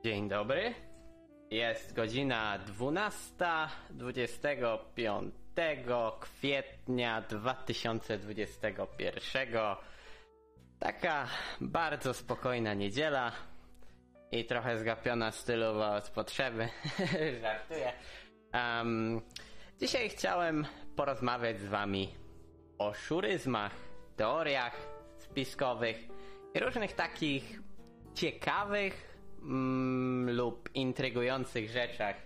Dzień dobry. Jest godzina 12, 25 kwietnia 2021. Taka bardzo spokojna niedziela i trochę zgapiona stylowo od potrzeby. Żartuję. Dzisiaj chciałem porozmawiać z wami o szuryzmach, teoriach spiskowych i różnych takich ciekawych lub intrygujących rzeczach.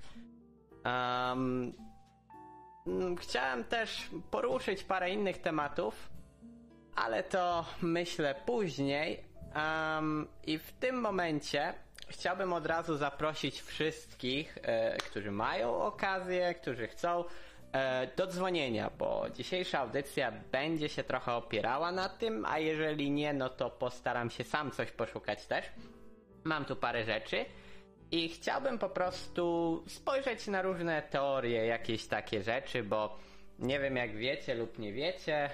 Chciałem też poruszyć parę innych tematów, ale to myślę później. I w tym momencie chciałbym od razu zaprosić wszystkich, którzy mają okazję, którzy chcą, do dzwonienia, bo dzisiejsza audycja będzie się trochę opierała na tym, a jeżeli nie, no to postaram się sam coś poszukać też. Mam tu parę rzeczy i chciałbym po prostu spojrzeć na różne teorie, jakieś takie rzeczy, bo nie wiem jak wiecie lub nie wiecie,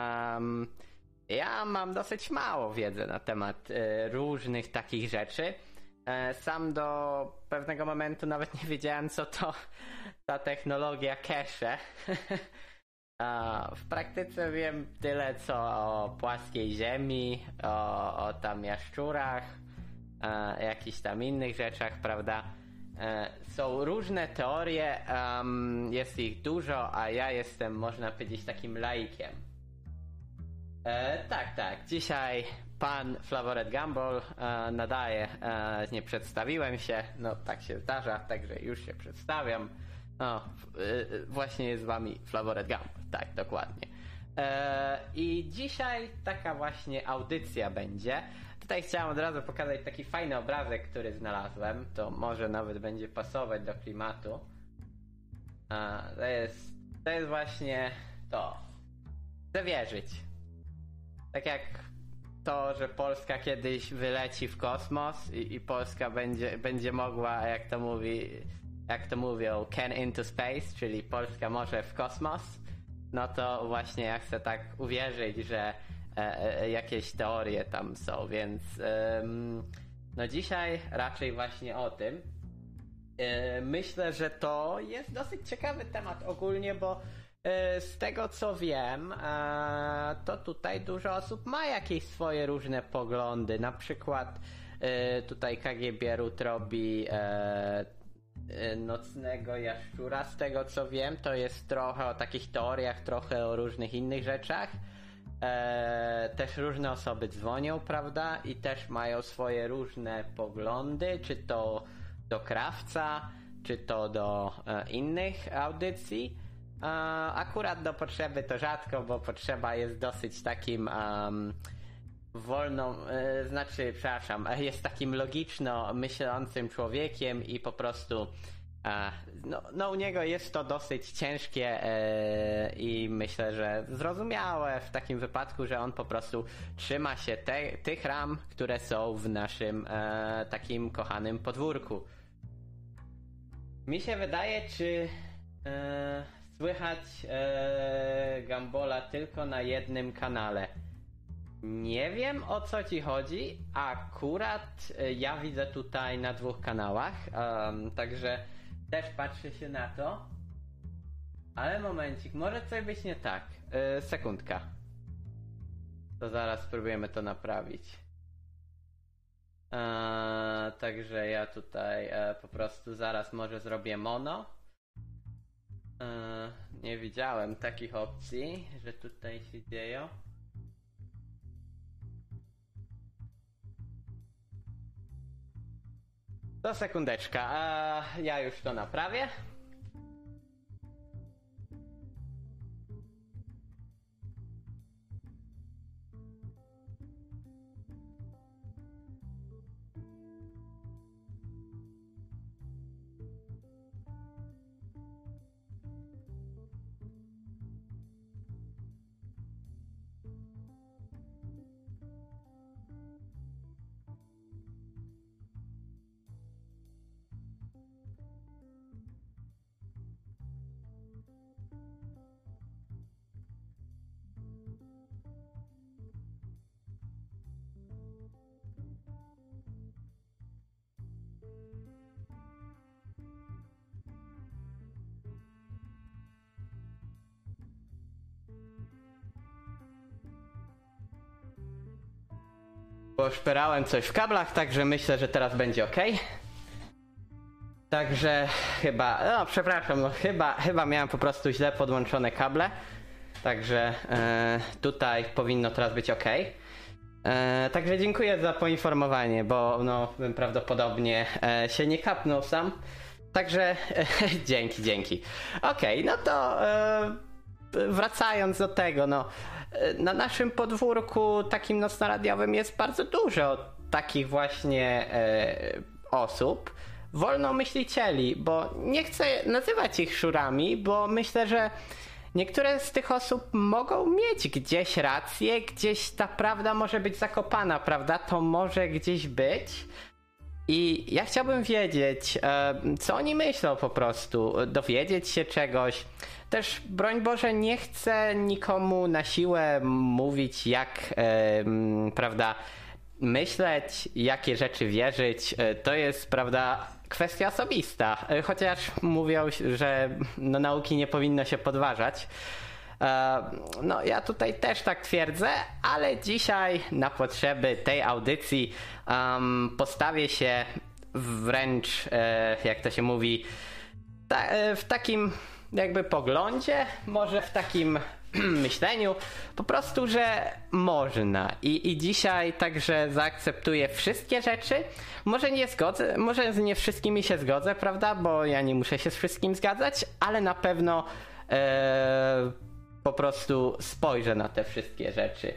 ja mam dosyć mało wiedzy na temat różnych takich rzeczy. Sam do pewnego momentu nawet nie wiedziałem, co to ta technologia cache. W praktyce wiem tyle, co o płaskiej ziemi, o tam jaszczurach, jakichś tam innych rzeczach, prawda? Są różne teorie, jest ich dużo, a ja jestem, można powiedzieć, takim laikiem. Tak, dzisiaj pan Flavored Gumball nadaje, nie przedstawiłem się, no tak się zdarza, także już się przedstawiam. Właśnie jest z wami Flavored Gumball, tak, dokładnie. I dzisiaj taka właśnie audycja będzie. Tutaj chciałem od razu pokazać taki fajny obrazek, który znalazłem, to może nawet będzie pasować do klimatu. To jest właśnie to. Chcę wierzyć. Tak jak to, że Polska kiedyś wyleci w kosmos i Polska będzie mogła, jak to mówią, can into space, czyli Polska może w kosmos, no to właśnie ja chcę tak uwierzyć, że jakieś teorie tam są, więc no dzisiaj raczej właśnie o tym. Myślę, że to jest dosyć ciekawy temat ogólnie, bo z tego co wiem, to tutaj dużo osób ma jakieś swoje różne poglądy. Na przykład tutaj KGB Ród robi nocnego jaszczura. Z tego co wiem, to jest trochę o takich teoriach, trochę o różnych innych rzeczach. Też różne osoby dzwonią, prawda? I też mają swoje różne poglądy, czy to do Krawca, czy to do innych audycji. Akurat do Potrzeby to rzadko, bo Potrzeba jest dosyć takim jest takim logiczno myślącym człowiekiem i po prostu u niego jest to dosyć ciężkie i myślę, że zrozumiałe w takim wypadku, że on po prostu trzyma się tych ram, które są w naszym takim kochanym podwórku. Mi się wydaje, czy słychać Gumbola tylko na jednym kanale. Nie wiem, o co ci chodzi. Akurat ja widzę tutaj na 2 kanałach, także też patrzę się na to. Ale momencik, może coś być nie tak. Sekundka. To zaraz spróbujemy to naprawić. Także ja tutaj po prostu zaraz może zrobię mono. Nie widziałem takich opcji, że tutaj się dzieją. To sekundeczka, ja już to naprawię. Poszperałem coś w kablach, także myślę, że teraz będzie ok. Także przepraszam, chyba miałem po prostu źle podłączone kable. Także tutaj powinno teraz być ok. Także dziękuję za poinformowanie, bo bym prawdopodobnie się nie kapnął sam. Także dzięki. Okej, no to wracając do tego, na naszym podwórku takim nocnoradiowym jest bardzo dużo takich właśnie osób, wolnomyślicieli, bo nie chcę nazywać ich szurami, bo myślę, że niektóre z tych osób mogą mieć gdzieś rację, gdzieś ta prawda może być zakopana, prawda? To może gdzieś być. I ja chciałbym wiedzieć, co oni myślą po prostu, dowiedzieć się czegoś. Też, broń Boże, nie chcę nikomu na siłę mówić, jak, prawda, myśleć, jakie rzeczy wierzyć. To jest, prawda, kwestia osobista. Chociaż mówią, że nauki nie powinno się podważać. Ja tutaj też tak twierdzę, ale dzisiaj na potrzeby tej audycji postawię się wręcz, jak to się mówi, w takim jakby poglądzie, może w takim myśleniu, po prostu, że można. I dzisiaj także zaakceptuję wszystkie rzeczy. Może z nie wszystkimi się zgodzę, prawda, bo ja nie muszę się z wszystkim zgadzać, ale na pewno po prostu spojrzę na te wszystkie rzeczy.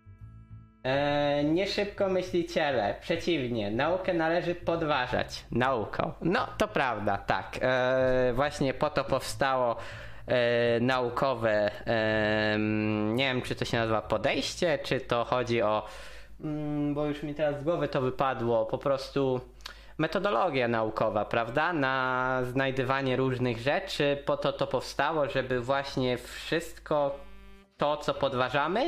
Nie szybko myśliciele, przeciwnie, naukę należy podważać nauką. No to prawda, tak. Właśnie po to powstało naukowe, nie wiem, czy to się nazywa podejście, czy to chodzi o, bo już mi teraz z głowy to wypadło, po prostu metodologia naukowa, prawda, na znajdywanie różnych rzeczy. Po to powstało, żeby właśnie wszystko to, co podważamy,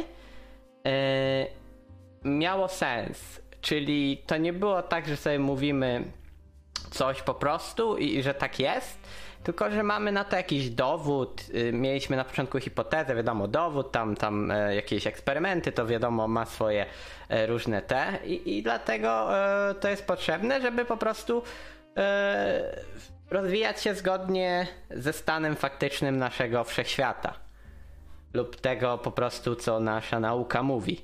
miało sens. Czyli to nie było tak, że sobie mówimy coś po prostu i że tak jest, tylko że mamy na to jakiś dowód. Mieliśmy na początku hipotezę, wiadomo, dowód, tam jakieś eksperymenty, to wiadomo, ma swoje różne i dlatego to jest potrzebne, żeby po prostu rozwijać się zgodnie ze stanem faktycznym naszego wszechświata lub tego po prostu, co nasza nauka mówi.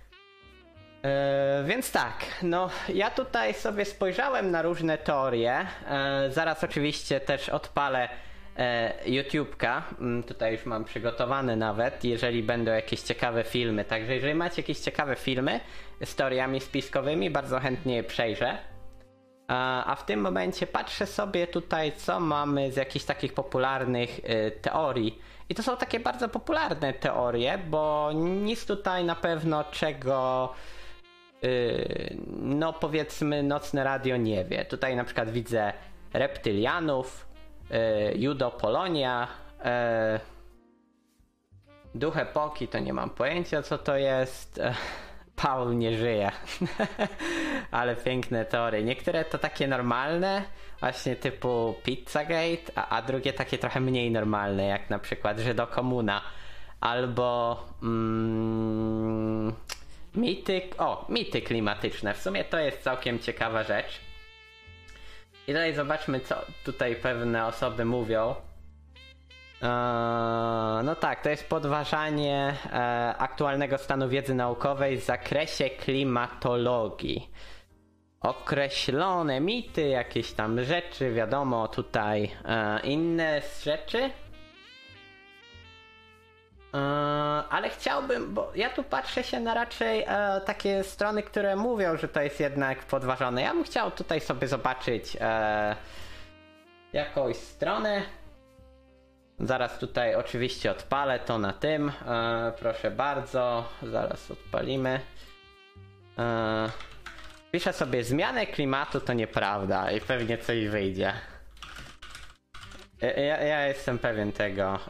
Więc tak, ja tutaj sobie spojrzałem na różne teorie. Zaraz oczywiście też odpalę YouTube'ka. Tutaj już mam przygotowane nawet, jeżeli będą jakieś ciekawe filmy. Także jeżeli macie jakieś ciekawe filmy z teoriami spiskowymi, bardzo chętnie je przejrzę. A w tym momencie patrzę sobie tutaj, co mamy z jakichś takich popularnych teorii. I to są takie bardzo popularne teorie, bo nic tutaj na pewno czego powiedzmy Nocne Radio nie wie. Tutaj na przykład widzę reptylianów, Judo Polonia, Duch Epoki, to nie mam pojęcia, co to jest. Paul nie żyje. Ale piękne teorie. Niektóre to takie normalne, właśnie typu Pizzagate, a drugie takie trochę mniej normalne, jak na przykład Żydokomuna. Albo mity klimatyczne. W sumie to jest całkiem ciekawa rzecz. I dalej zobaczmy, co tutaj pewne osoby mówią. No tak, to jest podważanie aktualnego stanu wiedzy naukowej w zakresie klimatologii. Określone mity, jakieś tam rzeczy, wiadomo, tutaj inne rzeczy. Ale chciałbym, bo ja tu patrzę się na raczej takie strony, które mówią, że to jest jednak podważone. Ja bym chciał tutaj sobie zobaczyć jakąś stronę. Zaraz tutaj oczywiście odpalę to na tym. Proszę bardzo, zaraz odpalimy. Piszę sobie zmianę klimatu to nieprawda i pewnie coś wyjdzie. Ja jestem pewien tego.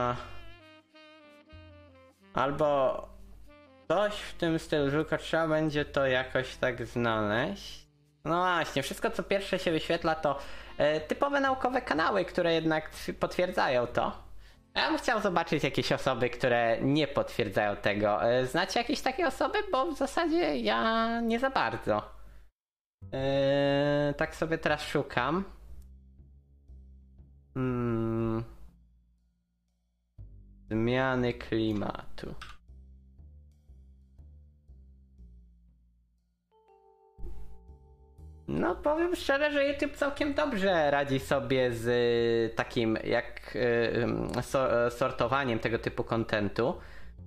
Albo coś w tym stylu, tylko trzeba będzie to jakoś tak znaleźć. No właśnie, wszystko co pierwsze się wyświetla to typowe naukowe kanały, które jednak potwierdzają to. Ja bym chciał zobaczyć jakieś osoby, które nie potwierdzają tego. Znacie jakieś takie osoby? Bo w zasadzie ja nie za bardzo. Tak sobie teraz szukam. Zmiany klimatu. No powiem szczerze, że YouTube całkiem dobrze radzi sobie z takim jak sortowaniem tego typu kontentu,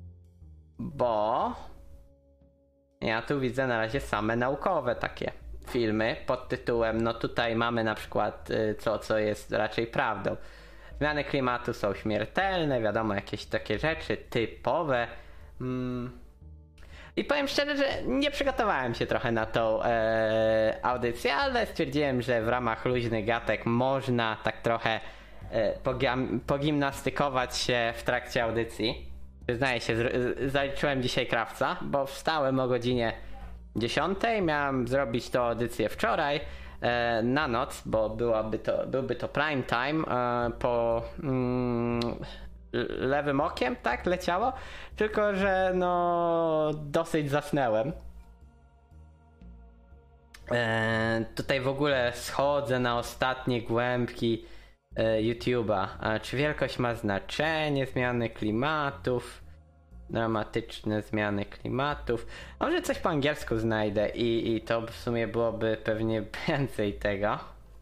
bo ja tu widzę na razie same naukowe takie filmy pod tytułem, no tutaj mamy na przykład co jest raczej prawdą. Zmiany klimatu są śmiertelne, wiadomo, jakieś takie rzeczy typowe. I powiem szczerze, że nie przygotowałem się trochę na tą audycję, ale stwierdziłem, że w ramach luźnych gatek można tak trochę pogimnastykować się w trakcie audycji. Przyznaję się, zaliczyłem dzisiaj krawca, bo wstałem o godzinie 10, miałem zrobić tą audycję wczoraj na noc, bo byłby to prime time po lewym okiem, tak leciało, tylko że no dosyć zasnęłem. Tutaj w ogóle schodzę na ostatnie głębki YouTube'a. Czy wielkość ma znaczenie? Zmiany klimatów, dramatyczne zmiany klimatów. Może coś po angielsku znajdę i to w sumie byłoby pewnie więcej tego.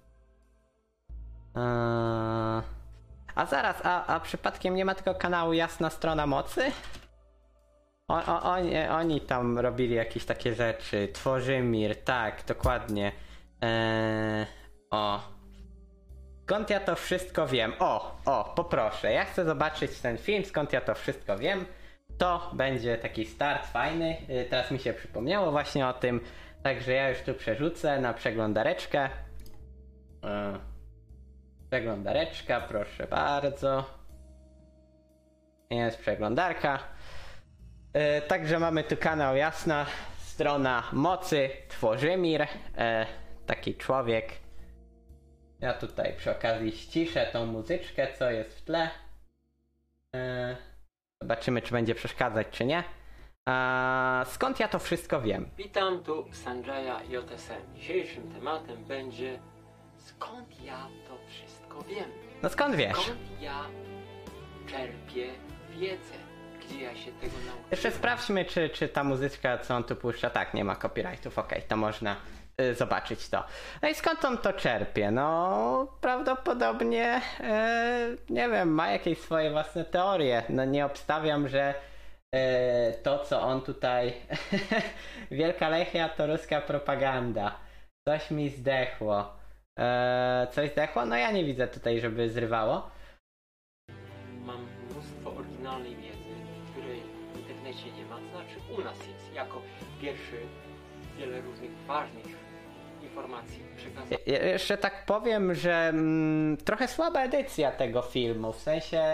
A zaraz, a przypadkiem nie ma tego kanału Jasna Strona Mocy? Oni tam robili jakieś takie rzeczy. Tworzymir, tak, dokładnie. Skąd ja to wszystko wiem? Poproszę. Ja chcę zobaczyć ten film, skąd ja to wszystko wiem. To będzie taki start fajny. Teraz mi się przypomniało właśnie o tym. Także ja już tu przerzucę na przeglądareczkę. Przeglądareczka, proszę bardzo. Jest przeglądarka. Także mamy tu kanał Jasna Strona Mocy, Tworzymir. Taki człowiek. Ja tutaj przy okazji ściszę tą muzyczkę, co jest w tle. Zobaczymy, czy będzie przeszkadzać, czy nie. Skąd ja to wszystko wiem? Witam, tu Sanjaya JSM. Dzisiejszym tematem będzie skąd ja to wszystko wiem. No skąd wiesz? Skąd ja czerpię wiedzę? Gdzie ja się tego nauczyłem? Jeszcze sprawdźmy, czy ta muzyczka, co on tu puszcza, tak, nie ma copyrightów, okej, to można zobaczyć to. No i skąd on to czerpie? No prawdopodobnie, nie wiem, ma jakieś swoje własne teorie. No nie obstawiam, że to, co on tutaj... Wielka Lechia to ruska propaganda. Coś mi zdechło. Coś zdechło? No ja nie widzę tutaj, żeby zrywało. Mam mnóstwo oryginalnej wiedzy, której w internecie nie ma. To znaczy u nas jest. Jako pierwszy wiele różnych ważnych informacji przekazać. Jeszcze tak powiem, że trochę słaba edycja tego filmu. W sensie...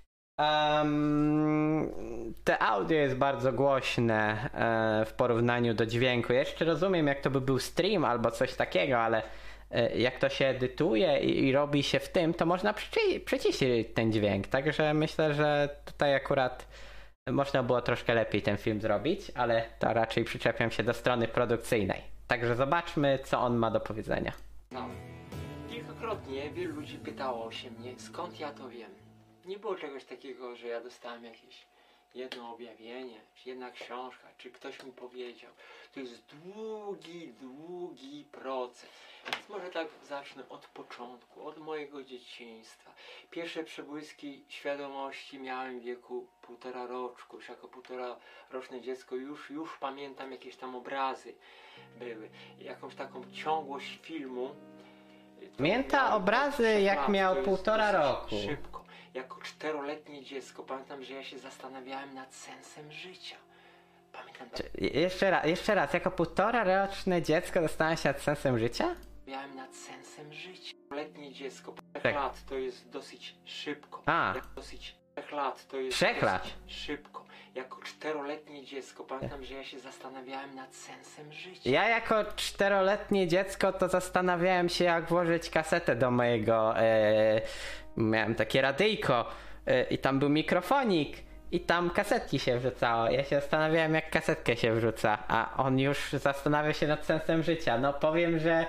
te audio jest bardzo głośne w porównaniu do dźwięku. Jeszcze rozumiem, jak to by był stream albo coś takiego, ale jak to się edytuje i robi się w tym, to można przyciszyć ten dźwięk. Także myślę, że tutaj akurat można było troszkę lepiej ten film zrobić, ale to raczej przyczepiam się do strony produkcyjnej. Także zobaczmy, co on ma do powiedzenia. No. Kilkakrotnie wielu ludzi pytało się mnie, skąd ja to wiem. Nie było czegoś takiego, że ja dostałem jakieś jedno objawienie, czy jedna książka, czy ktoś mi powiedział. To jest długi proces. Więc może tak zacznę od początku, od mojego dzieciństwa. Pierwsze przebłyski świadomości miałem w wieku 1,5 roczku. Już jako 1,5-roczne dziecko już pamiętam, jakieś tam obrazy były. Jakąś taką ciągłość filmu. Pamięta obrazy, jak miał 1,5 roku. Szybko. Jako 4-letnie dziecko pamiętam, że ja się zastanawiałem nad sensem życia. Pamiętam... Jeszcze raz, jako 1,5-roczne dziecko zastanawiałem się nad sensem życia? Miałem nad sensem życia. 4-letnie dziecko, 3 tak. lat to jest dosyć szybko. Dosyć 3 lat to jest 3 dosyć lat. szybko. Jako 4-letnie dziecko pamiętam, że ja się zastanawiałem nad sensem życia. Ja jako 4-letnie dziecko to zastanawiałem się, jak włożyć kasetę do mojego... miałem takie radyjko i tam był mikrofonik i tam kasetki się wrzucało. Ja się zastanawiałem, jak kasetkę się wrzuca, a on już zastanawia się nad sensem życia. No powiem, że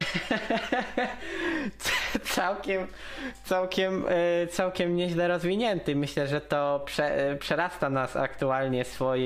całkiem nieźle rozwinięty. Myślę, że to przerasta nas aktualnie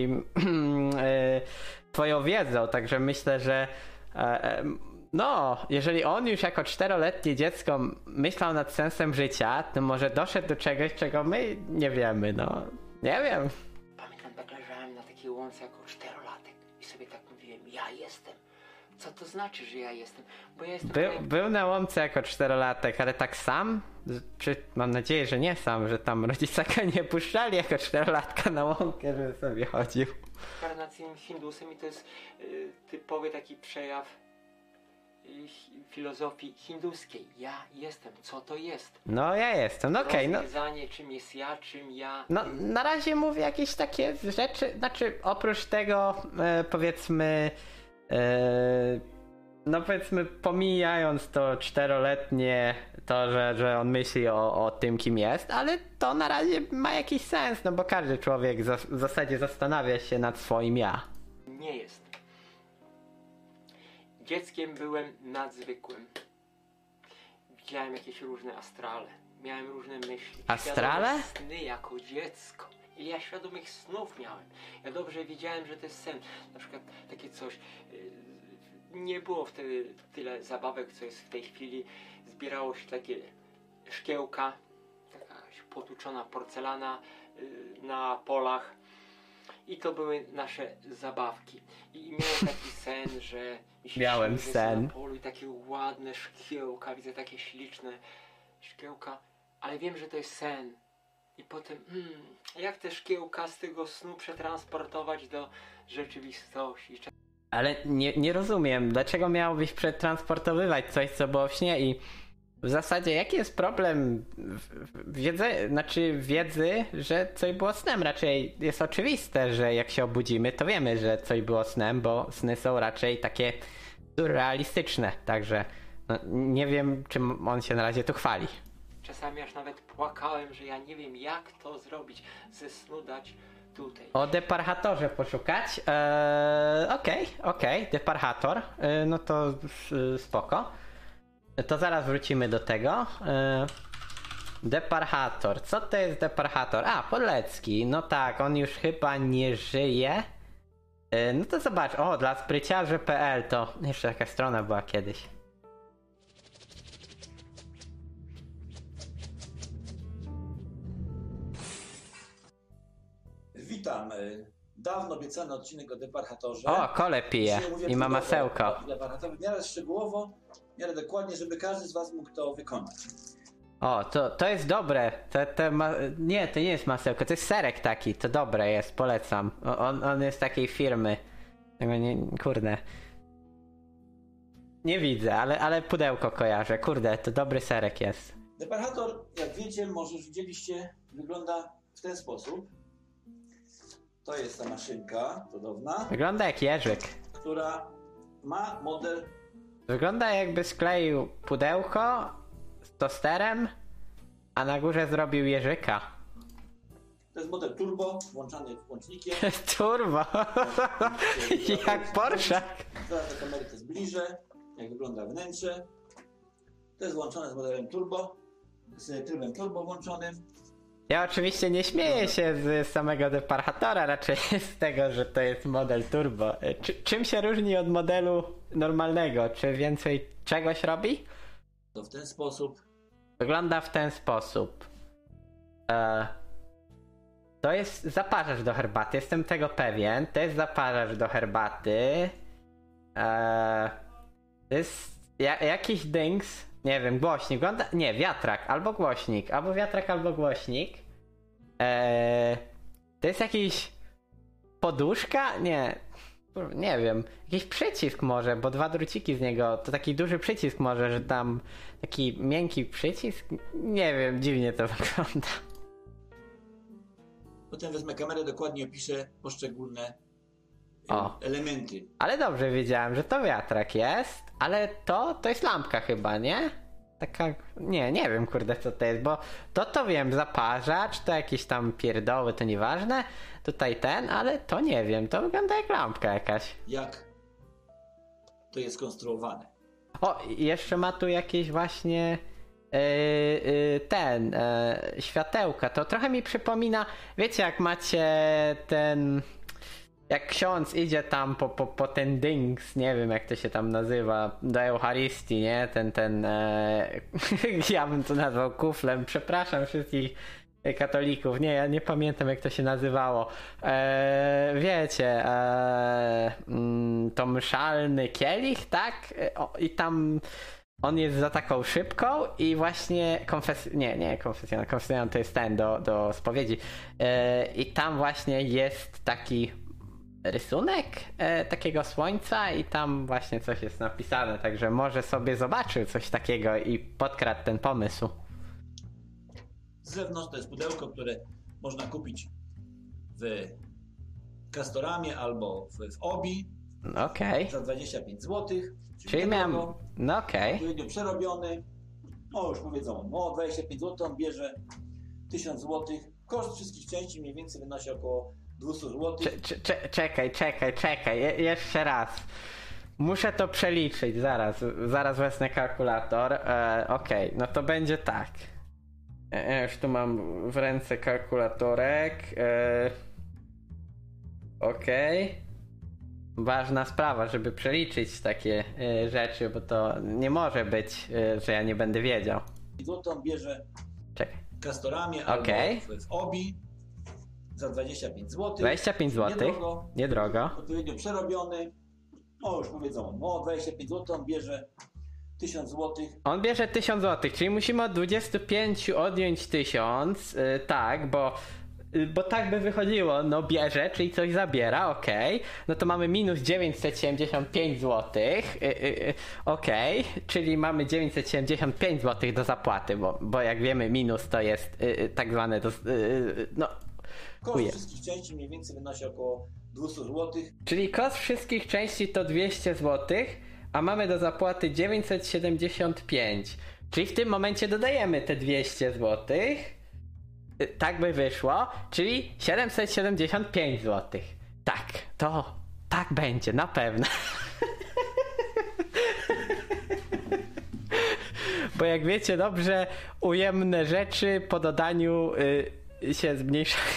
swoją wiedzą, także myślę, że no, jeżeli on już jako 4-letnie dziecko myślał nad sensem życia, to może doszedł do czegoś, czego my nie wiemy, no. Nie wiem. Pamiętam, tak leżałem na takiej łące jako 4-latek i sobie tak mówiłem, ja jestem. Co to znaczy, że ja jestem? Bo ja jestem... Był na łące jako 4-latek, ale tak sam? Mam nadzieję, że nie sam, że tam rodzice go nie puszczali jako 4-latka na łąkę, żeby sobie chodził. Karnacyjnym Hindusem i to jest typowy taki przejaw filozofii hinduskiej. Ja jestem. Co to jest? No ja jestem, no okej. Rozwiązanie, czym jest ja, czym ja... No na razie mówię jakieś takie rzeczy, znaczy oprócz tego powiedzmy no powiedzmy pomijając to 4-letnie to, że on myśli o tym, kim jest, ale to na razie ma jakiś sens, no bo każdy człowiek w zasadzie zastanawia się nad swoim ja. Nie jest. Dzieckiem byłem nadzwykłym. Widziałem jakieś różne astrale. Miałem różne myśli. Astrale? Świadome sny jako dziecko. I ja świadomych snów miałem. Ja dobrze wiedziałem, że to jest sen. Na przykład takie coś... Nie było wtedy tyle zabawek, co jest w tej chwili. Zbierało się takie szkiełka, taka potłuczona porcelana na polach. I to były nasze zabawki. I miałem taki sen, że miałem sen na polu i takie ładne szkiełka, widzę takie śliczne szkiełka, ale wiem, że to jest sen. I potem, jak te szkiełka z tego snu przetransportować do rzeczywistości? Ale nie rozumiem, dlaczego miałbyś przetransportowywać coś, co było w śnie i w zasadzie jaki jest problem wiedzy, że coś było snem? Raczej jest oczywiste, że jak się obudzimy, to wiemy, że coś było snem, bo sny są raczej takie surrealistyczne, także no, nie wiem, czym on się na razie tu chwali. Czasami aż nawet płakałem, że ja nie wiem, jak to zrobić, ze snu dać tutaj. O Deparhatorze poszukać? Okej, Deparhator, no to spoko. To zaraz wrócimy do tego. Deparhator. Co to jest Deparhator? A, Podlecki. No tak, on już chyba nie żyje. No to zobacz. O, dla spryciarzy.pl to jeszcze taka strona była kiedyś. Witam. Dawno obiecany odcinek o Deparhatorze. O, kole pije i ma masełko. W miarę szczegółowo, w miarę dokładnie, żeby każdy z was mógł to wykonać. O, to jest dobre. Nie, to nie jest masełko, to jest serek taki. To dobre jest, polecam. On jest takiej firmy. Kurde. Nie widzę, ale pudełko kojarzę. Kurde, to dobry serek jest. Deparhator, jak wiecie, może już widzieliście, wygląda w ten sposób. To jest ta maszynka cudowna. Wygląda jak jeżyk. Która ma model... Wygląda jakby skleił pudełko z tosterem, a na górze zrobił jeżyka. To jest model turbo, włączany włącznikiem. Turbo! Jak Porsche! Zaraz do kamery to zbliżę, jak wygląda wnętrze. To jest włączone z modelem turbo, z trybem turbo włączonym. Ja oczywiście nie śmieję się z samego Deparhatora, raczej z tego, że to jest model turbo. Czym się różni od modelu normalnego? Czy więcej czegoś robi? To w ten sposób. Wygląda w ten sposób. To jest zaparzacz do herbaty, jestem tego pewien. To jest zaparzacz do herbaty. To jest jakiś dings. Nie wiem, głośnik. Nie, wiatrak albo głośnik. Albo wiatrak, albo głośnik. To jest jakiś poduszka? Nie wiem. Jakiś przycisk może, bo 2 druciki z niego. To taki duży przycisk może, że tam taki miękki przycisk? Nie wiem, dziwnie to wygląda. Potem wezmę kamerę, dokładnie opiszę poszczególne elementy. Ale dobrze wiedziałem, że to wiatrak jest, ale to jest lampka chyba, nie? taka, nie wiem kurde co to jest, bo to wiem, zaparzacz, to jakieś tam pierdoły, to nieważne, tutaj ale to nie wiem, to wygląda jak lampka jakaś. Jak to jest konstruowane? O, i jeszcze ma tu jakieś właśnie światełka, to trochę mi przypomina, wiecie jak macie jak ksiądz idzie tam po ten dings, nie wiem jak to się tam nazywa, do Eucharystii, nie? Ja bym to nazwał kuflem, przepraszam wszystkich katolików, nie, ja nie pamiętam jak to się nazywało. Wiecie, to mszalny kielich, tak? I tam on jest za taką szybką i właśnie konfesjonal to jest do spowiedzi. I tam właśnie jest taki rysunek takiego słońca i tam właśnie coś jest napisane, także może sobie zobaczył coś takiego i podkradł ten pomysł. Z zewnątrz to jest pudełko, które można kupić w Castoramie albo w Obi za 25 zł. Czyli miałem... No okej. Odpowiednio przerobiony. No już powiedzą, 25 zł, on bierze 1000 zł. Koszt wszystkich części mniej więcej wynosi około 200 zł. Czekaj, jeszcze raz. Muszę to przeliczyć, zaraz wezmę kalkulator. Okej, no to będzie tak. Ja już tu mam w ręce kalkulatorek. Okej. Ważna sprawa, żeby przeliczyć takie rzeczy, bo to nie może być, że ja nie będę wiedział. Złoto on bierze w Castoramie albo w Obi za 25 zł. 25 zł? Niedrogo. Odpowiednio przerobiony. No już powiedzą, 25 zł, on bierze 1000 zł. On bierze 1000 zł, czyli musimy od 25 odjąć 1000, tak, bo tak by wychodziło, no bierze, czyli coś zabiera, okej. No to mamy minus 975 zł, czyli mamy 975 zł do zapłaty, bo jak wiemy minus to jest tak zwane, Koszt wszystkich części mniej więcej wynosi około 200 zł. Czyli koszt wszystkich części to 200 zł, a mamy do zapłaty 975. Czyli w tym momencie dodajemy te 200 zł. Tak by wyszło, czyli 775 zł. Tak będzie, na pewno. Bo jak wiecie dobrze, ujemne rzeczy po dodaniu się zmniejszają.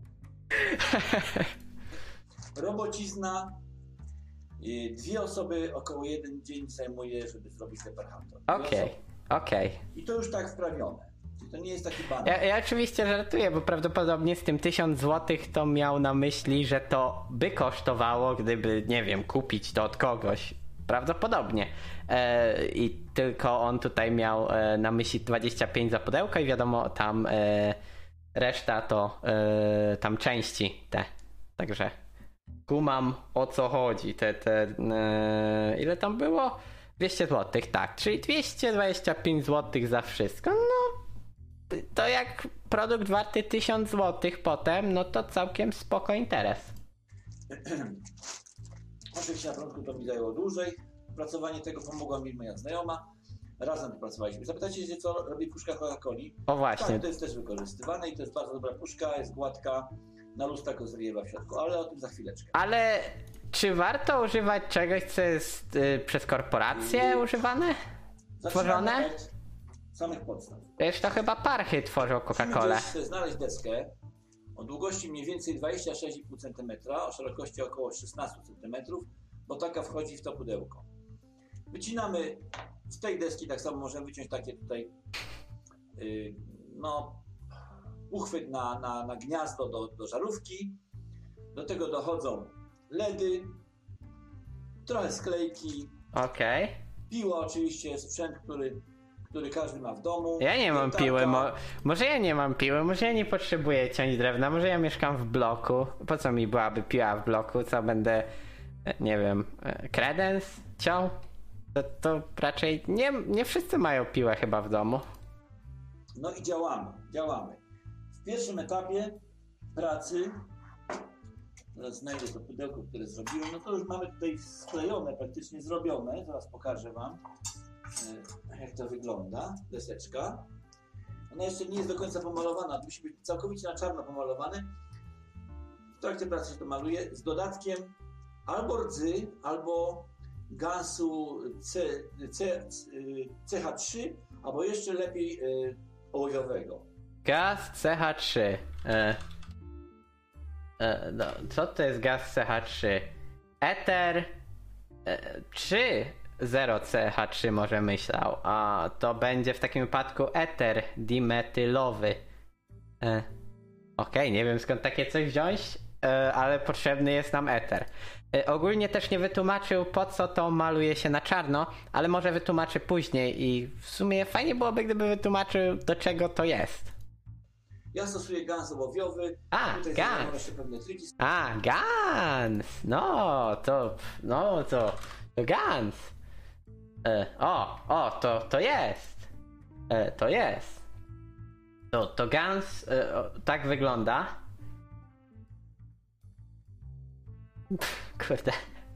Robocizna. 2 osoby około 1 dzień zajmuje, żeby zrobić te perhantor. Okej. I to już tak wprawione. Czyli to nie jest taki banał. Ja oczywiście żartuję, bo prawdopodobnie z tym 1000 zł to miał na myśli, że to by kosztowało, gdyby, nie wiem, kupić to od kogoś. Prawdopodobnie. I tylko on tutaj miał na myśli 25 za pudełko i wiadomo, tam reszta to tam części te. Także kumam o co chodzi. Ile tam było? 200 zł, tak. Czyli 225 zł za wszystko. No, to jak produkt warty 1000 zł potem, no to całkiem spoko interes. Oczywiście na początku to mi zajęło dłużej. Pracowanie tego pomogła mi moja znajoma. Razem to pracowaliśmy. Zapytajcie się, co robi puszka Coca-Coli. O właśnie. Tak, to jest też wykorzystywane i to jest bardzo dobra puszka, jest gładka, na luz tak rozrywa w środku, ale o tym za chwileczkę. Ale czy warto używać czegoś, co jest przez korporacje używane? Tworzone? Od samych podstaw. Wiesz, to chyba Parchy tworzą Coca-Colę. Musimy znaleźć deskę o długości mniej więcej 26,5 cm, o szerokości około 16 cm, bo taka wchodzi w to pudełko. Wycinamy z tej deski, tak samo możemy wyciąć takie tutaj uchwyt na gniazdo do żarówki. Do tego dochodzą LEDy, trochę sklejki, piła oczywiście, sprzęt, który każdy ma w domu. Ja nie mam piły, może ja nie mam piły, może ja nie potrzebuję ciąć drewna, może ja mieszkam w bloku. Po co mi byłaby piła w bloku, co będę, nie wiem, kredens ciął? To raczej nie wszyscy mają piłę chyba w domu. No i działamy. W pierwszym etapie pracy, teraz znajdę to pudełko, które zrobiłem, no to już mamy tutaj sklejone, praktycznie zrobione, zaraz pokażę wam. jak to wygląda, deseczka. Ona jeszcze nie jest do końca pomalowana, musi być całkowicie na czarno pomalowane. W trakcie pracy się to maluje z dodatkiem albo rdzy, albo gansu CH3, albo jeszcze lepiej ołowiowego. Gaz CH3. No, co to jest gaz CH3? Eter 3,0CH3 może myślał. A to będzie w takim wypadku eter dimetylowy. Okej, nie wiem skąd takie coś wziąć, ale potrzebny jest nam eter. Ogólnie też nie wytłumaczył, po co to maluje się na czarno, ale może wytłumaczy później i w sumie fajnie byłoby, gdyby wytłumaczył, do czego to jest. Ja stosuję gans ołowiowy. Tutaj gans. jeszcze pewne triki. Gans! To gans! To jest! To jest! To gans tak wygląda. Kurde.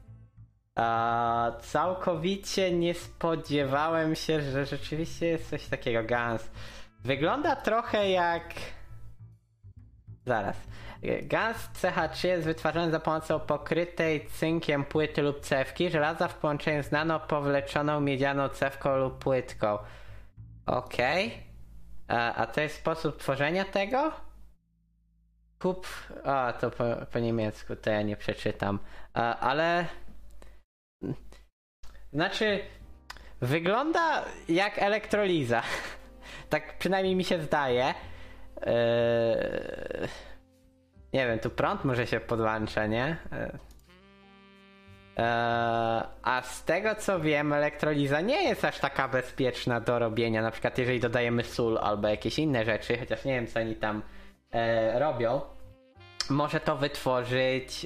Całkowicie nie spodziewałem się, że rzeczywiście jest coś takiego. Gans. Wygląda trochę jak... Zaraz. Gaz CH3 jest wytwarzany za pomocą pokrytej cynkiem płyty lub cewki żelaza w połączeniu z nano powleczoną miedzianą cewką lub płytką. Okej. A to jest sposób tworzenia tego? Kup... to po niemiecku, to ja nie przeczytam. Ale... Znaczy... Wygląda jak elektroliza. Tak przynajmniej mi się zdaje. Nie wiem, tu prąd może się podłącza, nie? A z tego co wiem, elektroliza nie jest aż taka bezpieczna do robienia, na przykład jeżeli dodajemy sól albo jakieś inne rzeczy, chociaż nie wiem co oni tam robią. Może to wytworzyć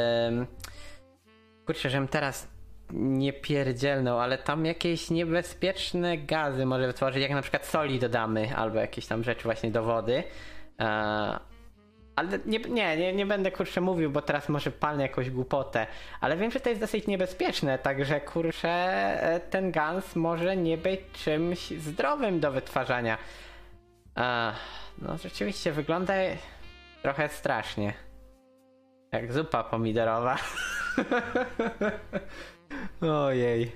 kurczę, żebym teraz nie pierdzielnął, ale tam jakieś niebezpieczne gazy może wytworzyć, jak na przykład soli dodamy, albo jakieś tam rzeczy właśnie do wody. Ale nie będę kurczę mówił, bo teraz może palnę jakąś głupotę, ale wiem, że to jest dosyć niebezpieczne, także kurczę ten gaz może nie być czymś zdrowym do wytwarzania. No rzeczywiście wygląda trochę strasznie. Jak zupa pomidorowa. Ojej.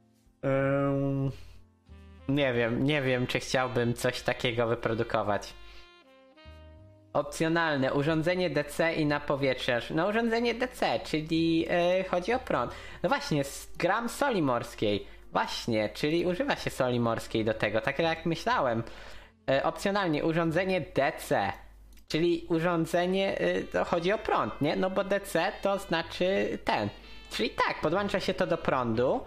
Nie wiem, czy chciałbym coś takiego wyprodukować. Opcjonalne. Urządzenie DC i napowietrzacz. No urządzenie DC, czyli chodzi o prąd. No właśnie, gram soli morskiej. Właśnie, czyli używa się soli morskiej do tego, tak jak myślałem. Opcjonalnie. Urządzenie DC. Czyli urządzenie, to chodzi o prąd, nie? No bo DC to znaczy ten. Czyli tak, podłącza się to do prądu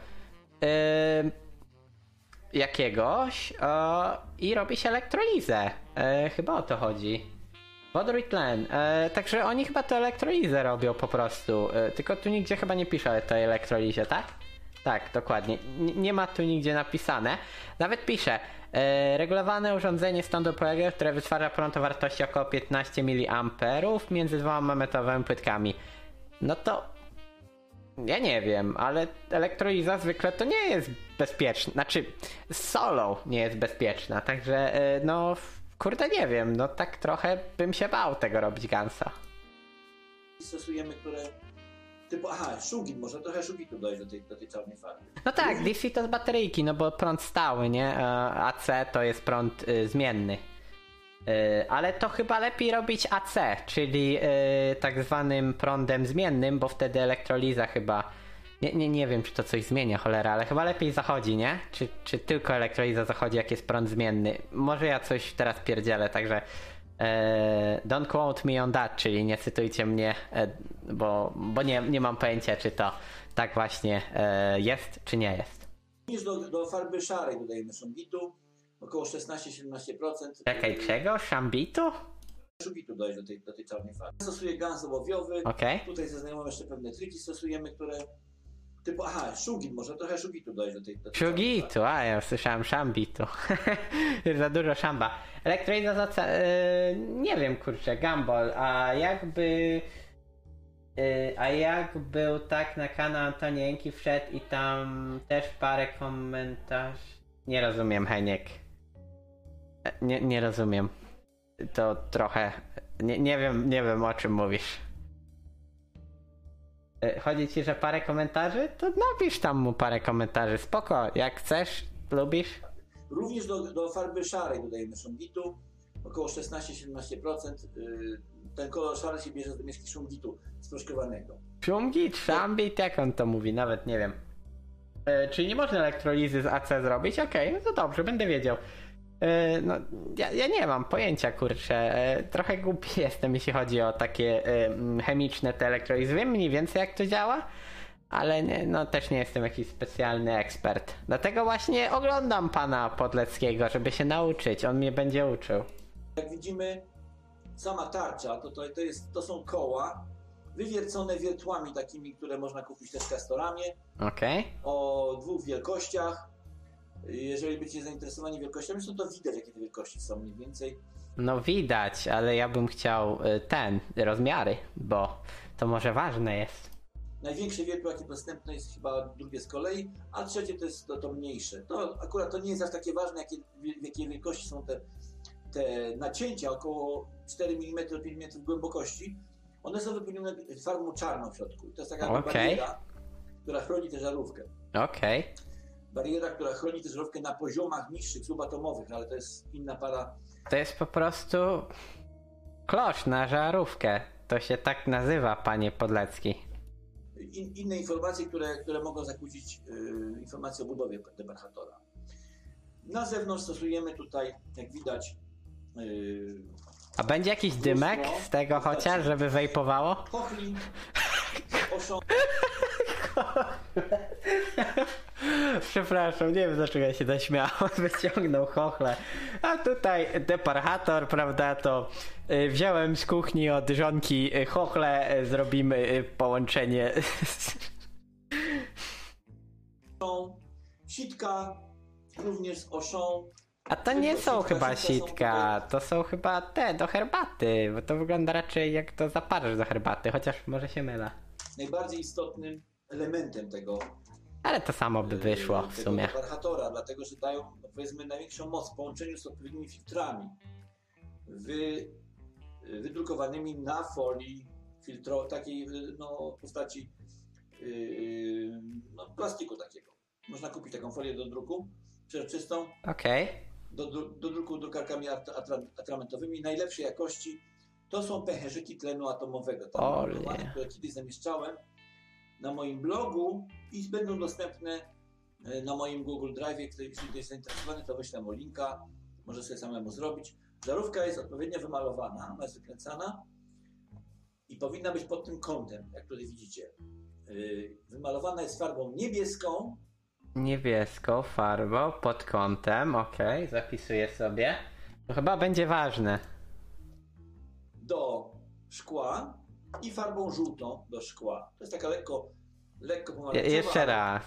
jakiegoś i robi się elektrolizę. Chyba o to chodzi. Wodór i tlen. Także oni chyba to elektrolizę robią po prostu. Tylko tu nigdzie chyba nie pisze o tej elektrolizie, tak? Tak, dokładnie. Nie ma tu nigdzie napisane. Nawet pisze regulowane urządzenie standardowe, które wytwarza prąd o wartości około 15 mA między dwoma metowymi płytkami. No to ja nie wiem, ale elektroliza zwykle to nie jest bezpieczna. Znaczy z solą nie jest bezpieczna, także no kurde nie wiem, no tak trochę bym się bał tego robić gansa. Stosujemy, które typu, szugit, można trochę szugitu dojść do tej czarnej farby. No tak, DC to z bateryjki, no bo prąd stały, nie? AC to jest prąd zmienny. Ale to chyba lepiej robić AC, czyli tak zwanym prądem zmiennym, bo wtedy elektroliza chyba... Nie wiem, czy to coś zmienia, cholera, ale chyba lepiej zachodzi, nie? Czy tylko elektroliza zachodzi, jak jest prąd zmienny? Może ja coś teraz pierdzielę, także don't quote me on that, czyli nie cytujcie mnie, bo nie mam pojęcia, czy to tak właśnie jest, czy nie jest. Niż do farby szarej dodajemy szumbitu, około 16-17%. Czekaj, czego? Szambitu? Szugitu dojść do tej czarnej farby. Stosuję gaz ołowiowy. Okay. Tutaj ze znajomym jeszcze pewne triki stosujemy, które typu, szugit, można trochę szugitu dojść do tej szugitu, ja słyszałem szambitu. Za dużo szamba. Elektroliza nie wiem, kurczę, Gumball, a jakby A jak był tak na kanał Antonienki wszedł i tam też parę komentarzy... Nie rozumiem, Heniek. Nie rozumiem. To trochę... Nie wiem o czym mówisz. Chodzi ci, że parę komentarzy? To napisz tam mu parę komentarzy. Spoko, jak chcesz, lubisz. Również do farby szarej dodajemy szumgitu, około 16-17%. Ten kolor szary się bierze z domieszki szumgitu sproszkowanego. Szumgit, szambit, jak on to mówi? Nawet nie wiem. Czyli nie można elektrolizy z AC zrobić? Okej, no to dobrze, będę wiedział. No, ja nie mam pojęcia, kurczę. Trochę głupi jestem, jeśli chodzi o takie chemiczne te elektrolizy. Wiem mniej więcej, jak to działa, ale no też nie jestem jakiś specjalny ekspert. Dlatego właśnie oglądam pana Podleckiego, żeby się nauczyć. On mnie będzie uczył. Jak widzimy, sama tarcza to są koła wywiercone wiertłami takimi, które można kupić też w Castoramie. Okej. O dwóch wielkościach. Jeżeli będziecie zainteresowani wielkościami, to widać, jakie te wielkości są mniej więcej. No widać, ale ja bym chciał rozmiary, bo to może ważne jest. Największe wiertło, jakie dostępne jest chyba drugie z kolei, a trzecie to jest to mniejsze. To akurat to nie jest aż takie ważne, jakie wielkości są te nacięcia, około 4 mm do 5 mm głębokości. One są wypełnione farbą czarną w środku. To jest taka bariera, która chroni tę żarówkę. Okej. Bariera, która chroni tę żarówkę na poziomach niższych, subatomowych, ale to jest inna para. To jest po prostu klosz na żarówkę. To się tak nazywa, panie Podlecki. Inne informacje, które mogą zakłócić informacje o budowie debarchatora. Na zewnątrz stosujemy tutaj, jak widać... A będzie jakiś dymek z tego chociaż, żeby wejpowało? Chochli, Przepraszam, nie wiem dlaczego ja się zaśmiałem, wyciągnął chochle. A tutaj deparchator, prawda, to wziąłem z kuchni od żonki chochle, zrobimy połączenie. Sitka, również z oszą. A to nie są chyba sitka, to są chyba te do herbaty, bo to wygląda raczej jak to zaparzysz do herbaty, chociaż może się mylę. Najbardziej istotnym elementem tego, ale to samo by wyszło w sumie. Debarchatora, dlatego że dają, no powiedzmy, największą moc w połączeniu z odpowiednimi filtrami wydrukowanymi na folii takiej postaci plastiku takiego. Można kupić taką folię do druku przezroczystą. Okej. Do druku drukarkami atramentowymi najlepszej jakości. To są pęcherzyki tlenu atomowego, które kiedyś zamieszczałem na moim blogu i będą dostępne na moim Google Drive. Jeśli ktoś jest zainteresowany, to wyślę mu linka, może sobie samemu zrobić. Żarówka jest odpowiednio wymalowana, ona jest wykręcana i powinna być pod tym kątem, jak tutaj widzicie. Wymalowana jest farbą niebieską. Niebieską farbą pod kątem, okej, zapisuję sobie. To chyba będzie ważne. Do szkła i farbą żółtą do szkła. To jest taka lekko pomarańczowa. Jeszcze raz.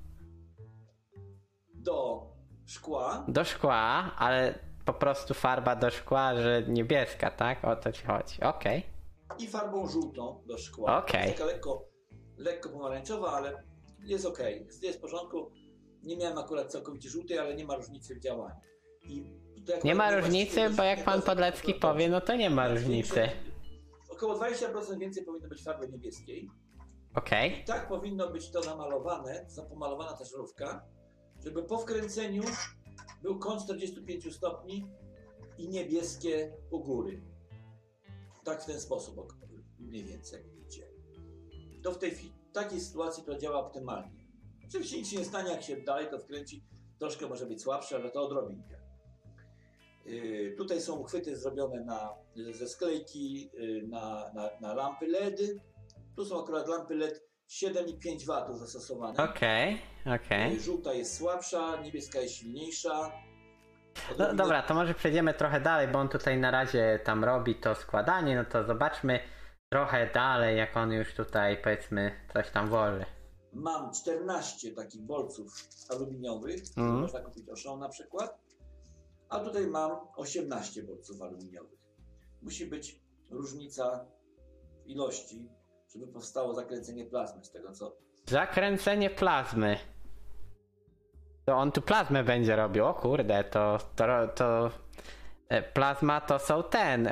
Do szkła. Do szkła, ale po prostu farba do szkła, że niebieska, tak? O to ci chodzi, okej. I farbą żółtą do szkła. Okej. Jest taka lekko pomarańczowa, ale jest okej. Jest w porządku. Nie miałem akurat całkowicie żółtej, ale nie ma różnicy w działaniu. Nie ma różnicy, bo jak pan Podlecki powie, no to nie ma różnicy. Około 20% więcej powinno być farby niebieskiej. Okej. I tak powinno być to namalowane, pomalowana ta żarówka, żeby po wkręceniu był kąt 45 stopni i niebieskie u góry. Tak w ten sposób mniej więcej, jak widzicie. To w takiej sytuacji to działa optymalnie. Oczywiście nic się nie stanie, jak się dalej to wkręci. Troszkę może być słabsze, ale to odrobinkę. Tutaj są uchwyty zrobione ze sklejki na lampy LED. Tu są akurat lampy LED 7,5 W zastosowane. Okej. Żółta jest słabsza, niebieska jest silniejsza. No dobra, to może przejdziemy trochę dalej, bo on tutaj na razie tam robi to składanie, no to zobaczmy trochę dalej, jak on już tutaj, powiedzmy, coś tam włoży. Mam 14 takich bolców aluminiowych, można kupić Auchan na przykład, a tutaj mam 18 bolców aluminiowych. Musi być różnica ilości, żeby powstało zakręcenie plazmy z tego co... Zakręcenie plazmy. To on tu plazmę będzie robił. O kurde, to plazma to są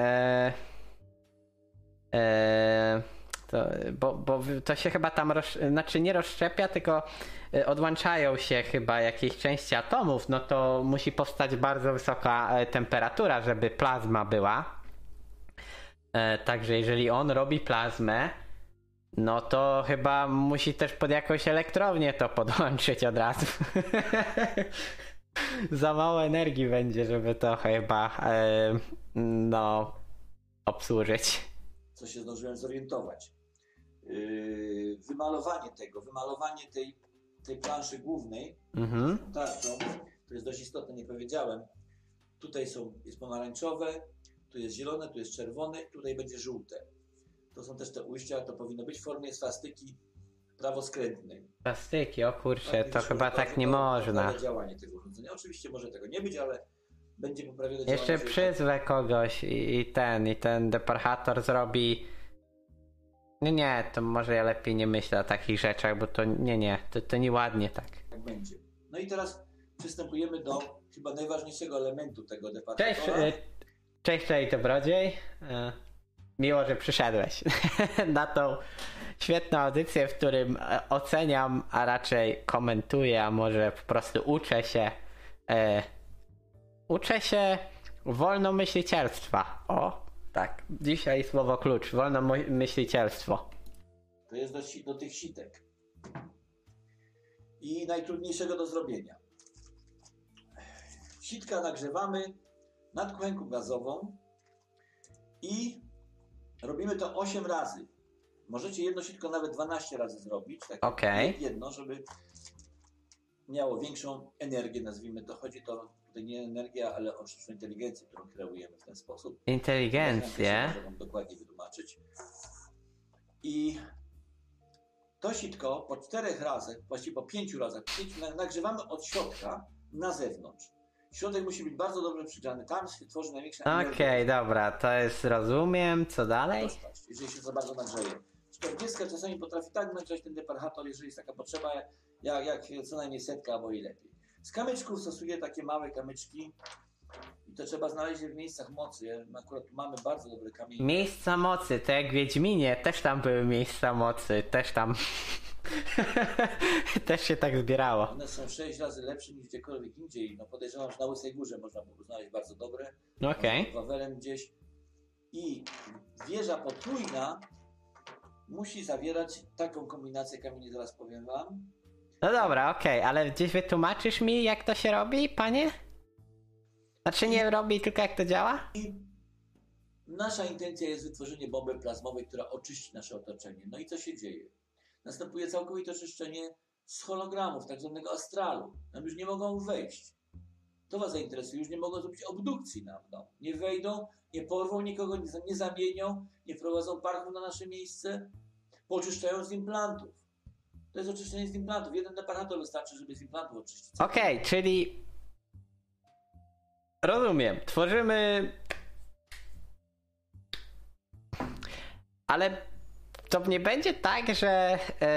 bo to się chyba tam znaczy nie rozszczepia, tylko odłączają się chyba jakieś części atomów, no to musi powstać bardzo wysoka temperatura, żeby plazma była. Także jeżeli on robi plazmę, no to chyba musi też pod jakąś elektrownię to podłączyć od razu. Za mało energii będzie, żeby to chyba obsłużyć. Co się zdążyłem zorientować. Wymalowanie tej planszy głównej tarczą, to jest dość istotne, nie powiedziałem. Tutaj jest pomarańczowe, tu jest zielone, tu jest czerwone, tutaj będzie żółte. To są też te ujścia, to powinno być w formie swastyki prawoskrętnej. Swastyki, o kurczę, to chyba tak nie można. Działanie tego urządzenia. Oczywiście może tego nie być, ale będzie poprawione Jeszcze działanie. przyzwę kogoś i ten deparchator zrobi... Nie, to może ja lepiej nie myślę o takich rzeczach, bo to nieładnie tak. Tak będzie. No i teraz przystępujemy do chyba najważniejszego elementu tego deparchatora. Cześć Dobrodziej. Miło, że przyszedłeś na tą świetną audycję, w którym oceniam, a raczej komentuję, a może po prostu uczę się wolnomyślicielstwa. O, tak, dzisiaj słowo klucz, wolnomyślicielstwo. To jest do tych sitek. I najtrudniejszego do zrobienia. Sitka nagrzewamy nad kuchenką gazową i robimy to 8 razy. Możecie jedno sitko nawet 12 razy zrobić. Tak jedno, żeby miało większą energię, nazwijmy to. Chodzi to tutaj nie energia, ale o sztuczną inteligencję, którą kreujemy w ten sposób. Inteligencję. Mogę wam dokładnie wytłumaczyć. I to sitko po 4 razach, właściwie po 5 razach, nagrzewamy od środka na zewnątrz. Środek musi być bardzo dobrze przygrzany, tam się tworzy największa energia. Okej, dobra, to jest, rozumiem, co dalej? Jeżeli się za bardzo nagrzeje. 40 czasami potrafi tak nagrzać ten deparchator, jeżeli jest taka potrzeba, jak co najmniej 100 albo i lepiej. Z kamyczków stosuję takie małe kamyczki i to trzeba znaleźć w miejscach mocy. Akurat tu mamy bardzo dobre kamienie. Miejsca mocy, to jak w Wiedźminie, też tam były miejsca mocy, też tam też się tak zbierało. One są 6 razy lepsze niż gdziekolwiek indziej. No podejrzewam, że na Łysej Górze można było znaleźć bardzo dobre. Okej. Wawelem gdzieś. I wieża potrójna musi zawierać taką kombinację kamieni, zaraz powiem wam. No dobra, okej, ale gdzieś wytłumaczysz mi, jak to się robi, panie? Znaczy nie robi, tylko jak to działa? I nasza intencja jest wytworzenie bomby plazmowej, która oczyści nasze otoczenie. No i co się dzieje? Następuje całkowite oczyszczenie z hologramów, tak zwanego astralu. Tam już nie mogą wejść. To was zainteresuje, już nie mogą zrobić obdukcji nam. No. Nie wejdą, nie porwą nikogo, nie zamienią, nie wprowadzą parków na nasze miejsce, poczyszczają z implantów. To jest oczyszczenie z implantów. Jeden deparchator wystarczy, żeby z implantów oczyścić. Okej, czyli rozumiem, tworzymy... Ale to nie będzie tak, że...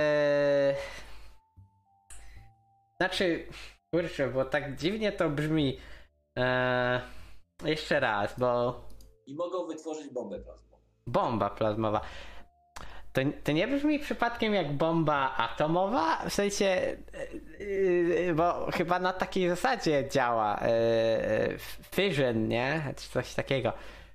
Znaczy, kurczę, bo tak dziwnie to brzmi. Jeszcze raz, bo... I mogą wytworzyć bombę plazmową. Bomba plazmowa. To nie brzmi przypadkiem jak bomba atomowa? W sensie, bo chyba na takiej zasadzie działa fission, nie? Czy coś takiego.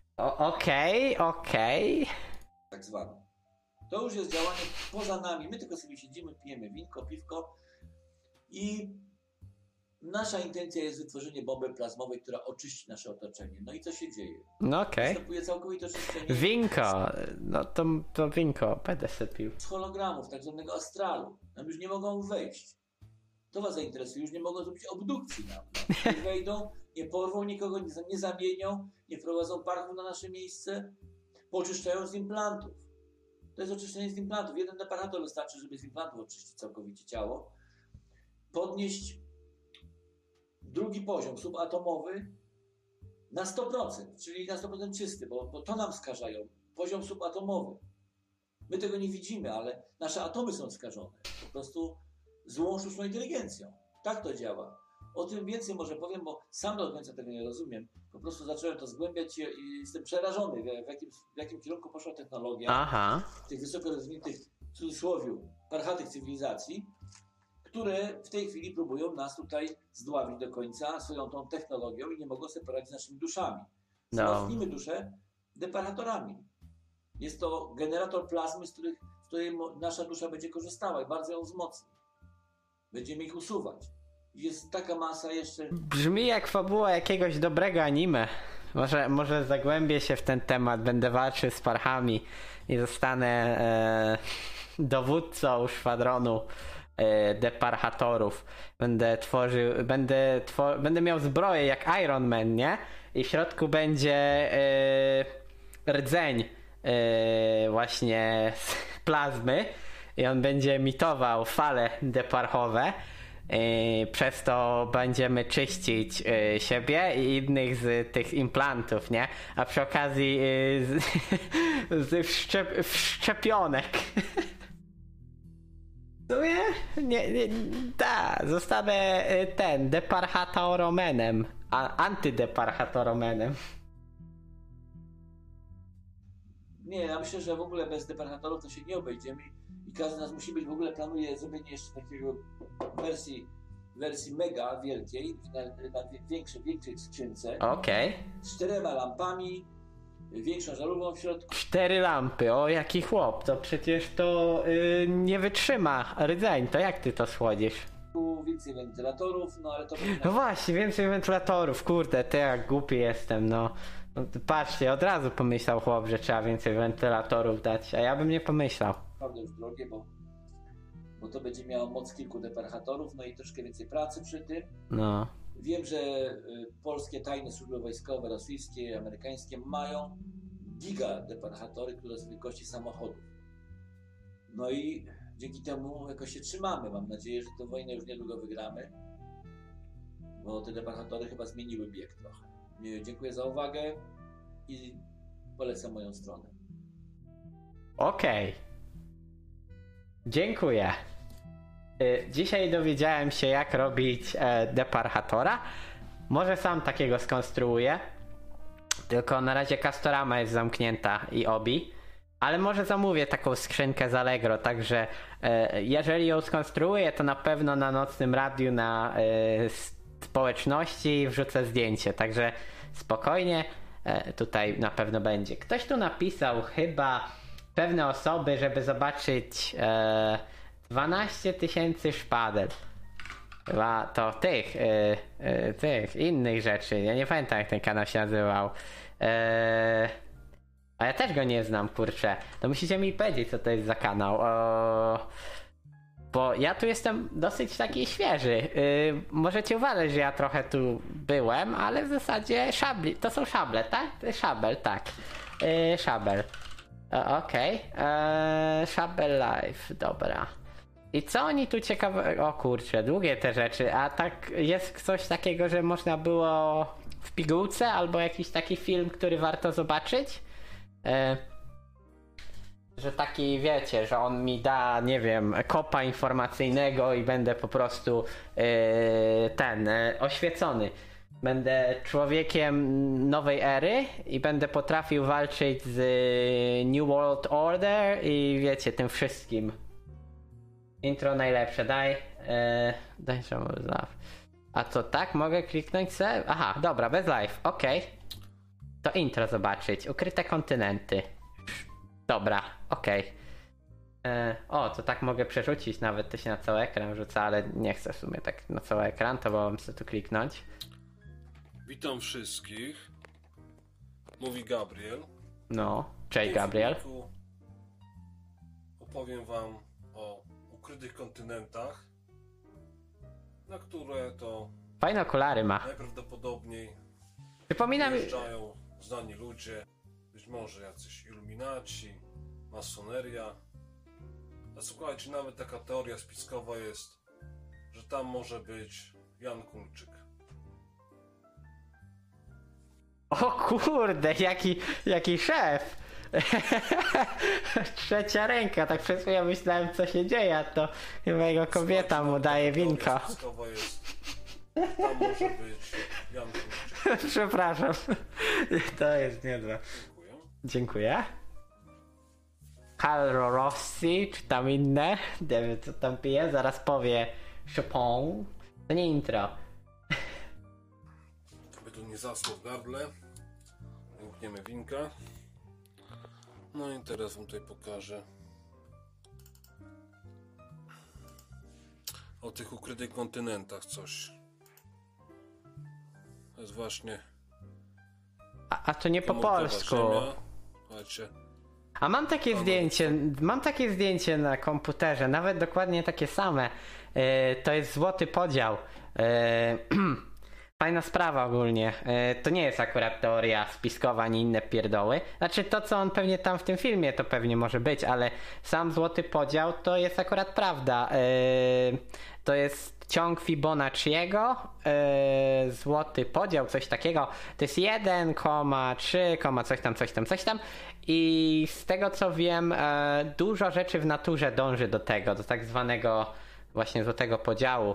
Okej. Tak zwane. To już jest działanie poza nami. My tylko sobie siedzimy, pijemy winko, piwko i nasza intencja jest wytworzenie bomby plazmowej, która oczyści nasze otoczenie. No i co się dzieje? No okej. Następuje całkowite oczyszczenie. Winko. No to winko będę sobie pił. Z hologramów, tak zwanego astralu. Tam już nie mogą wejść. To was zainteresuje, już nie mogą zrobić obdukcji nam. No. Nie wejdą, nie porwą nikogo, nie zamienią, nie wprowadzą parków na nasze miejsce, poczyszczają z implantów. To jest oczyszczenie z implantów. Jeden deparchator wystarczy, żeby z implantów oczyścić całkowicie ciało. Podnieść drugi poziom subatomowy na 100%, czyli na 100% czysty, bo to nam skażają. Poziom subatomowy. My tego nie widzimy, ale nasze atomy są skażone. Po prostu złą sztuczną inteligencją. Tak to działa. O tym więcej może powiem, bo sam do końca tego nie rozumiem. Po prostu zacząłem to zgłębiać i jestem przerażony, w jakim kierunku poszła technologia tych wysoko rozwiniętych, w cudzysłowie, parchatych cywilizacji, które w tej chwili próbują nas tutaj zdławić do końca swoją tą technologią i nie mogą sobie poradzić z naszymi duszami. Wzmocnimy duszę deparchatorami. Jest to generator plazmy, z której nasza dusza będzie korzystała i bardzo ją wzmocni. Będziemy ich usuwać. Jest taka masa jeszcze... Brzmi jak fabuła jakiegoś dobrego anime. Może zagłębię się w ten temat, będę walczył z parchami i zostanę dowódcą szwadronu deparchatorów. Będę miał zbroję jak Iron Man, nie? I w środku będzie rdzeń właśnie z plazmy i on będzie emitował fale deparchowe. Przez to będziemy czyścić siebie i innych z tych implantów, nie? A przy okazji z wszczepionek. W sumie? Zostanę deparchatoromenem, antydeparchatoromenem. Nie, ja myślę, że w ogóle bez deparchatorów to się nie obejdziemy i każdy z nas musi być, w ogóle planuje zrobienie jeszcze takiego wersji mega wielkiej, na większej skrzynce. Okej. Z 4 lampami, większą żarówką w środku. 4 lampy, o jaki chłop, to przecież to nie wytrzyma rdzeń, to jak ty to schłodzisz? Więcej wentylatorów, no ale to... No właśnie, więcej wentylatorów, kurde, ty jak głupi jestem, no. Patrzcie, od razu pomyślał chłop, że trzeba więcej wentylatorów dać, a ja bym nie pomyślał. Naprawdę już drogie, bo to będzie miało moc kilku deparchatorów, no i troszkę więcej pracy przy tym. No. Wiem, że polskie tajne służby wojskowe, rosyjskie, amerykańskie mają giga deparchatory, które są wielkości samochodów. No i dzięki temu jakoś się trzymamy. Mam nadzieję, że tę wojnę już niedługo wygramy, bo te deparchatory chyba zmieniły bieg trochę. Dziękuję za uwagę i polecam moją stronę. Okej. Dziękuję. Dzisiaj dowiedziałem się, jak robić deparchatora. Może sam takiego skonstruuję. Tylko na razie Castorama jest zamknięta i Obi. Ale może zamówię taką skrzynkę z Allegro, także jeżeli ją skonstruuję, to na pewno na nocnym radiu na społeczności wrzucę zdjęcie. Także spokojnie, tutaj na pewno będzie. Ktoś tu napisał chyba pewne osoby, żeby zobaczyć 12 000 szpadel. Chyba to tych innych rzeczy. Ja nie pamiętam, jak ten kanał się nazywał. A ja też go nie znam, kurczę. To musicie mi powiedzieć, co to jest za kanał. Bo ja tu jestem dosyć taki świeży. Możecie uważać, że ja trochę tu byłem, ale w zasadzie szabli. To są szable, tak? Szabel, tak. Szabel. Okej. Szabel Live, dobra. I co oni tu ciekawe... O kurczę, długie te rzeczy. A tak jest coś takiego, że można było w pigułce albo jakiś taki film, który warto zobaczyć? Że taki, wiecie, że on mi da, nie wiem, kopa informacyjnego i będę po prostu oświecony. Będę człowiekiem nowej ery i będę potrafił walczyć z New World Order i wiecie, tym wszystkim. Intro najlepsze, daj bez live. A co, tak? Mogę kliknąć se? Aha, dobra, bez live, okej. To intro zobaczyć, ukryte kontynenty. Dobra, okej. O, to tak mogę przerzucić, nawet to się na cały ekran rzuca, ale nie chcę w sumie tak na cały ekran, to wolałbym sobie tu kliknąć. Witam wszystkich. Mówi Gabriel. No, cześć Gabriel. Opowiem wam o ukrytych kontynentach, na które to Fajne okulary ma. najprawdopodobniej Przypominam... wyjeżdżają znani ludzie, być może jacyś iluminaci, masoneria. A słuchajcie, nawet taka teoria spiskowa jest, że tam może być Jan Kulczyk. O kurde, jaki szef! Trzecia ręka, tak przez chwilę myślałem, co się dzieje, a to chyba jego kobieta mu daje winko. Spiskowa jest. Tam może być Jan Kurczyk. Przepraszam. To jest niezłe. Dziękuję. Dziękuję. Carlo Rossi, czy tam inne. Nie wiem, co tam pije. Zaraz powie Chopin. To nie intro. Aby tu nie zasło w gardle. Łykniemy winka. No i teraz wam tutaj pokażę o tych ukrytych kontynentach coś. To jest właśnie A to nie po komórkowa polsku. Ziemia. Słuchajcie, A mam takie zdjęcie na komputerze, nawet dokładnie takie same. To jest złoty podział. Fajna sprawa ogólnie. To nie jest akurat teoria spiskowa ani inne pierdoły. Znaczy to, co on pewnie tam w tym filmie, to pewnie może być, ale sam złoty podział to jest akurat prawda. To jest ciąg Fibonacciego, złoty podział, coś takiego. To jest 1,3, coś tam. I z tego co wiem, dużo rzeczy w naturze dąży do tego, do tak zwanego właśnie złotego podziału.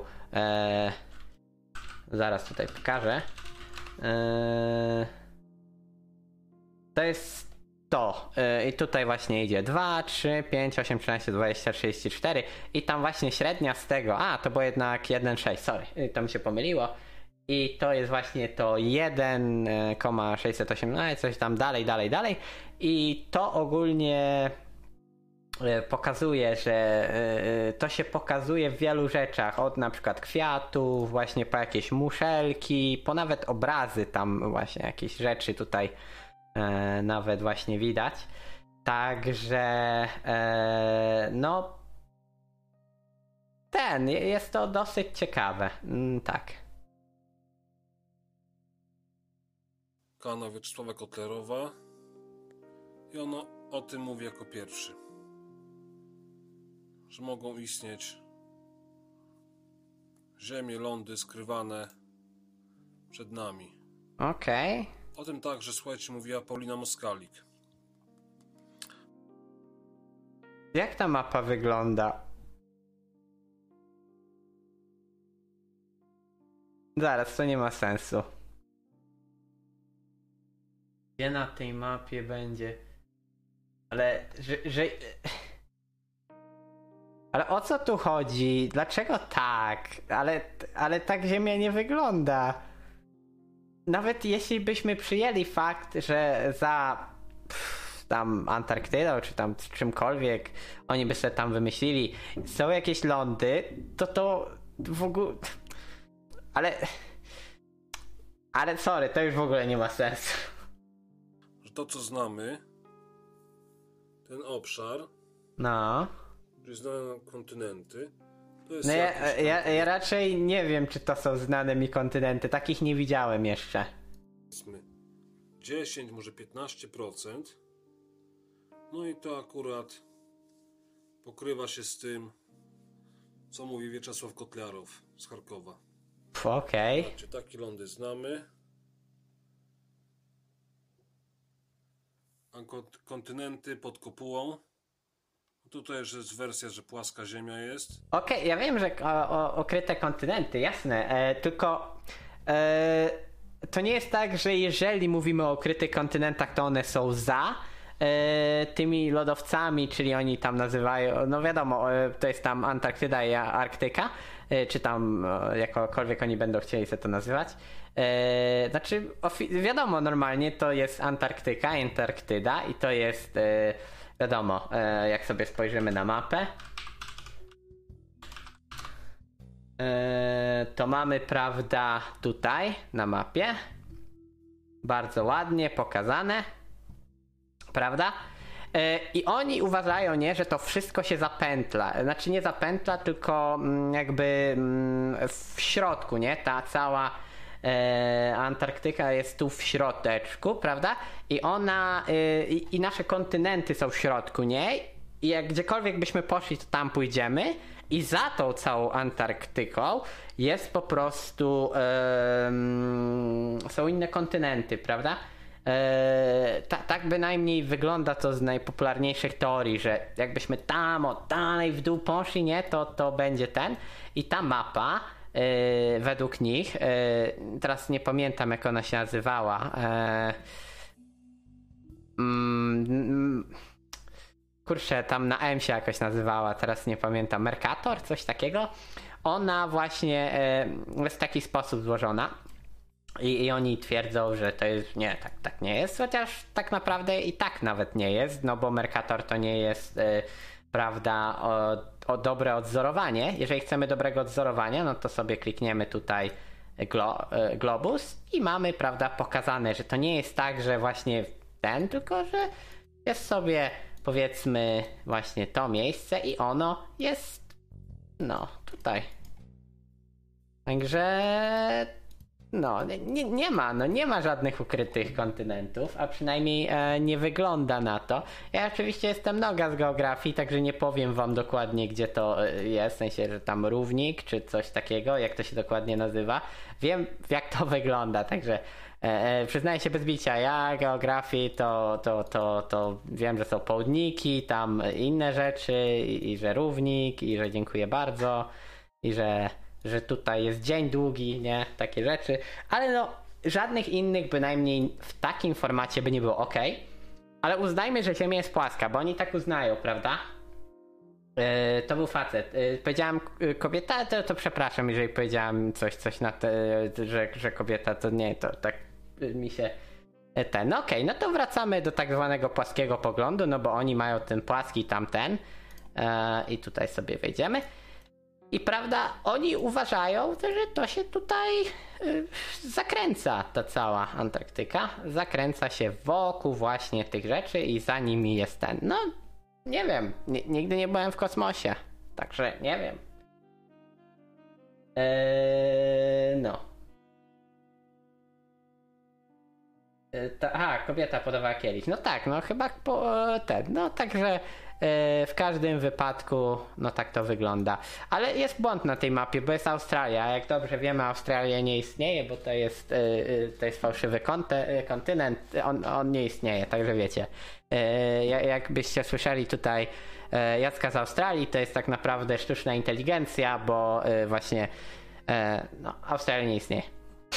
Zaraz tutaj pokażę. To jest to. I tutaj właśnie idzie 2, 3, 5, 8, 13, 20, 34. I tam właśnie średnia z tego. To było jednak 1,6. Sorry, to mi się pomyliło. I to jest właśnie to 1,618, coś tam dalej. I to ogólnie pokazuje, że to się pokazuje w wielu rzeczach, od na przykład kwiatów, właśnie po jakieś muszelki, po nawet obrazy tam właśnie jakieś rzeczy tutaj nawet właśnie widać. Także no jest to dosyć ciekawe. Tak. kanał Wieczysława Kotlerowa i ono o tym mówi jako pierwszy, że mogą istnieć ziemie, lądy skrywane przed nami. Okej. O tym także, słuchajcie, mówiła Paulina Moskalik. Jak ta mapa wygląda? Zaraz, to nie ma sensu. Gdzie na tej mapie będzie? Ale, Ale o co tu chodzi? Dlaczego tak? Ale tak Ziemia nie wygląda. Nawet jeśli byśmy przyjęli fakt, że za tam Antarktydą, czy tam czymkolwiek oni by sobie tam wymyślili, są jakieś lądy, to w ogóle... Ale sorry, to już w ogóle nie ma sensu. Że to, co znamy, ten obszar, No. gdzie znane kontynenty, to jest No ja raczej nie wiem, czy to są znane mi kontynenty. Takich nie widziałem jeszcze. 10, może 15%. No i to akurat pokrywa się z tym, co mówi Wieczysław Kotlarow z Charkowa. Okej. Znaczy, takie lądy znamy. A kontynenty pod kopułą. Tutaj już jest wersja, że płaska ziemia jest. Okej, ja wiem, że okryte kontynenty, jasne. Tylko to nie jest tak, że jeżeli mówimy o okrytych kontynentach, to one są za tymi lodowcami, czyli oni tam nazywają, no wiadomo, to jest tam Antarktyda i Arktyka, czy tam jakokolwiek oni będą chcieli sobie to nazywać. Znaczy, wiadomo, normalnie to jest Antarktyka, Antarktyda i to jest, wiadomo, jak sobie spojrzymy na mapę, to mamy, prawda, tutaj na mapie, bardzo ładnie pokazane, prawda? I oni uważają, nie, że to wszystko się zapętla. Znaczy nie zapętla, tylko jakby w środku, nie? Ta cała Antarktyka jest tu w środeczku, prawda? I ona, i nasze kontynenty są w środku niej. I jak gdziekolwiek byśmy poszli, to tam pójdziemy. I za tą całą Antarktyką jest po prostu są inne kontynenty, prawda? Tak bynajmniej wygląda to z najpopularniejszych teorii, że jakbyśmy tam dalej w dół poszli, nie, to będzie ten. I ta mapa według nich, teraz nie pamiętam jak ona się nazywała, kurczę, tam na M się jakoś nazywała, teraz nie pamiętam, Mercator, coś takiego. Ona właśnie jest w taki sposób złożona i oni twierdzą, że to jest, nie, tak nie jest, chociaż tak naprawdę i tak nawet nie jest, no bo Mercator to nie jest, prawda, o dobre odzorowanie. Jeżeli chcemy dobrego odzorowania, no to sobie klikniemy tutaj globus i mamy, prawda, pokazane, że to nie jest tak, że właśnie ten, tylko że jest sobie, powiedzmy, właśnie to miejsce i ono jest, no, tutaj. Także, no, nie ma żadnych ukrytych kontynentów, a przynajmniej nie wygląda na to. Ja oczywiście jestem noga z geografii, także nie powiem wam dokładnie, gdzie to jest, w sensie, że tam równik, czy coś takiego, jak to się dokładnie nazywa. Wiem, jak to wygląda, także przyznaję się bez bicia, ja geografii to wiem, że są południki, tam inne rzeczy i że równik i że dziękuję bardzo i że tutaj jest dzień długi, nie, takie rzeczy, ale no żadnych innych bynajmniej w takim formacie by nie było, ok, ale uznajmy, że Ziemia jest płaska, bo oni tak uznają, prawda? To był facet. Powiedziałem kobieta, to przepraszam, jeżeli powiedziałem coś na te, że kobieta to nie, to tak mi się no okej, no to wracamy do tak zwanego płaskiego poglądu, no bo oni mają ten płaski tamten i tutaj sobie wejdziemy i prawda, oni uważają, że to się tutaj zakręca, ta cała Antarktyka, zakręca się wokół właśnie tych rzeczy i za nimi jest ten, no nie wiem, nigdy nie byłem w kosmosie, także nie wiem. No. Kobieta podawała kielich. No tak, no chyba no także w każdym wypadku no tak to wygląda. Ale jest błąd na tej mapie, bo jest Australia. Jak dobrze wiemy, Australia nie istnieje, bo to jest fałszywy kontynent. On nie istnieje, także wiecie. Jakbyście słyszeli tutaj Jacka z Australii, to jest tak naprawdę sztuczna inteligencja, bo właśnie no, Australia nie istnieje.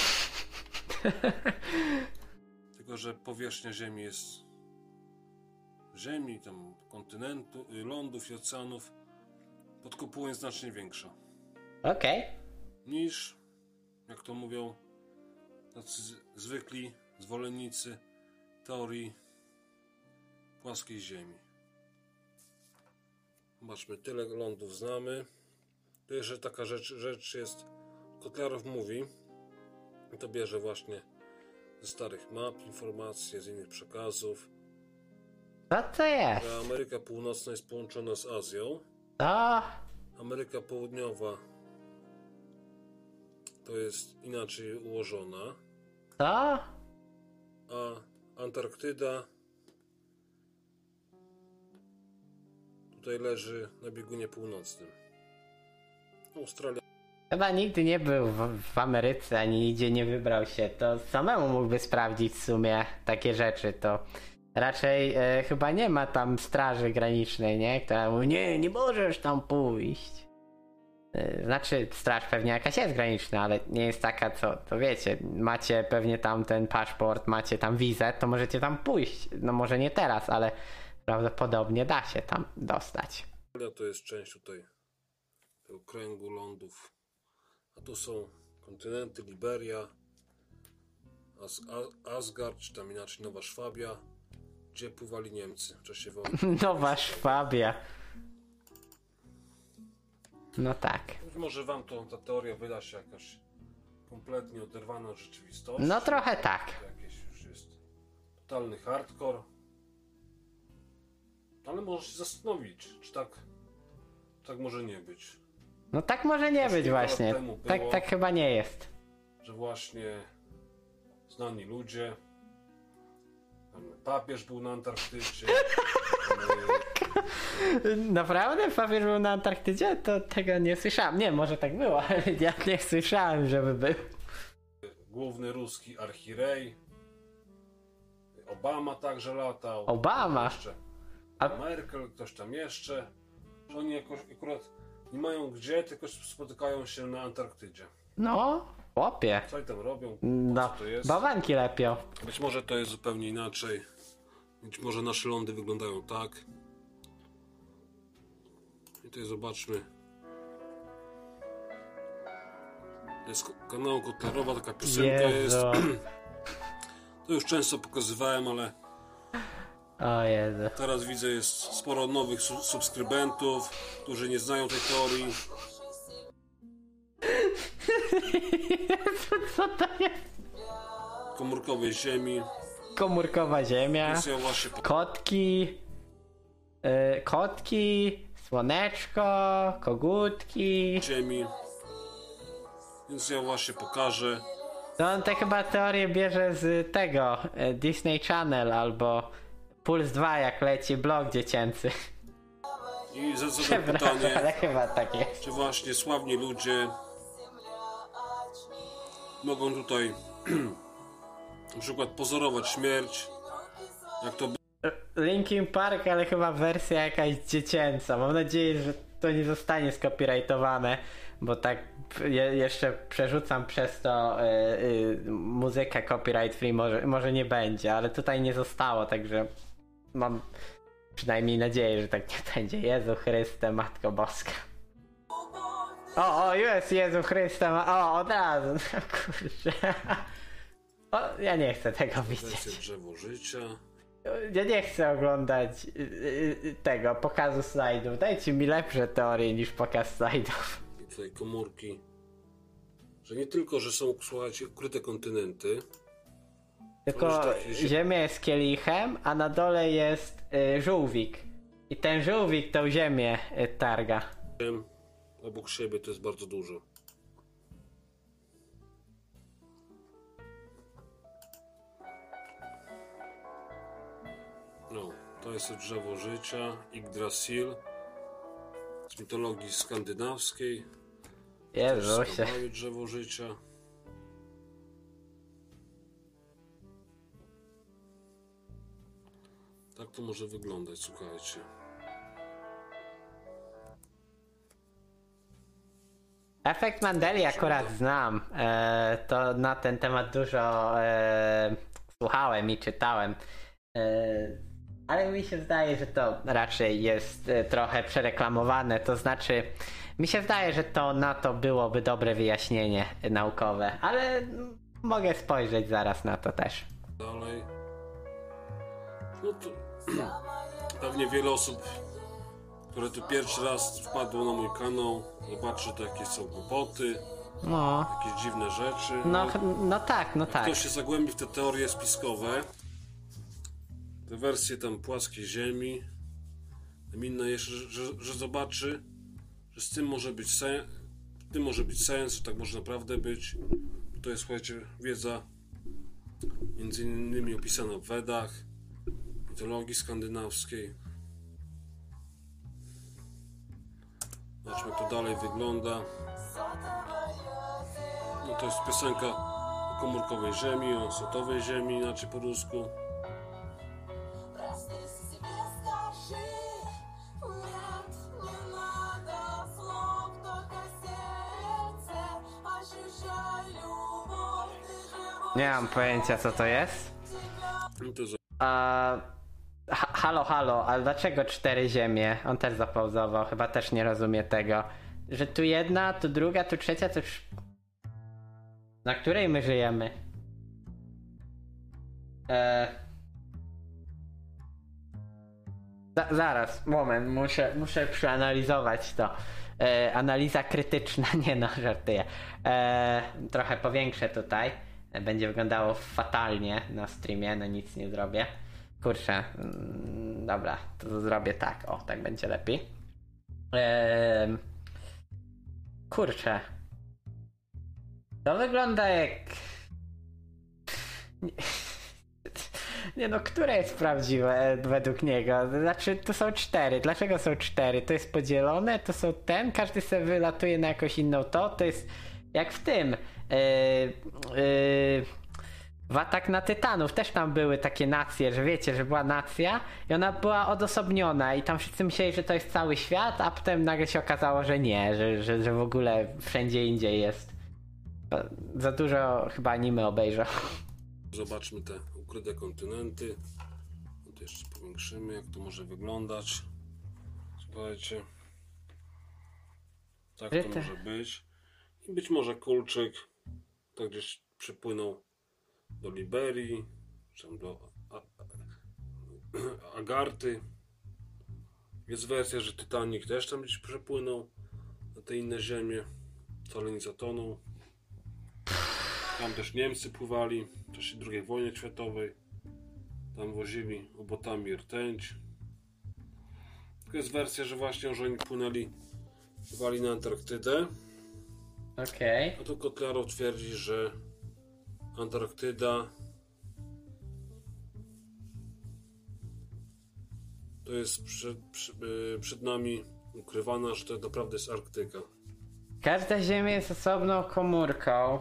Tylko że powierzchnia Ziemi jest Ziemi, tam kontynentu, lądów i oceanów pod kopułą jest znacznie większa. Okej. Niż, jak to mówią tacy zwykli zwolennicy teorii płaskiej Ziemi. Zobaczmy, tyle lądów znamy. Tu jeszcze taka rzecz jest, Kotlarow mówi, to bierze właśnie ze starych map, informacje, z innych przekazów. Co to jest? Że Ameryka Północna jest połączona z Azją. Co? Ameryka Południowa to jest inaczej ułożona. Co? A Antarktyda tutaj leży na biegunie północnym. Australia. Chyba nigdy nie był w Ameryce, ani nigdzie nie wybrał się. To samemu mógłby sprawdzić w sumie takie rzeczy. To raczej chyba nie ma tam straży granicznej, nie? Która mówi, nie możesz tam pójść. Znaczy, straż pewnie jakaś jest graniczna, ale nie jest taka, to wiecie, macie pewnie tam ten paszport, macie tam wizę, to możecie tam pójść. No może nie teraz, ale prawdopodobnie da się tam dostać. To jest część tutaj tego kręgu lądów. A tu są kontynenty, Liberia, Asgard, czy tam inaczej Nowa Szwabia, gdzie pływali Niemcy w czasie wojny. Nowa Szwabia. No tak. Może wam ta teoria wyda się jakaś kompletnie oderwana od rzeczywistości. No trochę tak. Jakieś już jest totalny hardcore. Ale może się zastanowić, czy tak może nie być. No tak może nie być właśnie. Tak chyba nie jest. Że właśnie znani ludzie, papież był na Antarktydzie. Naprawdę? Papież był na Antarktydzie? To tego nie słyszałem. Nie, może tak było, ale ja nie słyszałem, żeby był. Główny ruski archirej. Obama także latał. Obama? Jeszcze. A- Merkel, ktoś tam jeszcze. Że oni jakoś akurat nie mają gdzie, tylko spotykają się na Antarktydzie. No, chłopie. Co oni tam robią? No, Co to jest? bałwanki lepią. Być może to jest zupełnie inaczej. Być może nasze lądy wyglądają tak. I tutaj zobaczmy. To jest kanał Kotlerowa, taka piosenka jest. Jezu. To już często pokazywałem, ale O Jezu. teraz widzę, jest sporo nowych subskrybentów, którzy nie znają tej teorii. Co to jest? Komórkowej Ziemi. Komórkowa ziemia. Więc ja właśnie Kotki. Kotki. Słoneczko. Kogutki. Ziemi. Więc ja właśnie pokażę. No on te chyba teorię bierze z tego Disney Channel albo Puls 2, jak leci blog dziecięcy. I zadam Przepraszam, ale pytanie, chyba tak jest. czy właśnie sławni ludzie mogą tutaj na przykład pozorować śmierć, jak to Linkin Park, ale chyba wersja jakaś dziecięca. Mam nadzieję, że to nie zostanie skopirajtowane, bo tak jeszcze przerzucam przez to muzykę copyright free, może nie będzie, ale tutaj nie zostało, także mam przynajmniej nadzieję, że tak nie będzie. Jezu Chryste, Matko Boska. O, jest Jezu Chryste, od razu, no kurczę. O, ja nie chcę tego wersja widzieć. drzewo życia. Ja nie chcę oglądać tego pokazu slajdów. Dajcie mi lepsze teorie niż pokaz slajdów. I tutaj komórki. Że nie tylko, że są, słuchajcie, ukryte kontynenty. Tylko Może takie Ziemia jest kielichem, a na dole jest żółwik. I ten żółwik tą Ziemię targa. Obok siebie to jest bardzo dużo. No, to jest drzewo życia, Yggdrasil, z mitologii skandynawskiej. To jest Jezusie. małe drzewo życia. Tak to może wyglądać, słuchajcie. Efekt Mandeli akurat znam. To na ten temat dużo słuchałem i czytałem. Ale mi się zdaje, że to raczej jest trochę przereklamowane. To znaczy, mi się zdaje, że to na to byłoby dobre wyjaśnienie naukowe. Ale mogę spojrzeć zaraz na to też. Dalej. No to pewnie wiele osób, które tu pierwszy raz wpadło na mój kanał, zobaczy, to jakieś są głupoty, No, jakieś dziwne rzeczy. no tak. Kto się zagłębi w te teorie spiskowe, te wersje tam płaskiej ziemi, tam inne jeszcze, że zobaczy, że z tym może być sens, że tak może naprawdę być. To jest, słuchajcie, wiedza między innymi opisana w Wedach, mitologii skandynawskiej. Zobaczmy, jak to dalej wygląda. No to jest piosenka o komórkowej ziemi, o sotowej ziemi, inaczej po rusku. Nie mam pojęcia, co to jest. No to jest Halo, ale dlaczego 4 ziemie? On też zapauzował, chyba też nie rozumie tego. Że tu jedna, tu druga, tu trzecia, to już... Na której my żyjemy? Zaraz, moment, muszę przeanalizować to. Analiza krytyczna, nie no, żartuję. Trochę powiększę tutaj. Będzie wyglądało fatalnie na streamie, no nic nie zrobię. Kurczę, dobra, to zrobię tak, o, tak będzie lepiej. Kurczę. To wygląda jak... Nie no, które jest prawdziwe według niego? Znaczy, to są 4. Dlaczego są 4? To jest podzielone, to są każdy sobie wylatuje na jakąś inną to jest jak w tym. w Atak na Tytanów też tam były takie nacje, że wiecie, że była nacja i ona była odosobniona i tam wszyscy myśleli, że to jest cały świat, a potem nagle się okazało, że nie, że w ogóle wszędzie indziej jest. Za dużo chyba anime obejrzał. Zobaczmy te ukryte kontynenty. No to jeszcze powiększymy, jak to może wyglądać. Słuchajcie. Tak to może być. I być może kulczyk tak gdzieś przypłynął do Liberii, czy do Agarty. Jest wersja, że Titanic też tam gdzieś przepłynął na te inne ziemie. Wcale nie zatonął. Tam też Niemcy pływali w czasie II wojny światowej. Tam wozili ubotami rtęć. Tylko jest wersja, że właśnie, że oni płynęli na Antarktydę. Okej. A tu Kotlarow twierdzi, że Antarktyda to jest przed nami ukrywana, że to naprawdę jest Arktyka. Każda ziemia jest osobną komórką.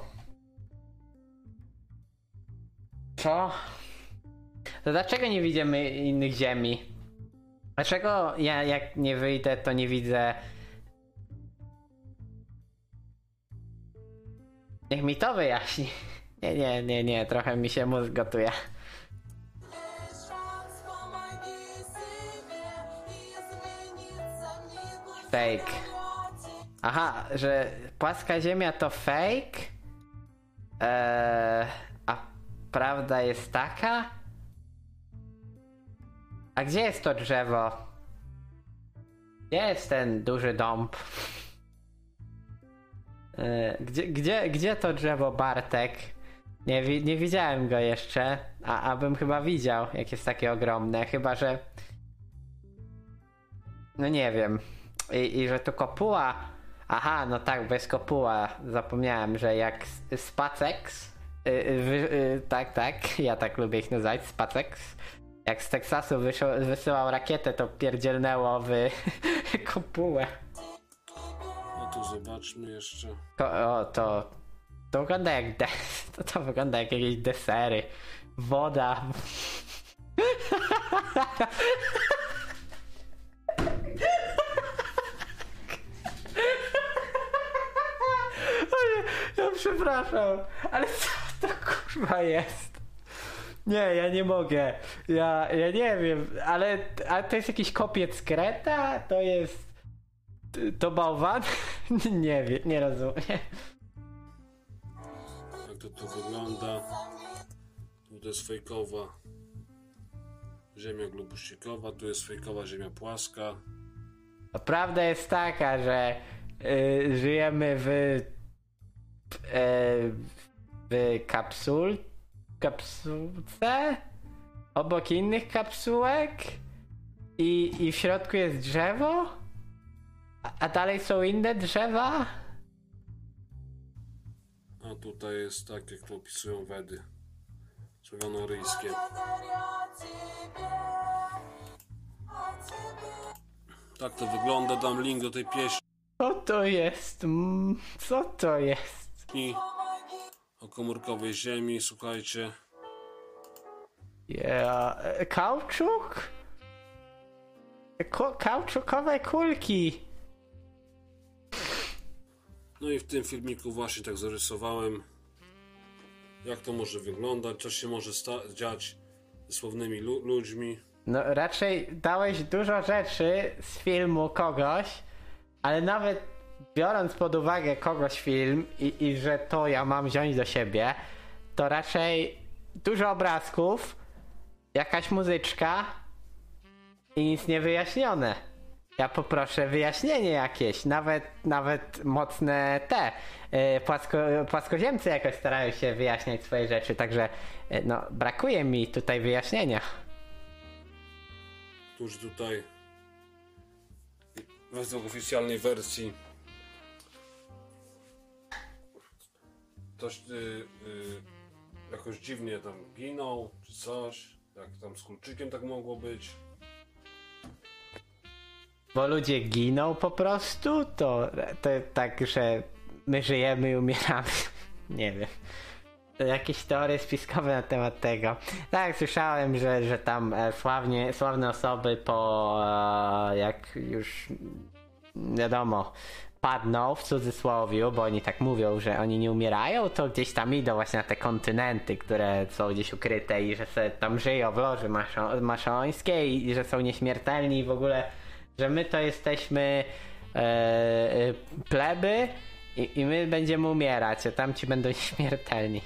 Co? To dlaczego nie widzimy innych ziemi? Dlaczego ja jak nie wyjdę, to nie widzę... Niech mi to wyjaśni. Nie, trochę mi się mózg gotuje. Fake. Aha, że płaska ziemia to fake? A prawda jest taka? A gdzie jest to drzewo? Gdzie jest ten duży dąb? Gdzie to drzewo, Bartek? Nie widziałem go jeszcze, a bym chyba widział, jak jest takie ogromne, chyba że... No nie wiem. I że to kopuła... Aha, no tak, bez kopuła. Zapomniałem, że jak Spacex... tak, ja tak lubię ich nazywać, Spacex. Jak z Teksasu wysyłał rakietę, to pierdzielnęło w kopułę. No to zobaczmy jeszcze. To wygląda jak to wygląda jak jakieś desery. Woda. Ja przepraszam, ale co to kurwa jest? Nie, ja nie mogę. Ja nie wiem, ale to jest jakiś kopiec kreta? To jest... To bałwan? Nie wiem, nie rozumiem. Jak to tu wygląda? Tu jest fejkowa ziemia globusikowa, tu jest fejkowa ziemia płaska. Prawda jest taka, że żyjemy w kapsułce obok innych kapsułek i w środku jest drzewo, a dalej są inne drzewa. A tutaj jest tak, jak to opisują Wedy słowianoryjskie. Tak to wygląda, dam link do tej pieśni Co to jest? Co to jest? o komórkowej ziemi, słuchajcie. Kauczuk? Kauczukowe kulki. No i w tym filmiku właśnie tak zarysowałem, jak to może wyglądać, co się może dziać ze słownymi ludźmi. No raczej dałeś dużo rzeczy z filmu kogoś, ale nawet biorąc pod uwagę kogoś film i że to ja mam wziąć do siebie, to raczej dużo obrazków, jakaś muzyczka i nic nie wyjaśnione. Ja poproszę wyjaśnienie jakieś, nawet mocne płaskoziemcy jakoś starają się wyjaśniać swoje rzeczy, także no brakuje mi tutaj wyjaśnienia. Tuż tutaj według oficjalnej wersji ktoś jakoś dziwnie tam ginął, czy coś, jak tam z kulczykiem tak mogło być. Bo ludzie giną po prostu? To tak, że my żyjemy i umieramy. Nie wiem. jakieś teorie spiskowe na temat tego. Tak, słyszałem, że tam sławne osoby jak już wiadomo, padną w cudzysłowiu, bo oni tak mówią, że oni nie umierają, to gdzieś tam idą właśnie na te kontynenty, które są gdzieś ukryte i że sobie tam żyją w loży maszońskiej i że są nieśmiertelni i w ogóle, że my to jesteśmy pleby i my będziemy umierać, a tamci będą nieśmiertelni.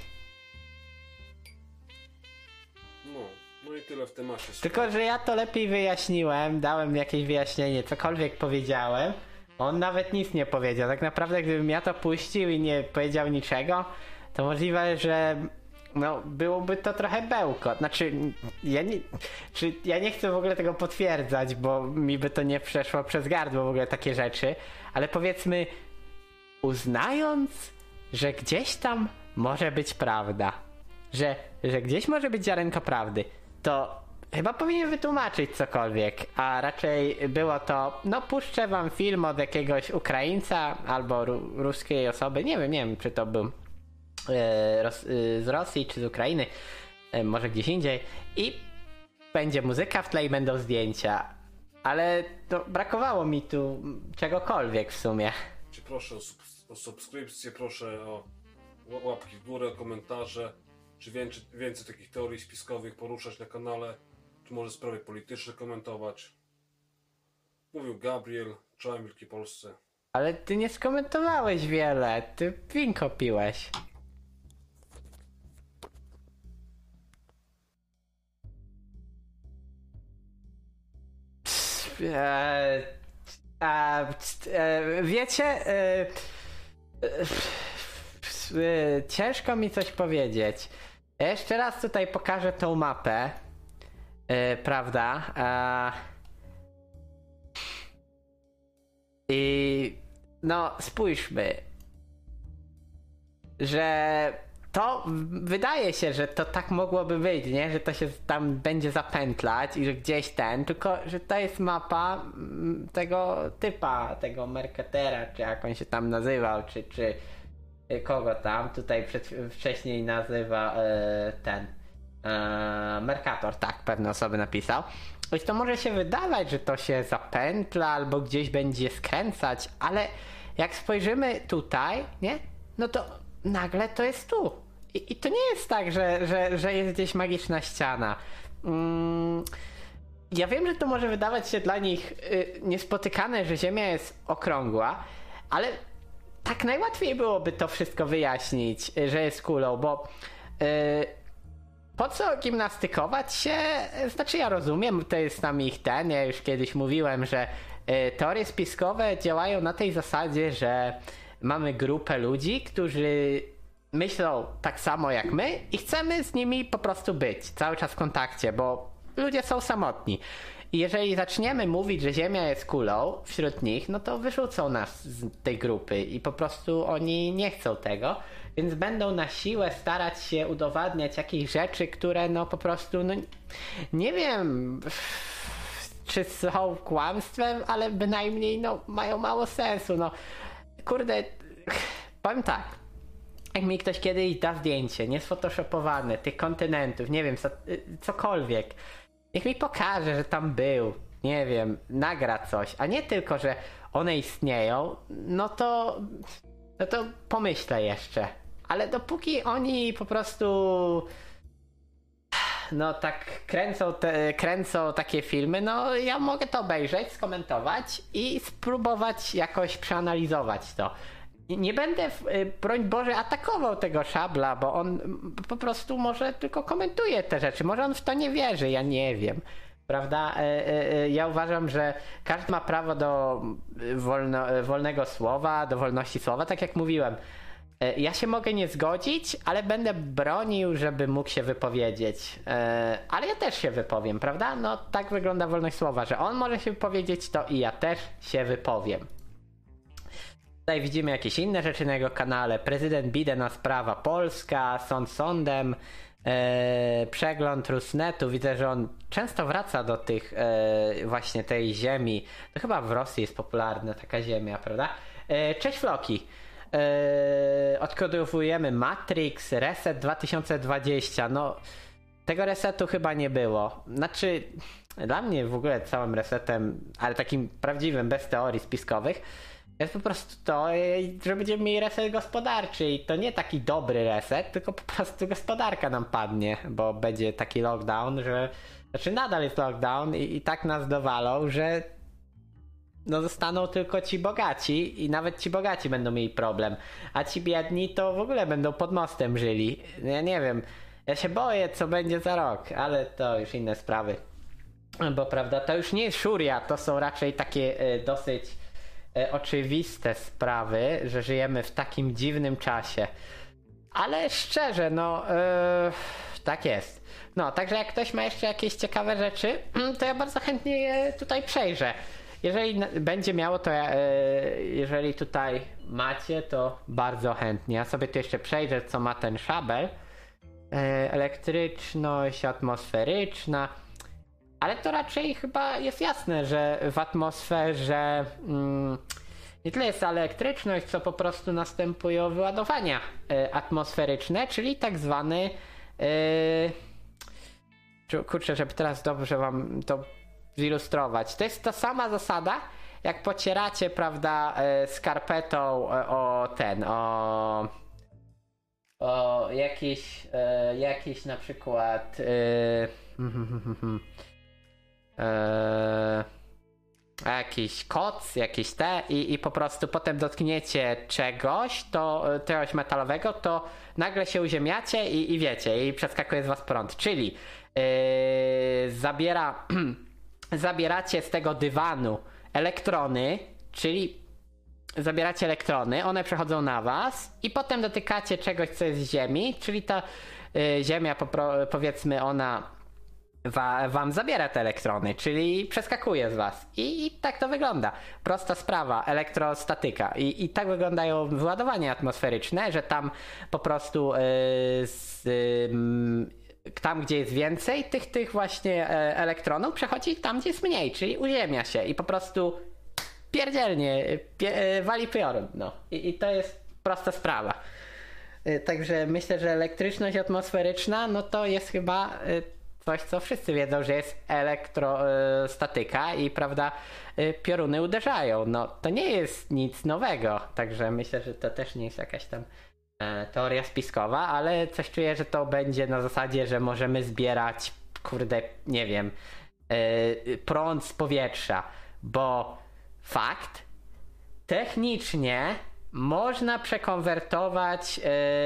No i tyle w temacie. Tylko, że ja to lepiej wyjaśniłem, dałem jakieś wyjaśnienie, cokolwiek powiedziałem. On nawet nic nie powiedział. Tak naprawdę, gdybym ja to puścił i nie powiedział niczego, to możliwe, że no, byłoby to trochę bełkot. Znaczy, ja nie chcę w ogóle tego potwierdzać, bo mi by to nie przeszło przez gardło w ogóle takie rzeczy, ale powiedzmy, uznając, że gdzieś tam może być prawda, że gdzieś może być ziarenko prawdy, to chyba powinien wytłumaczyć cokolwiek, a raczej było to, no puszczę wam film od jakiegoś Ukraińca albo ruskiej osoby, nie wiem czy to był z Rosji czy z Ukrainy, może gdzieś indziej i będzie muzyka w tle i będą zdjęcia, ale to brakowało mi tu czegokolwiek w sumie. Proszę o subskrypcję, proszę o łapki w górę, komentarze, czy więcej takich teorii spiskowych poruszać na kanale, czy może sprawy polityczne komentować. Mówił Gabriel, czołem Wielkiej Polsce. Ale ty nie skomentowałeś wiele, ty winko piłeś. Wiecie, ciężko mi coś powiedzieć. Ja jeszcze raz tutaj pokażę tą mapę, prawda? I no spójrzmy, że to wydaje się, że to tak mogłoby być, nie? Że to się tam będzie zapętlać i że gdzieś tylko, że to jest mapa tego typa, tego Mercatera, czy jak on się tam nazywał, czy kogo tam tutaj wcześniej nazywa Mercator, tak, pewne osoby napisał. I to może się wydawać, że to się zapętla albo gdzieś będzie skręcać, ale jak spojrzymy tutaj, nie? No to nagle to jest tu. I to nie jest tak, że jest gdzieś magiczna ściana. Ja wiem, że to może wydawać się dla nich niespotykane, że Ziemia jest okrągła, ale tak najłatwiej byłoby to wszystko wyjaśnić, że jest kulą, bo po co gimnastykować się? Znaczy ja rozumiem, to jest tam ich ja już kiedyś mówiłem, że teorie spiskowe działają na tej zasadzie, że mamy grupę ludzi, którzy myślą tak samo jak my i chcemy z nimi po prostu być cały czas w kontakcie, bo ludzie są samotni. I jeżeli zaczniemy mówić, że Ziemia jest kulą wśród nich, no to wyrzucą nas z tej grupy i po prostu oni nie chcą tego, więc będą na siłę starać się udowadniać jakieś rzeczy, które no po prostu, no nie wiem, czy są kłamstwem, ale bynajmniej no mają mało sensu, no kurde, powiem tak, jak mi ktoś kiedyś da zdjęcie, niesfotoshopowane, tych kontynentów, nie wiem, cokolwiek, niech mi pokaże, że tam był, nie wiem, nagra coś, a nie tylko, że one istnieją, no to pomyślę jeszcze. Ale dopóki oni po prostu no tak kręcą takie filmy, no ja mogę to obejrzeć, skomentować i spróbować jakoś przeanalizować to. Nie będę, broń Boże, atakował tego Szabla, bo on po prostu może tylko komentuje te rzeczy. Może on w to nie wierzy, ja nie wiem. Prawda? Ja uważam, że każdy ma prawo do wolnego słowa, do wolności słowa, tak jak mówiłem. Ja się mogę nie zgodzić, ale będę bronił, żeby mógł się wypowiedzieć. Ale ja też się wypowiem, prawda? No tak wygląda wolność słowa, że on może się wypowiedzieć, to i ja też się wypowiem. Tutaj widzimy jakieś inne rzeczy na jego kanale. Prezydent Bidena, sprawa Polska, sąd sądem, przegląd Rusnetu. Widzę, że on często wraca do tych właśnie tej ziemi. To chyba w Rosji jest popularna taka ziemia, prawda? Cześć Floki. odkodowujemy Matrix, Reset 2020, no tego resetu chyba nie było. Znaczy, dla mnie w ogóle całym resetem, ale takim prawdziwym, bez teorii spiskowych, jest po prostu to, że będziemy mieli reset gospodarczy i to nie taki dobry reset, tylko po prostu gospodarka nam padnie, bo będzie taki lockdown, że... Znaczy nadal jest lockdown i tak nas dowalą, że no zostaną tylko ci bogaci i nawet ci bogaci będą mieli problem, a ci biedni to w ogóle będą pod mostem żyli. Ja nie wiem, ja się boję co będzie za rok, ale to już inne sprawy. Bo prawda, to już nie jest szuria, to są raczej takie dosyć oczywiste sprawy, że żyjemy w takim dziwnym czasie. Ale szczerze, no tak jest. No, także jak ktoś ma jeszcze jakieś ciekawe rzeczy, to ja bardzo chętnie je tutaj przejrzę. Jeżeli będzie miało, to ja, jeżeli tutaj macie, to bardzo chętnie. Ja sobie tu jeszcze przejrzę, co ma ten szabel. Elektryczność, atmosferyczna. Ale to raczej chyba jest jasne, że w atmosferze nie tyle jest elektryczność, co po prostu następują wyładowania atmosferyczne, czyli tak zwany kurczę, żeby teraz dobrze wam to zilustrować. To jest ta sama zasada, jak pocieracie, prawda, skarpetą o jakiś na przykład jakiś koc, jakiś i po prostu potem dotkniecie czegoś metalowego, to nagle się uziemiacie i wiecie, i przeskakuje z was prąd, czyli zabieracie z tego dywanu elektrony, czyli zabieracie elektrony, one przechodzą na was i potem dotykacie czegoś, co jest z ziemi, czyli ta ziemia, powiedzmy, ona wam zabiera te elektrony, czyli przeskakuje z was. I tak to wygląda. Prosta sprawa, elektrostatyka. I tak wyglądają wyładowania atmosferyczne, że tam po prostu tam, gdzie jest więcej tych właśnie elektronów, przechodzi tam, gdzie jest mniej, czyli uziemia się i po prostu pierdzielnie wali piorun. No. I to jest prosta sprawa. Także myślę, że elektryczność atmosferyczna, no to jest chyba coś, co wszyscy wiedzą, że jest elektrostatyka i prawda, pioruny uderzają. No to nie jest nic nowego, także myślę, że to też nie jest jakaś tam teoria spiskowa, ale coś czuję, że to będzie na zasadzie, że możemy zbierać, kurde, nie wiem, prąd z powietrza, bo fakt, technicznie można przekonwertować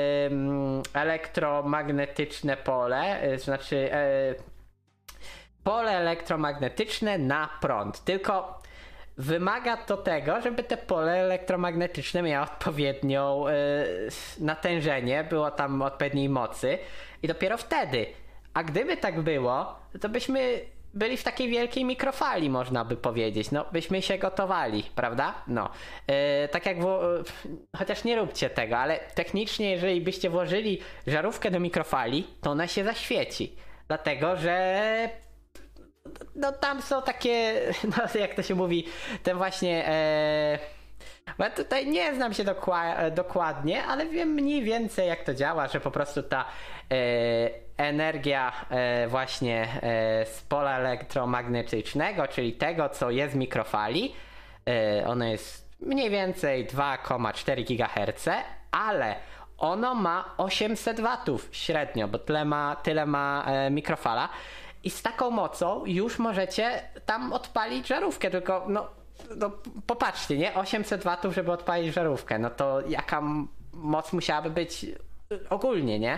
elektromagnetyczne pole, znaczy pole elektromagnetyczne na prąd, tylko wymaga to tego, żeby te pole elektromagnetyczne miało odpowiednią natężenie, było tam odpowiedniej mocy i dopiero wtedy. A gdyby tak było, to byśmy byli w takiej wielkiej mikrofali, można by powiedzieć. No, byśmy się gotowali, prawda? No. Tak jak chociaż nie róbcie tego, ale technicznie, jeżeli byście włożyli żarówkę do mikrofali, to ona się zaświeci. Dlatego, że no tam są takie, no jak to się mówi, ten właśnie bo tutaj nie znam się dokładnie, ale wiem mniej więcej jak to działa, że po prostu ta energia właśnie z pola elektromagnetycznego, czyli tego, co jest w mikrofali, ono jest mniej więcej 2,4 GHz, ale ono ma 800 watów średnio, bo tyle ma mikrofala i z taką mocą już możecie tam odpalić żarówkę, tylko no popatrzcie, nie? 800 watów, żeby odpalić żarówkę, no to jaka moc musiałaby być ogólnie, nie?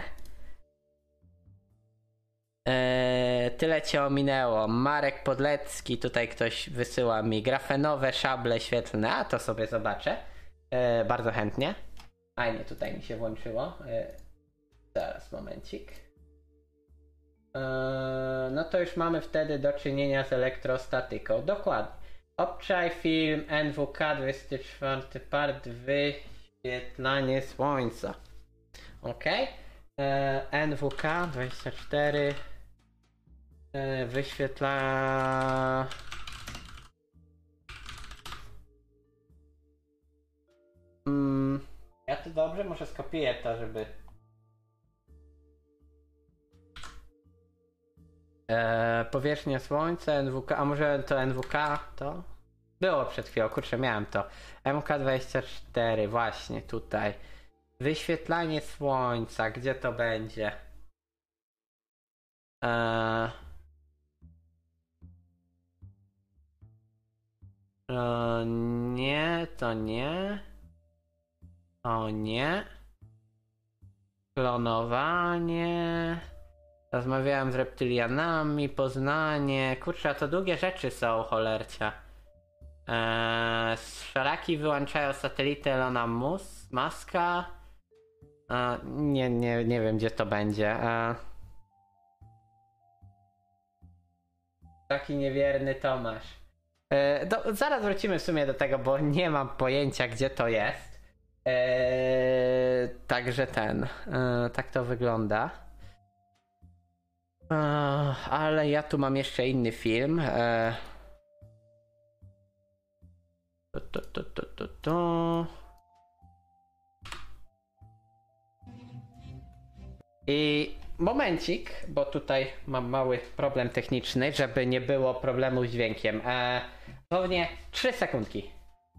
Tyle cię ominęło. Marek Podlecki, tutaj ktoś wysyła mi grafenowe szable świetlne, a to sobie zobaczę. Bardzo chętnie. Fajnie tutaj mi się włączyło. Zaraz, momencik. No to już mamy wtedy do czynienia z elektrostatyką. Dokładnie. Obczaj film NWK 24 part wyświetlanie słońca. Ok. NWK 24 wyświetla Ja to dobrze, może skopiuję to, żeby... Powierzchnia Słońca, NWK, a może to NWK to? Było przed chwilą, kurczę, miałem to. MK24, właśnie tutaj. Wyświetlanie Słońca, gdzie to będzie? Nie, to nie. O nie. Klonowanie. Rozmawiałem z reptylianami, Poznanie. Kurczę, a to długie rzeczy są, cholercia. Szaraki wyłączają satelity Elona Muska. Nie wiem, gdzie to będzie. Taki niewierny Tomasz. Zaraz wrócimy w sumie do tego, bo nie mam pojęcia, gdzie to jest. Także tak to wygląda. Ale ja tu mam jeszcze inny film. I momencik, bo tutaj mam mały problem techniczny, żeby nie było problemu z dźwiękiem. Dosłownie 3 sekundki.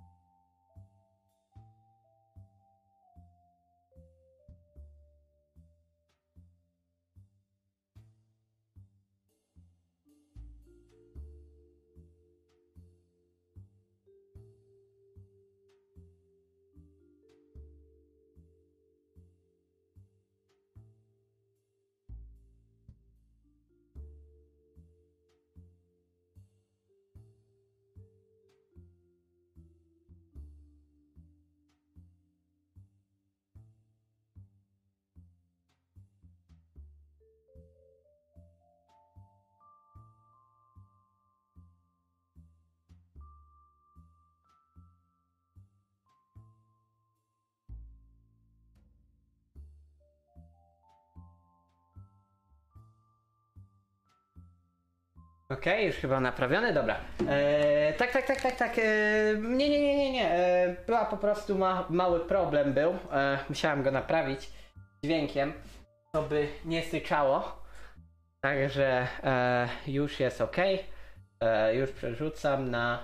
Okej, już chyba naprawione, dobra. Tak. Nie. Była po prostu mały problem był. Musiałem go naprawić dźwiękiem, to by nie syczało. Także już jest ok. Już przerzucam na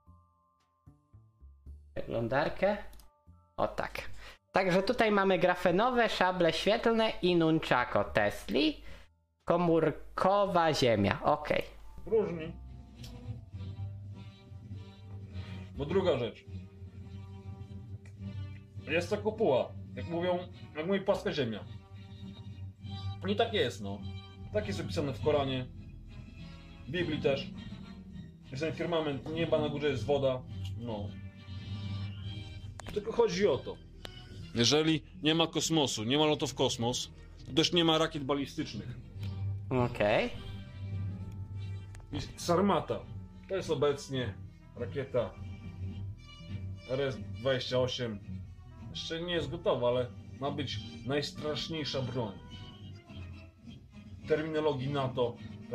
przeglądarkę. O tak. Także tutaj mamy grafenowe, szable świetlne i nunchako Tesli. Komórkowa ziemia, ok. Różni. Bo druga rzecz. Jest to kopuła. Jak mówi płaska ziemia. I tak jest, no. Tak jest opisane w Koranie. W Biblii też. Jest ten firmament, nieba na górze jest woda. No. Tylko chodzi o to. Jeżeli nie ma kosmosu, nie ma lotów w kosmos, to też nie ma rakiet balistycznych. Okej. I Sarmata. To jest obecnie rakieta RS-28. Jeszcze nie jest gotowa, ale ma być najstraszniejsza broń. W terminologii NATO.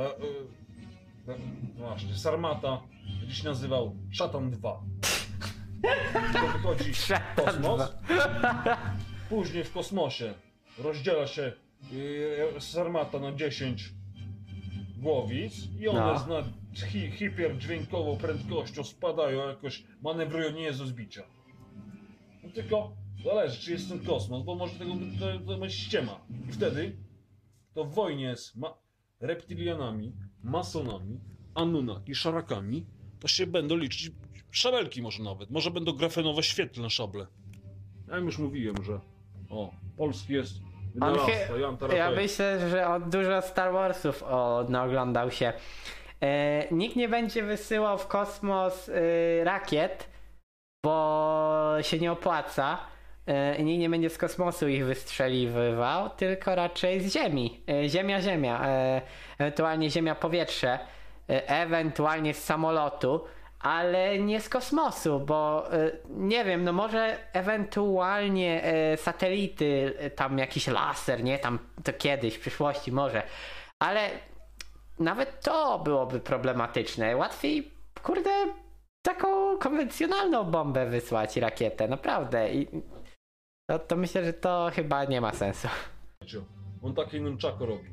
Właśnie, Sarmata gdzieś nazywał Szatan 2. To wychodzi kosmos. Później w kosmosie rozdziela się Sarmata na 10 głowic i one z hiperdźwiękową prędkością spadają, jakoś manewrują, nie jest do zbicia. No tylko zależy, czy jest ten kosmos, bo może to być ściema. I wtedy to w wojnie z reptylianami, masonami, Anunnaki, szarakami, to się będą liczyć szabelki może będą grafenowe świetlne szable. Ja już mówiłem, że polski jest wynalazca, Jan Tarapej. Ja myślę, że on dużo Star Warsów oglądał się. Nikt nie będzie wysyłał w kosmos rakiet, bo się nie opłaca. Nikt nie będzie z kosmosu ich wystrzeliwywał, tylko raczej z Ziemi. Ziemia, ewentualnie Ziemia-powietrze, ewentualnie z samolotu, ale nie z kosmosu, bo nie wiem, no może ewentualnie satelity, tam jakiś laser, nie? Tam to kiedyś, w przyszłości może, ale nawet to byłoby problematyczne. Łatwiej, kurde, taką konwencjonalną bombę wysłać, rakietę, naprawdę. to myślę, że to chyba nie ma sensu. On takie nunchako robi.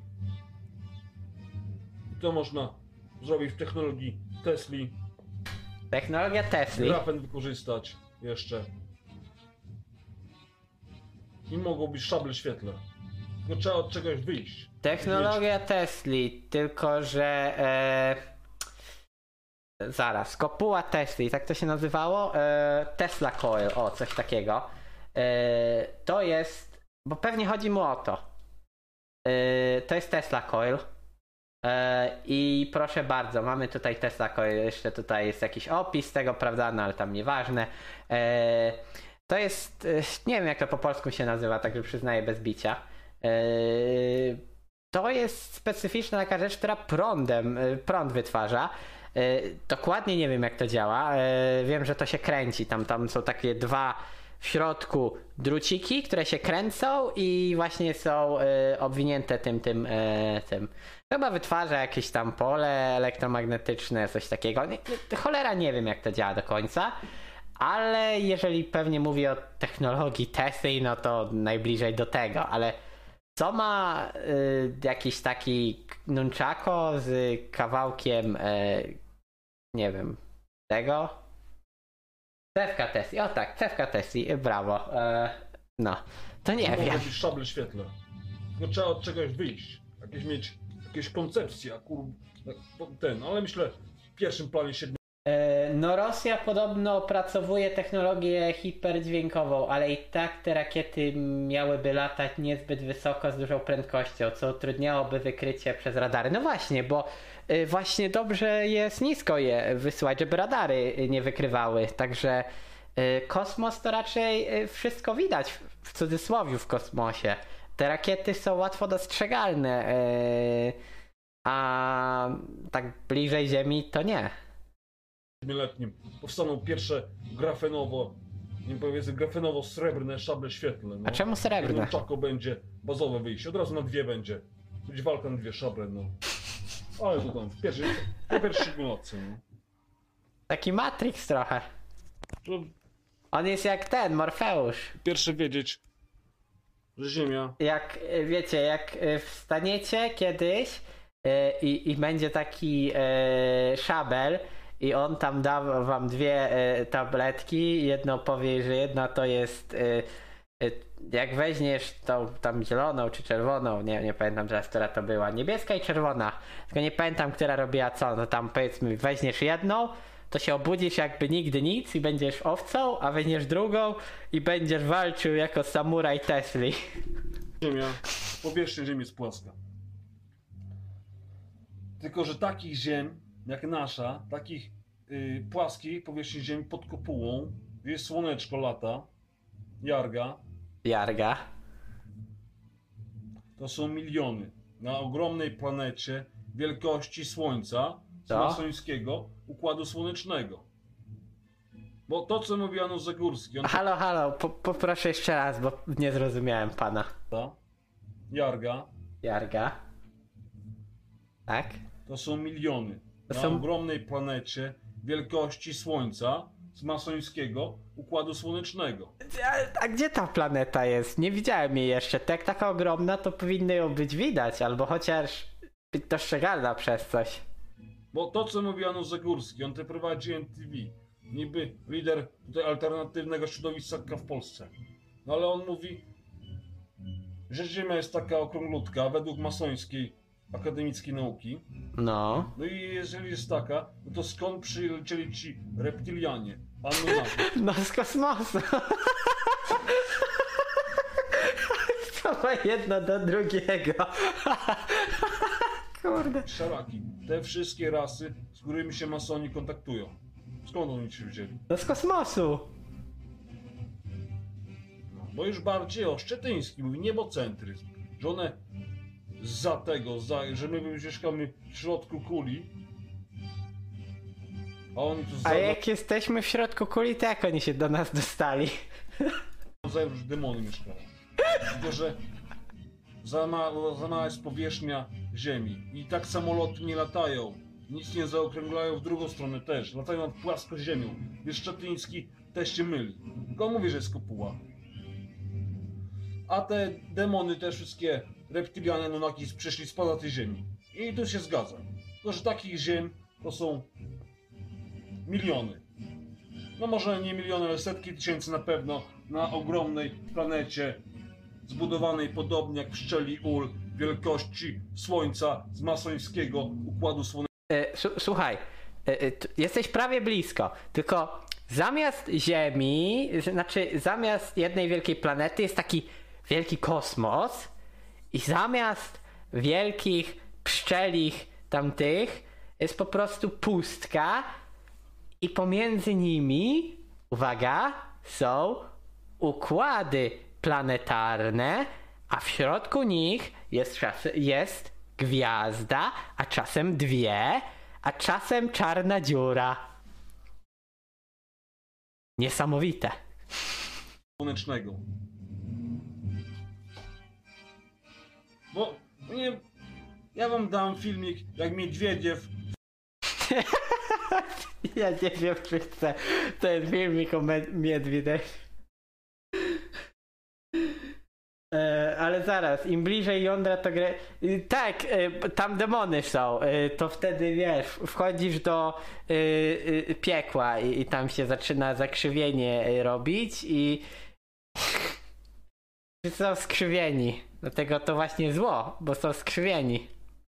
I to można zrobić w technologii Tesli. Technologia Tesla. Grafen wykorzystać jeszcze. I mogą być szable świetlne. Tylko trzeba od czegoś wyjść. Technologia Tesli, tylko że... Zaraz, kopuła Tesli, tak to się nazywało? Tesla Coil, o, coś takiego. To jest... Bo pewnie chodzi mu o to. To jest Tesla Coil. I proszę bardzo, mamy tutaj Tesla Coil, jeszcze tutaj jest jakiś opis tego, prawda, no ale tam nieważne. To jest, nie wiem jak to po polsku się nazywa, także przyznaję bez bicia. To jest specyficzna taka rzecz, która prąd wytwarza. Dokładnie nie wiem jak to działa, wiem, że to się kręci, tam są takie dwa w środku druciki, które się kręcą i właśnie są obwinięte tym. Chyba wytwarza jakieś tam pole elektromagnetyczne, coś takiego. Cholera nie wiem jak to działa do końca, ale jeżeli pewnie mówię o technologii Tesla, no to najbliżej do tego, ale co ma jakiś taki nunchako z kawałkiem nie wiem tego? Cewka Tesla, o tak, cewka Tesla, brawo. No, to nie wiem. Mogą być szable świetlne. Tylko trzeba od czegoś wyjść. Mieć jakieś koncepcje, ale myślę w pierwszym planie się... No Rosja podobno opracowuje technologię hiperdźwiękową, ale i tak te rakiety miałyby latać niezbyt wysoko z dużą prędkością, co utrudniałoby wykrycie przez radary. No właśnie, bo właśnie dobrze jest nisko je wysyłać, żeby radary nie wykrywały, także kosmos to raczej wszystko widać w cudzysłowie w kosmosie. Te rakiety są łatwo dostrzegalne, a tak bliżej Ziemi to nie. Letnim powstaną pierwsze grafenowo-srebrne szable świetlne. No. A czemu srebrne? Czako będzie bazowe wyjście, od razu na dwie będzie. Będzie walka na dwie szable, no. Ale to tam, w pierwszej symulacji, no. Taki Matrix trochę. To On jest jak ten, Morfeusz. pierwsze wiedzieć, że Ziemia... Jak, wiecie, jak wstaniecie kiedyś i będzie taki szabel, i on tam da wam dwie tabletki, jedno powie, że jedna to jest jak weźmiesz tą tam zieloną czy czerwoną, nie pamiętam teraz, która to była, niebieska i czerwona, tylko nie pamiętam, która robiła co, no tam powiedzmy weźmiesz jedną, to się obudzisz jakby nigdy nic i będziesz owcą, a weźmiesz drugą i będziesz walczył jako samuraj Tesli. Ziemia, powierzchnia Ziemi jest płaska. Tylko że takich ziem jak nasza, takich płaskich powierzchni Ziemi pod kopułą, gdzie jest słoneczko lata, Jarga. To są miliony. Na ogromnej planecie wielkości Słońca, z masońskiego Układu Słonecznego. Bo to, co mówi Janusz Zagórski... Halo, poproszę jeszcze raz, bo nie zrozumiałem pana. Jarga. Tak? To są miliony. Na są... ogromnej planecie wielkości Słońca z masońskiego Układu Słonecznego. A gdzie ta planeta jest? Nie widziałem jej jeszcze. Jak taka ogromna, to powinno ją być widać, albo chociaż być dostrzegalna przez coś. Bo to, co mówi Janusz Zagórski, on te prowadzi NTV. Niby lider tutaj alternatywnego środowiska w Polsce. No ale on mówi, że Ziemia jest taka okrąglutka według masońskiej akademickiej nauki. No. No i jeżeli jest taka, no to skąd przylecieli ci reptilianie? Anunnaki. No z kosmosu. To ma jedno do drugiego. Kurde. Szaraki. Te wszystkie rasy, z którymi się masoni kontaktują. Skąd oni się wzięli? No z kosmosu. No, bo już bardziej o Szczetyński mówi niebocentryzm. Że one że my mieszkamy w środku kuli, a oni tu A jak jesteśmy w środku kuli, to jak oni się do nas dostali? już demony mieszkają. Tylko, że za mała jest powierzchnia Ziemi. I tak samoloty nie latają. Nic nie zaokrąglają w drugą stronę też. Latają nad płasko ziemią. Więc Szczetyński też się myli. Tylko on mówi, że jest kopuła. a te demony, te wszystkie reptilianie, Anunnaki przyszli spoza tej ziemi. I tu się zgadzam. Tylko, że takich ziem to są miliony. No może nie miliony, ale setki tysięcy na pewno na ogromnej planecie zbudowanej podobnie jak pszczeli ul wielkości Słońca z masońskiego Układu Słonecznego. Słuchaj, jesteś prawie blisko, tylko zamiast Ziemi, znaczy zamiast jednej wielkiej planety jest taki wielki kosmos i zamiast wielkich pszczelich tamtych jest po prostu pustka i pomiędzy nimi, uwaga, są układy planetarne, a w środku nich jest gwiazda, a czasem dwie, a czasem czarna dziura. Niesamowite. Słonecznego. Bo nie, ja wam dam filmik, jak Miedwiediew. Ja nie wiem, czy chcę ten filmik o Miedwiedzie. Ale zaraz, im bliżej jądra to grę... Tak, tam demony są, to wtedy wiesz, wchodzisz do piekła i tam się zaczyna zakrzywienie robić i... są skrzywieni, dlatego to właśnie zło, bo są skrzywieni.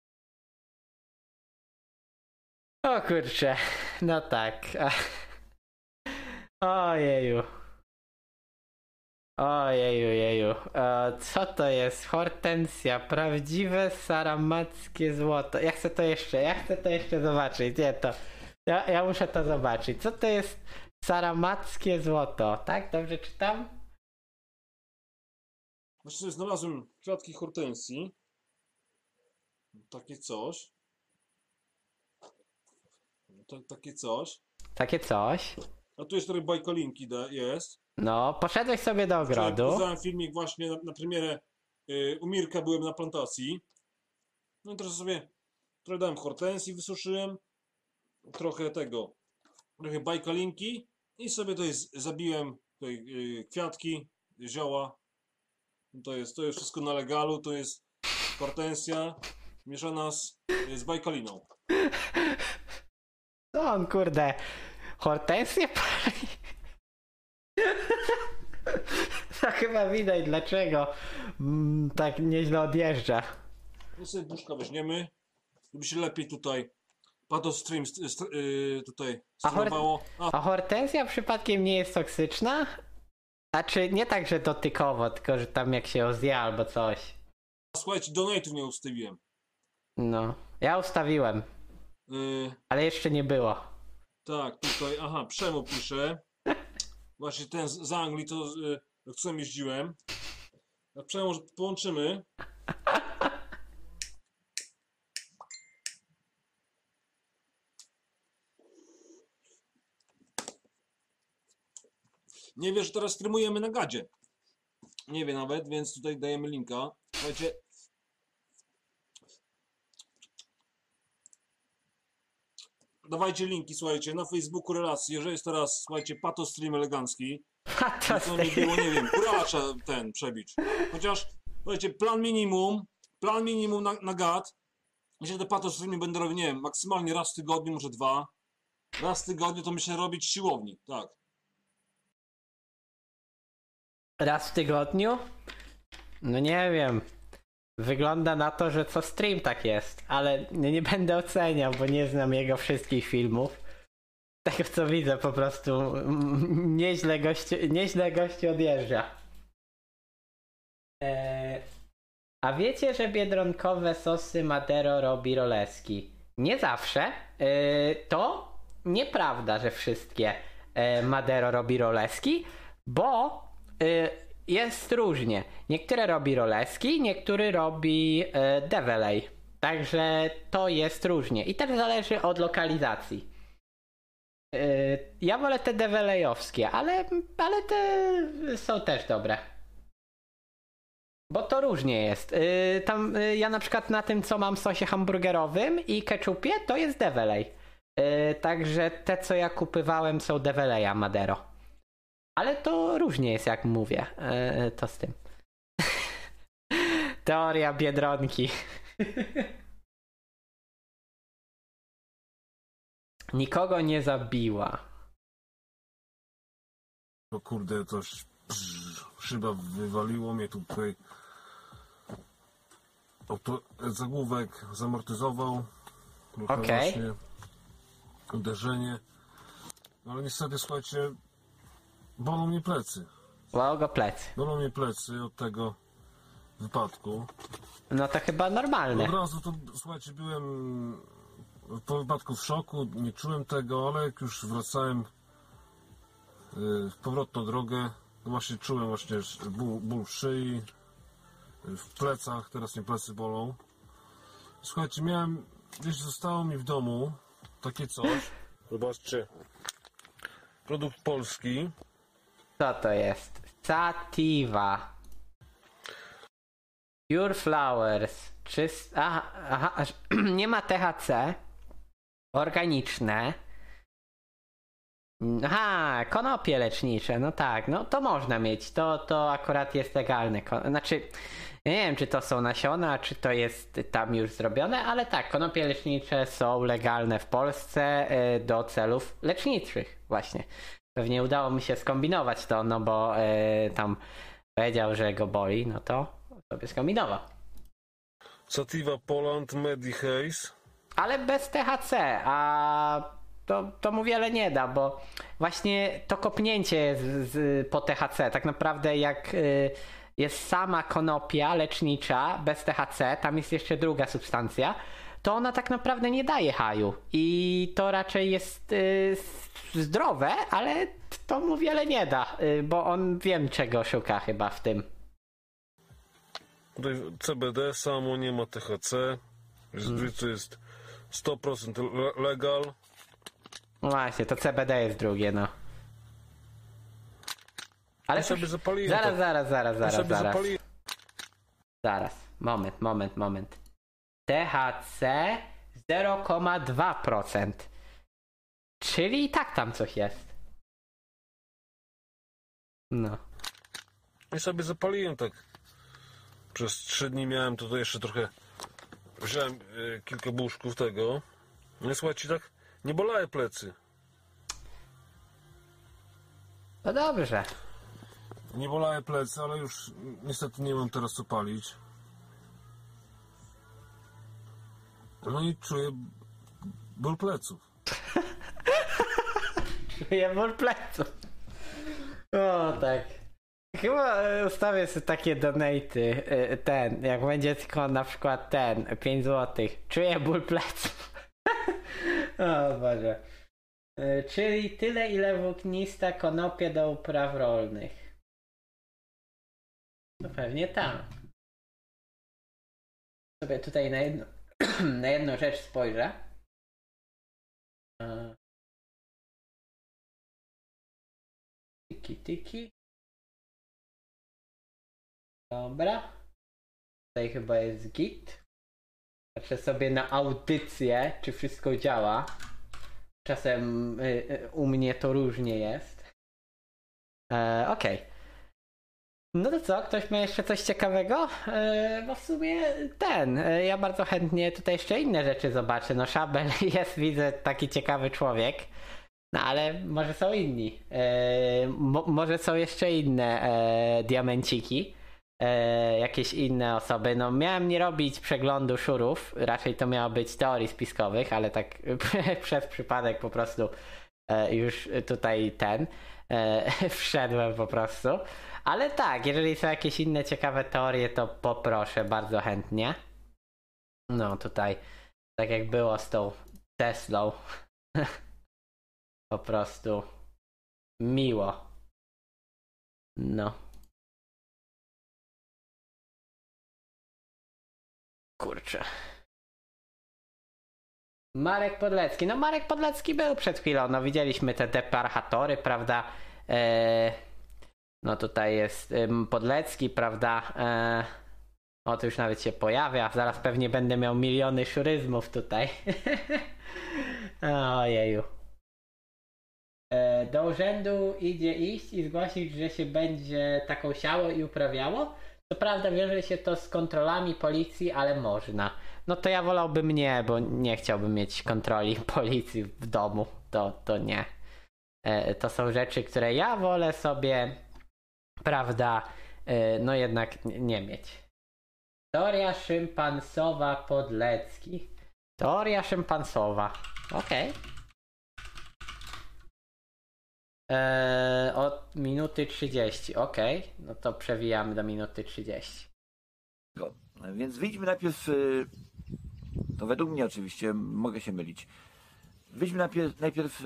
O kurczę, no tak. Ojeju. Ojeju. Co to jest? Hortensja. Prawdziwe saramackie złoto. Ja chcę to jeszcze zobaczyć. Nie, to... Ja muszę to zobaczyć. Co to jest saramackie złoto? Tak? Dobrze czytam? Właśnie znalazłem kwiatki hortensji. Takie coś. Takie coś. A tu jest trochę bajkolinki jest. No, poszedłeś sobie do ogrodu. Pokazałem filmik właśnie na premierę u Mirka, byłem na plantacji. No i teraz sobie trochę dałem hortensji, wysuszyłem. Trochę bajkolinki i sobie tutaj zabiłem kwiatki, zioła. To jest wszystko na legalu, to jest hortensja mieszana z bajkoliną. Co on, kurde, hortensję pali? To chyba widać, dlaczego tak nieźle odjeżdża. I sobie buszka weźmiemy, żeby się lepiej tutaj patostream tutaj sterowało. A hortensja przypadkiem nie jest toksyczna? Znaczy nie tak, że dotykowo, tylko że tam jak się ją zje albo coś. Słuchajcie, donate'ów nie ustawiłem. No, ja ustawiłem. Ale jeszcze nie było. Tak, tutaj, Przemo pisze. Właśnie ten z Anglii, to z którym jeździłem. Jak Przemo połączymy. Nie wie, że teraz streamujemy na gadzie. Nie wie nawet, więc tutaj dajemy linka. Słuchajcie. Dawajcie linki, słuchajcie, na Facebooku relacje, że jest teraz, słuchajcie, patostream elegancki. To nie było, nie wiem, kuracza ten przebić. Chociaż, słuchajcie, plan minimum na gad. Myślę, że te patostreamy będę robił, nie wiem, maksymalnie raz w tygodniu, może 2. Raz w tygodniu to myślę robić siłowni, tak. Raz w tygodniu? No nie wiem. Wygląda na to, że co stream tak jest, ale nie będę oceniał, bo nie znam jego wszystkich filmów. Tego co widzę, po prostu nieźle gościu odjeżdża. A wiecie, że biedronkowe sosy Madero robi Roleski? Nie zawsze. To nieprawda, że wszystkie Madero robi Roleski, bo jest różnie. Niektóre robi Roleski, niektóry robi Develay. Także to jest różnie. I też zależy od lokalizacji. Ja wolę te Develayowskie, ale te są też dobre. Bo to różnie jest. Tam ja na przykład na tym, co mam sosie hamburgerowym i ketchupie, to jest Develay. Także te, co ja kupywałem, są Develaya Madero. Ale to różnie jest, jak mówię, to z tym. Teoria Biedronki. Nikogo nie zabiła. O kurde, szyba wywaliło mnie tutaj. Zagłówek zamortyzował. Okej. Właśnie uderzenie. No ale niestety, słuchajcie, bolą mnie plecy. Wow, go plecy. Bolą mnie plecy od tego wypadku. No to chyba normalne. Od razu to, słuchajcie, byłem po wypadku w szoku, nie czułem tego, ale jak już wracałem w powrotną drogę, to właśnie czułem właśnie ból w szyi, w plecach, teraz mnie plecy bolą. Słuchajcie, gdzieś zostało mi w domu takie coś. Zobaczcie, produkt polski. Co to jest? Sativa. Pure Flowers. Aha, nie ma THC. Organiczne. Aha, konopie lecznicze, no tak, no to można mieć, to akurat jest legalne. Znaczy, ja nie wiem, czy to są nasiona, czy to jest tam już zrobione, ale tak, konopie lecznicze są legalne w Polsce do celów leczniczych właśnie. Pewnie udało mi się skombinować to, no bo tam powiedział, że go boli, no to sobie skombinował. Sativa Poland Medihaze. Ale bez THC, a to mu wiele nie da, bo właśnie to kopnięcie jest po THC, tak naprawdę jak jest sama konopia lecznicza bez THC, tam jest jeszcze druga substancja, to ona tak naprawdę nie daje haju i to raczej jest zdrowe, ale to mu wiele nie da, bo on wiem czego szuka chyba w tym. Tutaj CBD samo, nie ma THC, to jest 100% legal. No właśnie, to CBD jest drugie, no. Ale ja sobie zapaliłem. Zaraz. Moment. THC 0,2%. Czyli i tak tam coś jest. No. Ja sobie zapaliłem tak. Przez 3 dni miałem tutaj jeszcze trochę. Wziąłem kilka buszków tego. No i słuchajcie, tak nie bolały plecy. No dobrze. Nie bolały plecy, ale już niestety nie mam teraz co palić. No i czuję ból pleców. Czuję ból pleców. O tak. Chyba ustawię sobie takie donaty. Jak będzie tylko na przykład 5 zł. Czuję ból pleców. O Boże. Czyli tyle, ile włóknista konopie do upraw rolnych. No pewnie tak. Sobie tutaj na jedną rzecz spojrzę. Tiki. Dobra. Tutaj chyba jest git. Patrzę sobie na audycję, czy wszystko działa. Czasem u mnie to różnie jest. Okej. No to co? Ktoś ma jeszcze coś ciekawego? Bo w sumie ja bardzo chętnie tutaj jeszcze inne rzeczy zobaczę. No Szabel jest, widzę, taki ciekawy człowiek. No ale może są inni. Może są jeszcze inne diamenciki. Jakieś inne osoby. No miałem nie robić przeglądu szurów. Raczej to miało być teorii spiskowych, ale tak przez przypadek po prostu już tutaj wszedłem po prostu. Ale tak, jeżeli są jakieś inne ciekawe teorie, to poproszę bardzo chętnie. No tutaj, tak jak było z tą Teslą. Po prostu miło. No. Kurczę. Marek Podlecki. No Marek Podlecki był przed chwilą. No widzieliśmy te deparchatory, prawda? No tutaj jest Podlecki, prawda? O, to już nawet się pojawia. Zaraz pewnie będę miał miliony szuryzmów tutaj. Ojeju. Do urzędu iść i zgłosić, że się będzie taką siało i uprawiało. Co prawda wiąże się to z kontrolami policji, ale można. No to ja wolałbym nie, bo nie chciałbym mieć kontroli policji w domu. To nie. To są rzeczy, które ja wolę sobie, prawda, no jednak nie mieć. Teoria szympansowa Podlecki. Teoria szympansowa. Okej. Od minuty 30. Okej. No to przewijamy do minuty 30. Więc wyjdźmy najpierw, to według mnie oczywiście, mogę się mylić, wyjdźmy najpierw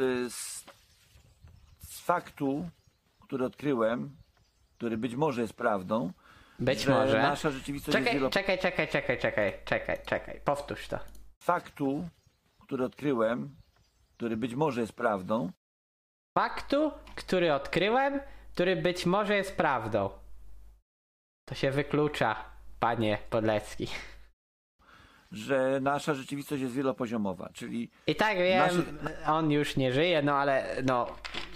z faktu, który odkryłem, który być może jest prawdą, Być że może. nasza rzeczywistość jest Czekaj. Powtórz to. faktu, który odkryłem, który być może jest prawdą, Faktu, który odkryłem, który być może jest prawdą. To się wyklucza, panie Podlecki. że nasza rzeczywistość jest wielopoziomowa, czyli I tak wiem, on już nie żyje, no ale no...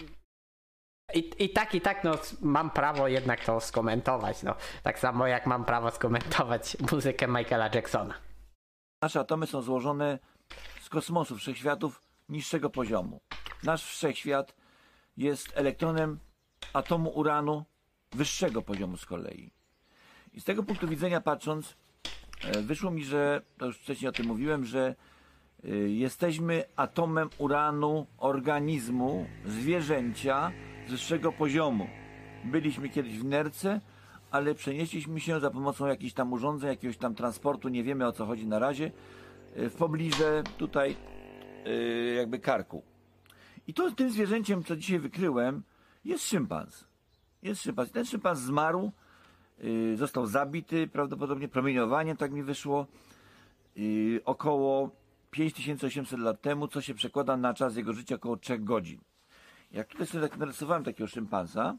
I tak, no mam prawo jednak to skomentować, no. Tak samo jak mam prawo skomentować muzykę Michaela Jacksona. nasze atomy są złożone z kosmosu, wszechświatów niższego poziomu. Nasz wszechświat jest elektronem atomu uranu wyższego poziomu z kolei. I z tego punktu widzenia patrząc, wyszło mi, że, to już wcześniej o tym mówiłem, że jesteśmy atomem uranu organizmu, zwierzęcia z wyższego poziomu. Byliśmy kiedyś w nerce, ale przenieśliśmy się za pomocą jakichś tam urządzeń, jakiegoś tam transportu, nie wiemy o co chodzi na razie, w pobliże tutaj jakby karku. I to tym zwierzęciem, co dzisiaj wykryłem, jest szympanz. Jest szympanz. Ten szympanz zmarł, został zabity prawdopodobnie promieniowaniem, tak mi wyszło, około 5800 lat temu, co się przekłada na czas jego życia około 3 godzin. Jak tutaj sobie tak narysowałem takiego szympansa,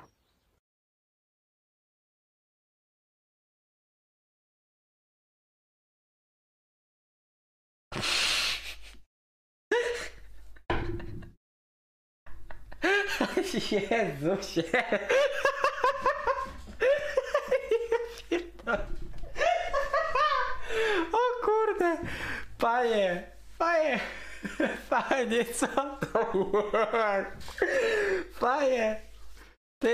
Jezusie. O kurde. Panie, co to było? Panie, to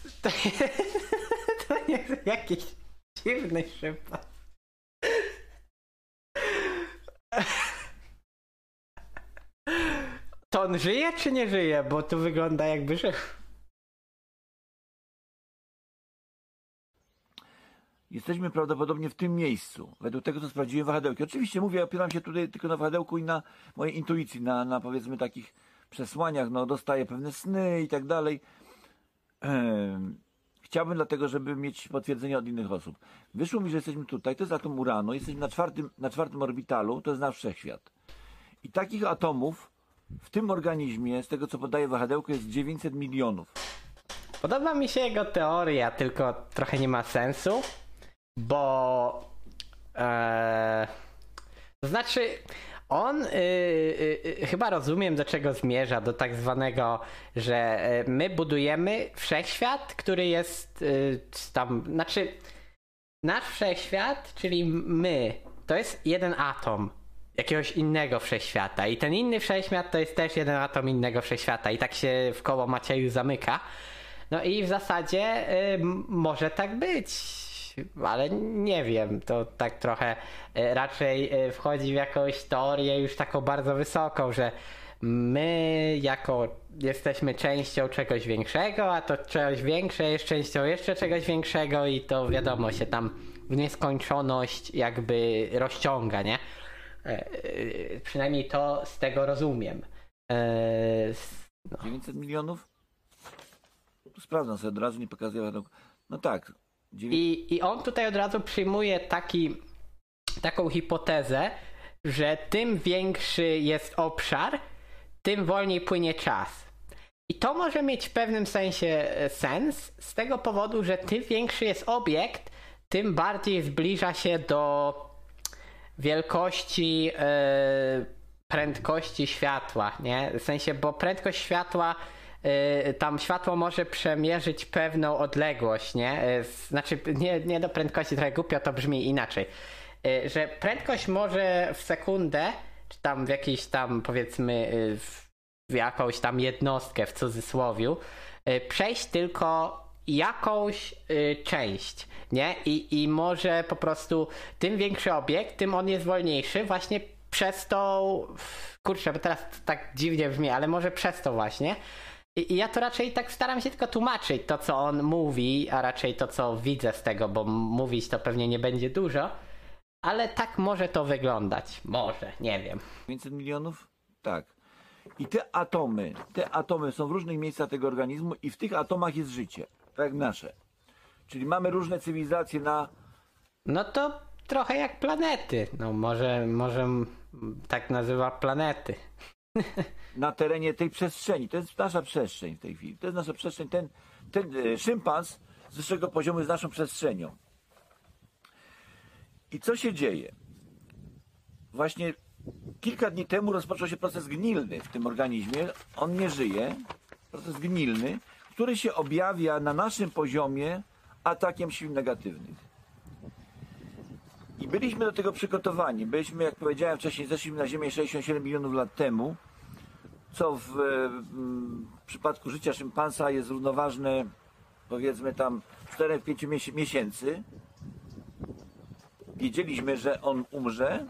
nie jest jakiś dziwny szympan. To on żyje czy nie żyje? Bo tu wygląda jakby żył. jesteśmy prawdopodobnie w tym miejscu, według tego, co sprawdziłem wahadełki. Oczywiście mówię, opieram się tutaj tylko na wahadełku i na mojej intuicji, na powiedzmy takich przesłaniach, no dostaję pewne sny i tak dalej. Chciałbym dlatego, żeby mieć potwierdzenie od innych osób. Wyszło mi, że jesteśmy tutaj, to jest atom uranu, jesteśmy na czwartym orbitalu, to jest nasz wszechświat. I takich atomów w tym organizmie, z tego co podaje wahadełko, jest 900 milionów. Podoba mi się jego teoria, tylko trochę nie ma sensu, bo to znaczy on chyba rozumiem, do czego zmierza, do tak zwanego, że my budujemy wszechświat, który jest tam, znaczy nasz wszechświat, czyli my, to jest jeden atom jakiegoś innego wszechświata i ten inny wszechświat to jest też jeden atom innego wszechświata i tak się w koło Macieju zamyka. No i w zasadzie może tak być, ale nie wiem, to tak trochę raczej wchodzi w jakąś teorię już taką bardzo wysoką, że my jesteśmy częścią czegoś większego, a to coś większe jest częścią jeszcze czegoś większego i to wiadomo się tam w nieskończoność jakby rozciąga, nie? Przynajmniej to z tego rozumiem. No. 900 milionów? Tu sprawdzam sobie od razu, nie pokazuję. No tak. I on tutaj od razu przyjmuje taką hipotezę, że tym większy jest obszar, tym wolniej płynie czas. I to może mieć w pewnym sensie sens z tego powodu, że tym większy jest obiekt, tym bardziej zbliża się do wielkości prędkości światła, nie? W sensie, bo prędkość światła tam światło może przemierzyć pewną odległość, nie? Znaczy, nie do prędkości, trochę głupio to brzmi inaczej. Że prędkość może w sekundę, czy tam w jakiejś tam, powiedzmy, w jakąś tam jednostkę w cudzysłowiu, przejść tylko jakąś część, nie? I może po prostu tym większy obiekt, tym on jest wolniejszy właśnie przez to, kurczę, bo teraz to tak dziwnie brzmi, ale może przez to właśnie. I ja to raczej tak staram się tylko tłumaczyć to, co on mówi, a raczej to, co widzę z tego, bo mówić to pewnie nie będzie dużo, ale tak może to wyglądać. Może, nie wiem. 500 milionów? Tak. I te atomy są w różnych miejscach tego organizmu i w tych atomach jest życie, tak jak nasze. Czyli mamy różne cywilizacje na... No to trochę jak planety. No może tak nazywa planety. na terenie tej przestrzeni. To jest nasza przestrzeń w tej chwili. To jest nasza przestrzeń. Ten szympans z wyższego poziomu jest naszą przestrzenią. I co się dzieje? Właśnie kilka dni temu rozpoczął się proces gnilny w tym organizmie. On nie żyje. Proces gnilny, który się objawia na naszym poziomie atakiem sił negatywnych. I byliśmy do tego przygotowani. Byliśmy, jak powiedziałem wcześniej, zeszliśmy na Ziemię 67 milionów lat temu, co w przypadku życia szympansa jest równoważne, powiedzmy tam 4-5 miesięcy. Wiedzieliśmy, że on umrze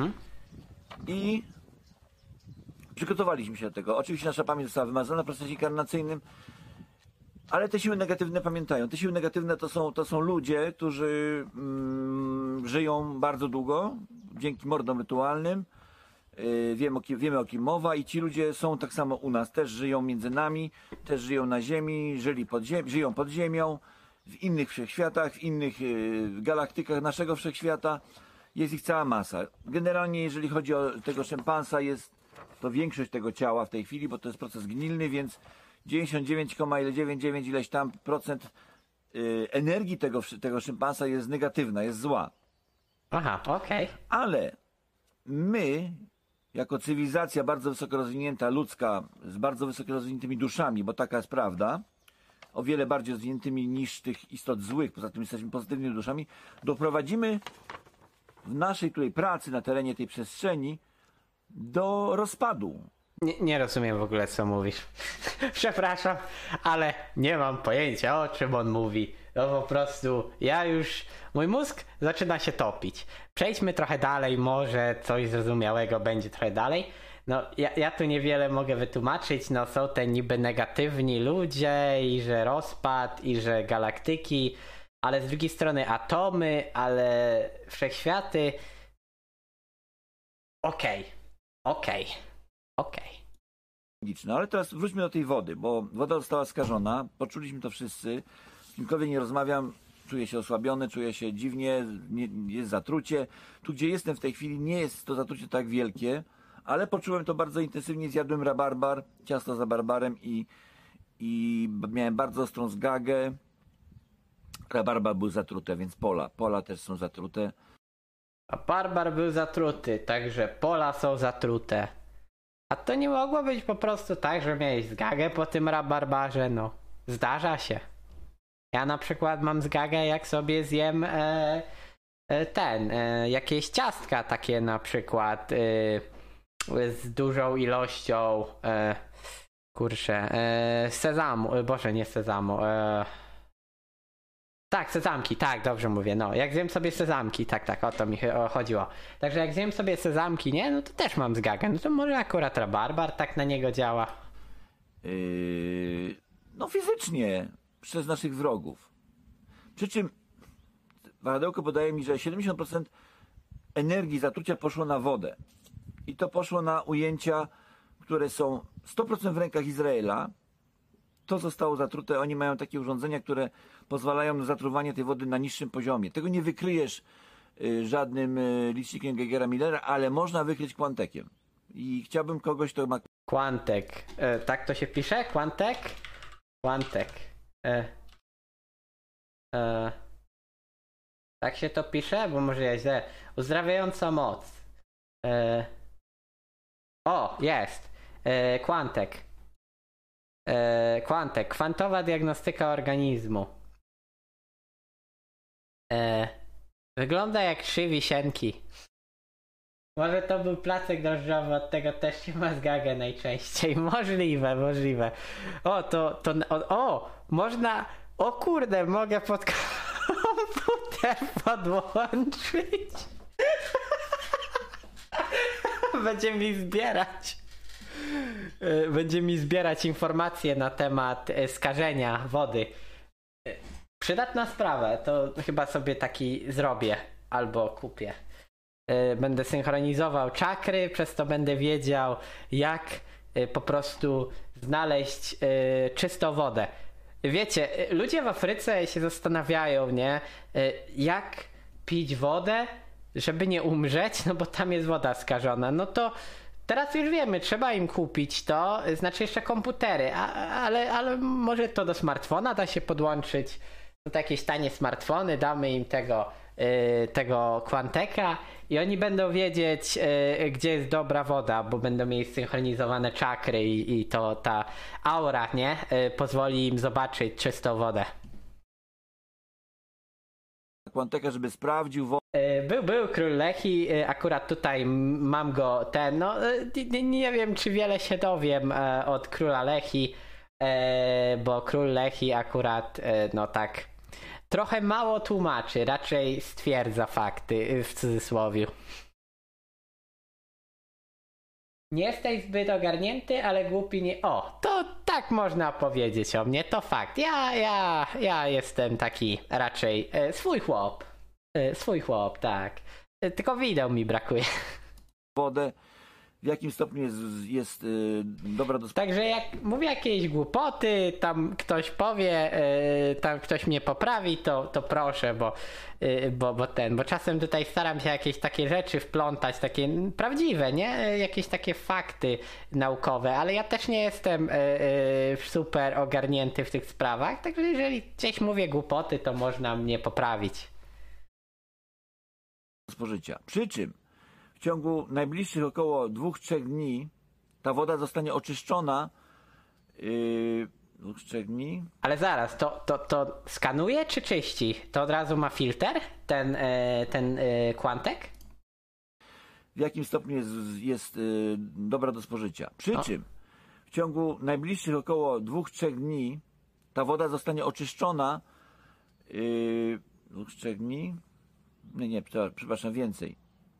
i przygotowaliśmy się do tego. Oczywiście nasza pamięć została wymazana w procesie inkarnacyjnym, ale te siły negatywne pamiętają. Te siły negatywne to są ludzie, którzy żyją bardzo długo dzięki mordom rytualnym. Wiemy o kim mowa i ci ludzie są tak samo u nas. Też żyją między nami, też żyją na Ziemi, żyją pod ziemią, w innych wszechświatach, w innych galaktykach naszego wszechświata. Jest ich cała masa. Generalnie jeżeli chodzi o tego szympansa, jest to większość tego ciała w tej chwili, bo to jest proces gnilny, więc 99,99 ileś tam procent energii tego szympansa jest negatywna, jest zła. Aha, okej. Ale my, jako cywilizacja bardzo wysoko rozwinięta, ludzka, z bardzo wysoko rozwiniętymi duszami, bo taka jest prawda, o wiele bardziej rozwiniętymi niż tych istot złych, poza tym jesteśmy pozytywnymi duszami, doprowadzimy w naszej tutaj pracy na terenie tej przestrzeni do rozpadu. Nie rozumiem w ogóle, co mówisz. Przepraszam, ale nie mam pojęcia, o czym on mówi. No po prostu, mój mózg zaczyna się topić. Przejdźmy trochę dalej, może coś zrozumiałego będzie trochę dalej. No, ja tu niewiele mogę wytłumaczyć, no są te niby negatywni ludzie i że rozpad, i że galaktyki, ale z drugiej strony atomy, ale wszechświaty. Okej. No ale teraz wróćmy do tej wody, bo woda została skażona, poczuliśmy to wszyscy, z kimkolwiek nie rozmawiam, czuję się osłabiony, czuję się dziwnie, jest zatrucie. Tu gdzie jestem w tej chwili nie jest to zatrucie tak wielkie, ale poczułem to bardzo intensywnie, zjadłem rabarbar, ciasto za barbarem i miałem bardzo ostrą zgagę. Rabarbar był zatrute, więc pola też są zatrute. A barbar był zatruty, także pola są zatrute. A to nie mogło być po prostu tak, że miałeś zgagę po tym rabarbarze, no. Zdarza się. Ja na przykład mam zgagę, jak sobie zjem jakieś ciastka takie na przykład z dużą ilością sezamu, boże nie sezamu, tak, sezamki, tak, dobrze mówię, no, jak zjem sobie sezamki, tak, o to mi chodziło. Także jak zjem sobie sezamki, nie, no to też mam zgagę, no to może akurat rabarbar tak na niego działa. No fizycznie, przez naszych wrogów. Przy czym wahadełko podaje mi, że 70% energii zatrucia poszło na wodę. I to poszło na ujęcia, które są 100% w rękach Izraela. To zostało zatrute. Oni mają takie urządzenia, które pozwalają na zatruwanie tej wody na niższym poziomie. Tego nie wykryjesz żadnym licznikiem Geigera-Millera, ale można wykryć kwantekiem. I chciałbym kogoś, kto ma... Kwantek. Tak to się pisze? Kwantek? Kwantek. Tak się to pisze? Bo może ja źle. Uzdrawiająca moc. O, jest. Kwantek. Quantek, kwantowa diagnostyka organizmu. Wygląda jak 3 wisienki. Może to był placek drożdżowy, od tego też się ma zgagę najczęściej. Możliwe. Można... O kurde, mogę pod komputer podłączyć. Będzie mi zbierać informacje na temat skażenia wody. Przydatna sprawa, to chyba sobie taki zrobię albo kupię. Będę synchronizował czakry, przez to będę wiedział, jak po prostu znaleźć czystą wodę. Wiecie, ludzie w Afryce się zastanawiają, nie? Jak pić wodę, żeby nie umrzeć, no bo tam jest woda skażona. No to teraz już wiemy, trzeba im kupić to, znaczy jeszcze komputery, ale może to do smartfona da się podłączyć. No to jakieś tanie smartfony, damy im tego Quanteka i oni będą wiedzieć, gdzie jest dobra woda, bo będą mieli synchronizowane czakry i to ta aura, nie? Pozwoli im zobaczyć czystą wodę. Quanteka, żeby sprawdził wodę. Był król Lechi, akurat tutaj mam go nie wiem, czy wiele się dowiem od króla Lechi, bo król Lechi akurat tak trochę mało tłumaczy, raczej stwierdza fakty, w cudzysłowie. Nie jesteś zbyt ogarnięty, ale głupi nie... O, to tak można powiedzieć o mnie, to fakt. Ja jestem taki raczej swój chłop, tak. Tylko wideł mi brakuje. Wodę, w jakim stopniu jest dobra do... Także jak mówię jakieś głupoty, tam ktoś powie, tam ktoś mnie poprawi, to proszę, bo czasem tutaj staram się jakieś takie rzeczy wplątać, takie prawdziwe, nie? Jakieś takie fakty naukowe, ale ja też nie jestem super ogarnięty w tych sprawach, także jeżeli gdzieś mówię głupoty, to można mnie poprawić. Spożycia. Przy czym w ciągu najbliższych około 2-3 dni ta woda zostanie oczyszczona. 2-3 dni. Ale zaraz, to skanuje czy czyści? To od razu ma filtr? Ten Quantek? W jakim stopniu jest dobra do spożycia. Przy czym w ciągu najbliższych około 2-3 dni ta woda zostanie oczyszczona. 2-3 dni. Nie, przepraszam, więcej.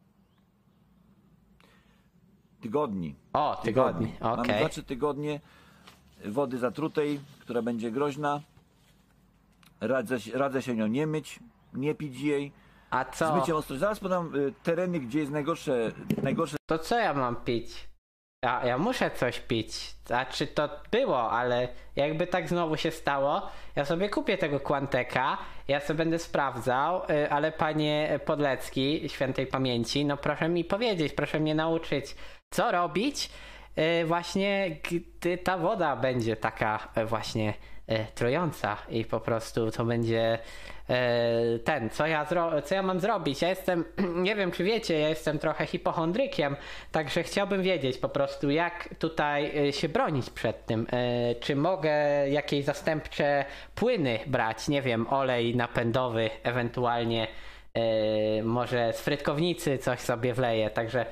Tygodni. O, tygodni, okej. Mamy 2-3 tygodnie wody zatrutej, która będzie groźna. Radzę się nią nie myć, nie pić jej. A co? Z myciem ostrożnie. Zaraz podam tereny, gdzie jest najgorsze. To co ja mam pić? Ja muszę coś pić. Znaczy to było, ale jakby tak znowu się stało, ja sobie kupię tego Quanteka, ja sobie będę sprawdzał, ale panie Podlecki, świętej pamięci, no proszę mi powiedzieć, proszę mnie nauczyć, co robić właśnie, gdy ta woda będzie taka właśnie trująca i po prostu to będzie co ja mam zrobić. Ja jestem, nie wiem czy wiecie, ja jestem trochę hipochondrykiem, także chciałbym wiedzieć po prostu, jak tutaj się bronić przed tym. Czy mogę jakieś zastępcze płyny brać, nie wiem, olej napędowy, ewentualnie może z frytkownicy coś sobie wleję, także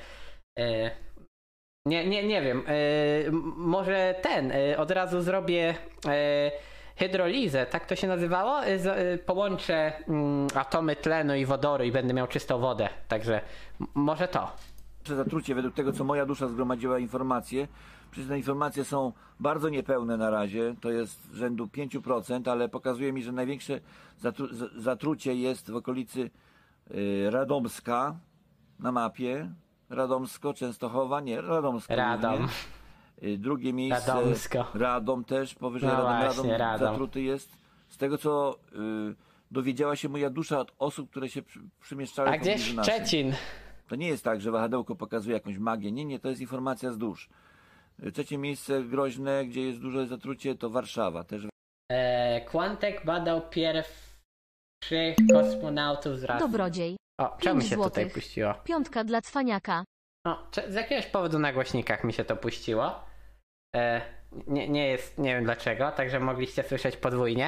nie wiem, może od razu zrobię hydrolizę, tak to się nazywało? Połączę atomy tlenu i wodoru i będę miał czystą wodę, także może to. Zatrucie, według tego, co moja dusza zgromadziła informacje, przecież te informacje są bardzo niepełne na razie, to jest rzędu 5%, ale pokazuje mi, że największe zatrucie jest w okolicy Radomska na mapie. Radomsko, Częstochowa, nie, Radomsko. Radom. Drugie miejsce, Radomsko. Radom też, powyżej No Radom Radom. zatruty jest. Z tego, co dowiedziała się moja dusza od osób, które się przemieszczały A po gdzie pobliżu naszym. Szczecin? To nie jest tak, że wahadełko pokazuje jakąś magię. Nie, to jest informacja z dusz. Trzecie miejsce groźne, gdzie jest duże zatrucie, to Warszawa. Też. Quantek badał pierwszych kosmonautów z rasy. Dobrodziej. O, czemu 5 się tutaj złotych. puściło? 5 dla cwaniaka. Z jakiegoś powodu na głośnikach mi się to puściło. nie wiem dlaczego, także mogliście słyszeć podwójnie.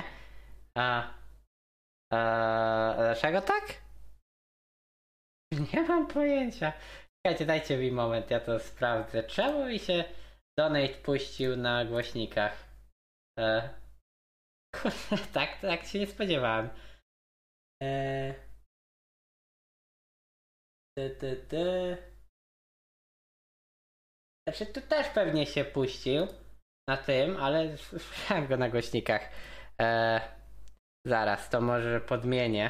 Dlaczego tak? Nie mam pojęcia. Czekajcie, dajcie mi moment, ja to sprawdzę. Czemu mi się donate puścił na głośnikach? Kurde, tak się nie spodziewałem. Znaczy tu też pewnie się puścił na tym, ale słyszałem go na głośnikach. Zaraz, to może podmienię.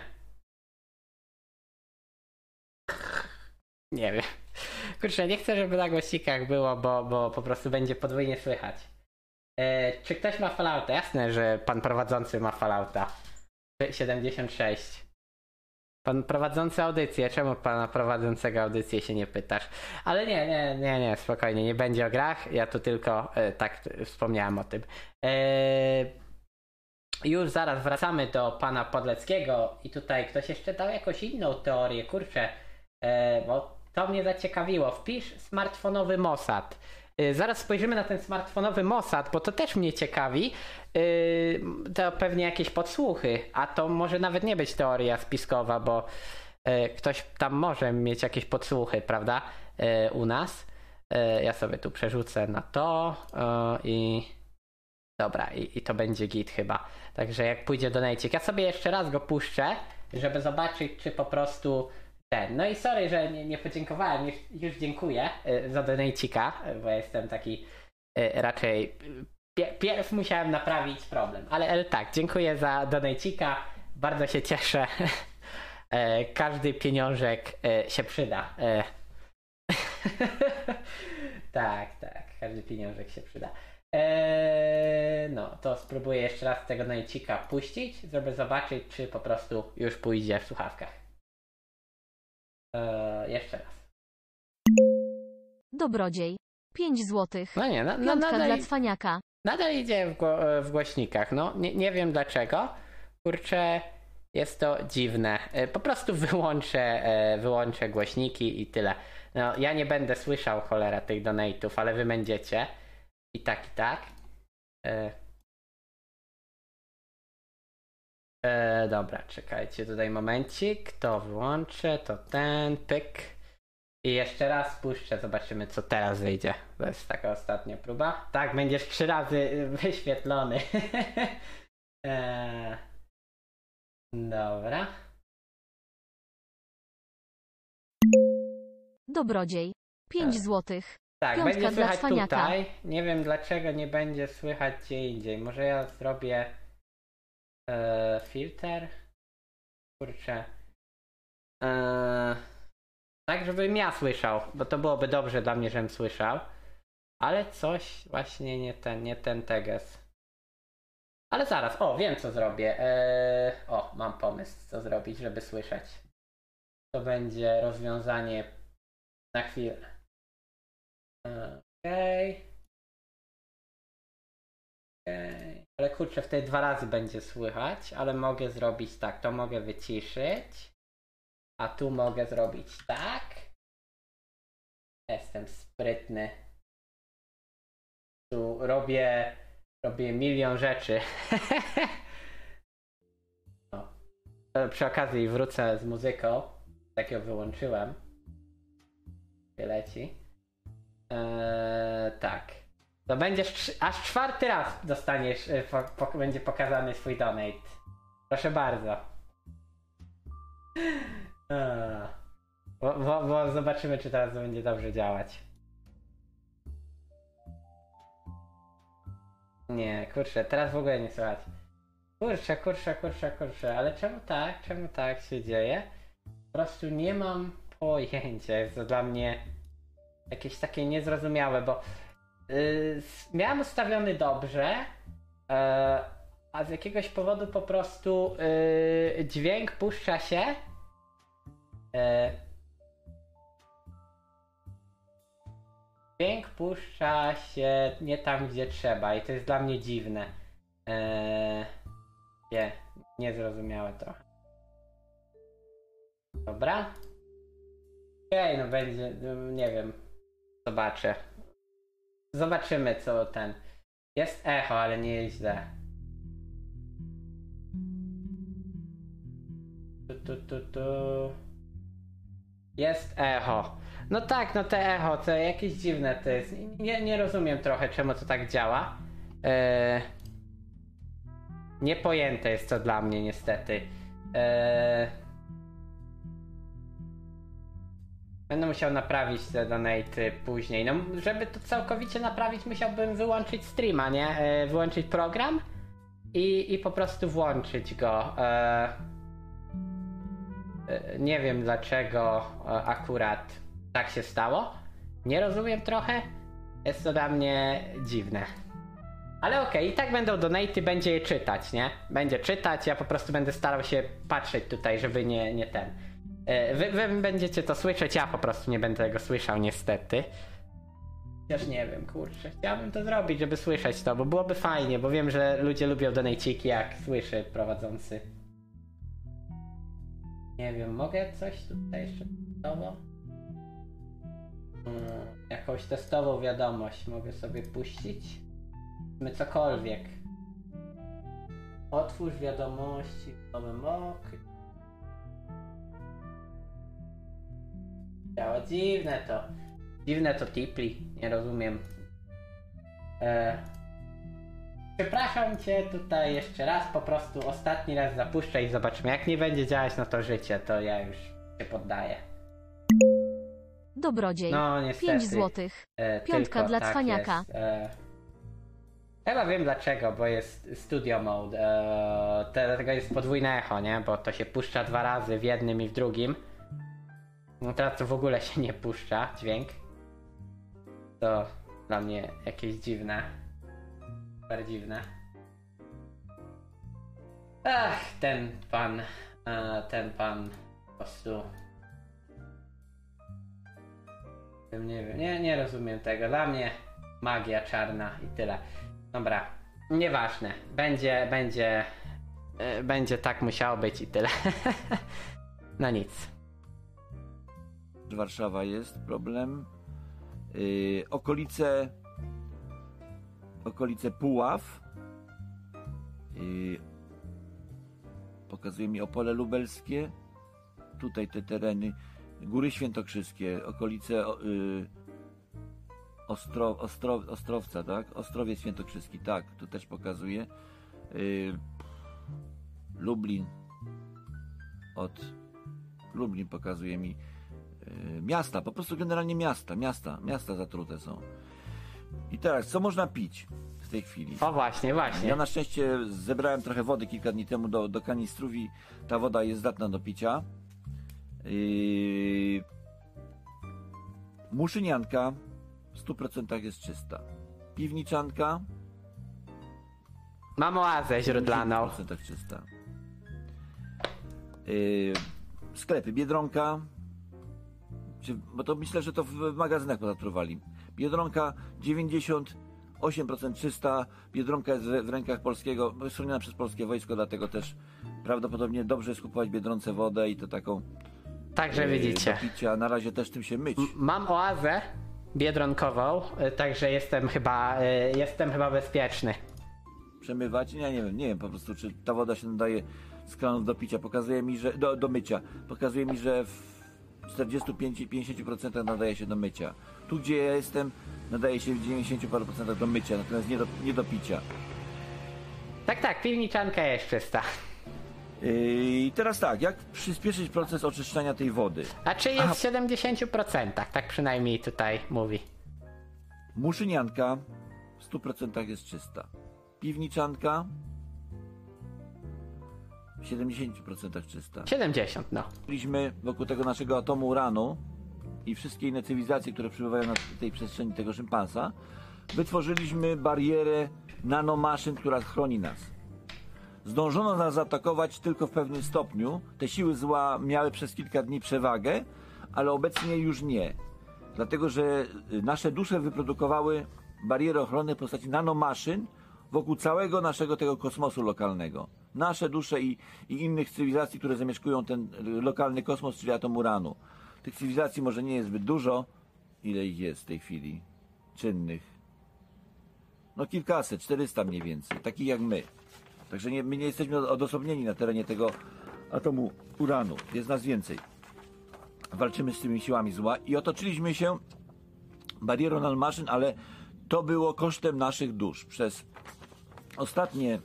Nie wiem. Kurczę, nie chcę, żeby na głośnikach było, bo po prostu będzie podwójnie słychać. Czy ktoś ma Fallouta? Jasne, że pan prowadzący ma Fallouta. 76. Pan prowadzący audycję, czemu pana prowadzącego audycję się nie pytasz? Ale nie, spokojnie, nie będzie o grach, ja tu tylko tak wspomniałem o tym. Już zaraz wracamy do pana Podleckiego i tutaj ktoś jeszcze dał jakąś inną teorię, kurczę, bo to mnie zaciekawiło. Wpisz smartfonowy Mossad. Zaraz spojrzymy na ten smartfonowy Mossad, bo to też mnie ciekawi. To pewnie jakieś podsłuchy, a to może nawet nie być teoria spiskowa, bo ktoś tam może mieć jakieś podsłuchy, prawda? U nas. Ja sobie tu przerzucę na to i dobra, i to będzie git chyba. Także jak pójdzie donajcik, ja sobie jeszcze raz go puszczę, żeby zobaczyć, czy po prostu ten. No i sorry, że nie podziękowałem, już dziękuję za donajcika, bo jestem taki raczej pierw musiałem naprawić problem, ale tak, dziękuję za donajcika, bardzo się cieszę. Każdy pieniążek się przyda. Tak, każdy pieniążek się przyda. No, to spróbuję jeszcze raz tego donajcika puścić, żeby zobaczyć, czy po prostu już pójdzie w słuchawkach. Jeszcze raz. Dobrodziej. 5 złotych. No nie, Piątka nadal, dla cwaniaka. nadal idzie w głośnikach. No, nie wiem dlaczego. Kurczę, jest to dziwne. Po prostu wyłączę głośniki i tyle. No, ja nie będę słyszał, cholera, tych donate'ów, ale wy będziecie. I tak. Dobra, czekajcie tutaj momencik. To wyłączę, to ten, pyk. I jeszcze raz puszczę, zobaczymy co teraz wyjdzie. To jest taka ostatnia próba. Tak, będziesz 3 razy wyświetlony. Dobra. Dobrodziej. 5 złotych. Tak, Piątka będzie dla słychać cwaniaka. tutaj. Nie wiem dlaczego nie będzie słychać gdzie indziej. Może ja zrobię filtr? Kurczę. Tak, żebym ja słyszał, bo to byłoby dobrze dla mnie, żebym słyszał. Ale coś właśnie nie ten teges. Ale zaraz, wiem co zrobię. Mam pomysł co zrobić, żeby słyszeć. To będzie rozwiązanie na chwilę. Okej. Ale kurczę, wtedy 2 razy będzie słychać, ale mogę zrobić tak, to mogę wyciszyć, a tu mogę zrobić tak. Jestem sprytny. Tu robię milion rzeczy. Przy okazji wrócę z muzyką. Tak ją wyłączyłem. Leci. Tak. To będziesz aż 4. raz dostaniesz, będzie pokazany swój donate. Proszę bardzo. Bo zobaczymy, czy teraz to będzie dobrze działać. Nie, kurczę, teraz w ogóle nie słychać. Kurczę, ale czemu tak się dzieje? Po prostu nie mam pojęcia, jest to dla mnie jakieś takie niezrozumiałe, bo miałem ustawiony dobrze, a z jakiegoś powodu po prostu dźwięk puszcza się nie tam, gdzie trzeba i to jest dla mnie dziwne. Niezrozumiałe trochę. Dobra. Okej, no będzie, nie wiem. Zobaczymy co ten. Jest echo, ale nie jest źle. Tu. Jest echo. No tak, no te echo, to jakieś dziwne to jest. Nie rozumiem trochę, czemu to tak działa. Niepojęte jest to dla mnie niestety. Będę musiał naprawić te donaty później. No, żeby to całkowicie naprawić, musiałbym wyłączyć streama, nie? Wyłączyć program i po prostu włączyć go. Nie wiem dlaczego akurat tak się stało. Nie rozumiem trochę. Jest to dla mnie dziwne. Ale okej, i tak będą donaty, będzie je czytać, nie? Będzie czytać, ja po prostu będę starał się patrzeć tutaj, żeby nie ten. Wy będziecie to słyszeć, ja po prostu nie będę tego słyszał niestety. Chociaż nie wiem, kurczę, chciałbym to zrobić, żeby słyszeć to, bo byłoby fajnie, bo wiem, że ludzie lubią donajciki, jak słyszy prowadzący. Nie wiem, mogę coś tutaj jeszcze testowo? Jakąś testową wiadomość mogę sobie puścić? My cokolwiek. Otwórz wiadomości w nowym oknie. Działa dziwne to tipli, nie rozumiem. Przepraszam cię tutaj jeszcze raz, po prostu ostatni raz zapuszczę i zobaczymy. Jak nie będzie działać, no to życie, to ja już się poddaję. Dobrodziej. No niestety. 5 złotych. Piątka tylko dla tak cwaniaka. Jest, chyba wiem dlaczego, bo jest studio mode. Dlatego jest podwójne echo, nie? Bo to się puszcza 2 razy w jednym i w drugim. No teraz to w ogóle się nie puszcza dźwięk. To dla mnie jakieś dziwne. Super dziwne. Ach, ten pan po prostu. Nie wiem, nie rozumiem tego. Dla mnie magia czarna i tyle. Dobra, nieważne. Będzie tak musiało być i tyle. No nic. Warszawa jest problem. Okolice Puław. Pokazuje mi Opole Lubelskie. Tutaj te tereny. Góry Świętokrzyskie. Okolice Ostrowca, tak? Ostrowiec Świętokrzyski, tak. Tu też pokazuje. Lublin pokazuje mi miasta, po prostu generalnie miasta zatrute są. I teraz, co można pić w tej chwili? O właśnie. Ja na szczęście zebrałem trochę wody kilka dni temu do kanistrów i ta woda jest zdatna do picia. Muszynianka w 100% jest czysta. Piwniczanka Mam oazę źródlaną. 100% czysta. Sklepy Biedronka. Bo to myślę, że to w magazynach pozatrowali. Biedronka 98% czysta. Biedronka jest w rękach polskiego, chroniona przez polskie wojsko, dlatego też prawdopodobnie dobrze jest kupować w Biedronce wodę i to taką Także widzicie. do picia. Na razie też tym się myć. Mam oazę biedronkową, także jestem chyba bezpieczny. Przemywać? Ja nie wiem po prostu, czy ta woda się nadaje z kranów do picia. Pokazuje mi, że do mycia. Pokazuje mi, że w 45-50% nadaje się do mycia. Tu, gdzie ja jestem, nadaje się w 90 paru procentach do mycia, natomiast nie do picia. Tak, piwniczanka jest czysta. I teraz tak, jak przyspieszyć proces oczyszczania tej wody? A czy jest w 70%? Tak przynajmniej tutaj mówi. Muszynianka w 100% jest czysta. Piwniczanka w 70% czysta. 70, no. Byliśmy wokół tego naszego atomu uranu i wszystkie inne cywilizacje, które przybywają na tej przestrzeni tego szympansa, wytworzyliśmy barierę nanomaszyn, która chroni nas. Zdążono nas zaatakować tylko w pewnym stopniu. Te siły zła miały przez kilka dni przewagę, ale obecnie już nie. Dlatego, że nasze dusze wyprodukowały barierę ochronną w postaci nanomaszyn wokół całego naszego tego kosmosu lokalnego. Nasze dusze i innych cywilizacji, które zamieszkują ten lokalny kosmos, czyli atom uranu. Tych cywilizacji może nie jest zbyt dużo. Ile ich jest w tej chwili? Czynnych. no kilkaset, 400 mniej więcej, takich jak my. Także my nie jesteśmy odosobnieni na terenie tego atomu uranu. Jest nas więcej. Walczymy z tymi siłami zła i otoczyliśmy się barierą nanomaszyn, ale to było kosztem naszych dusz. Przez ostatnie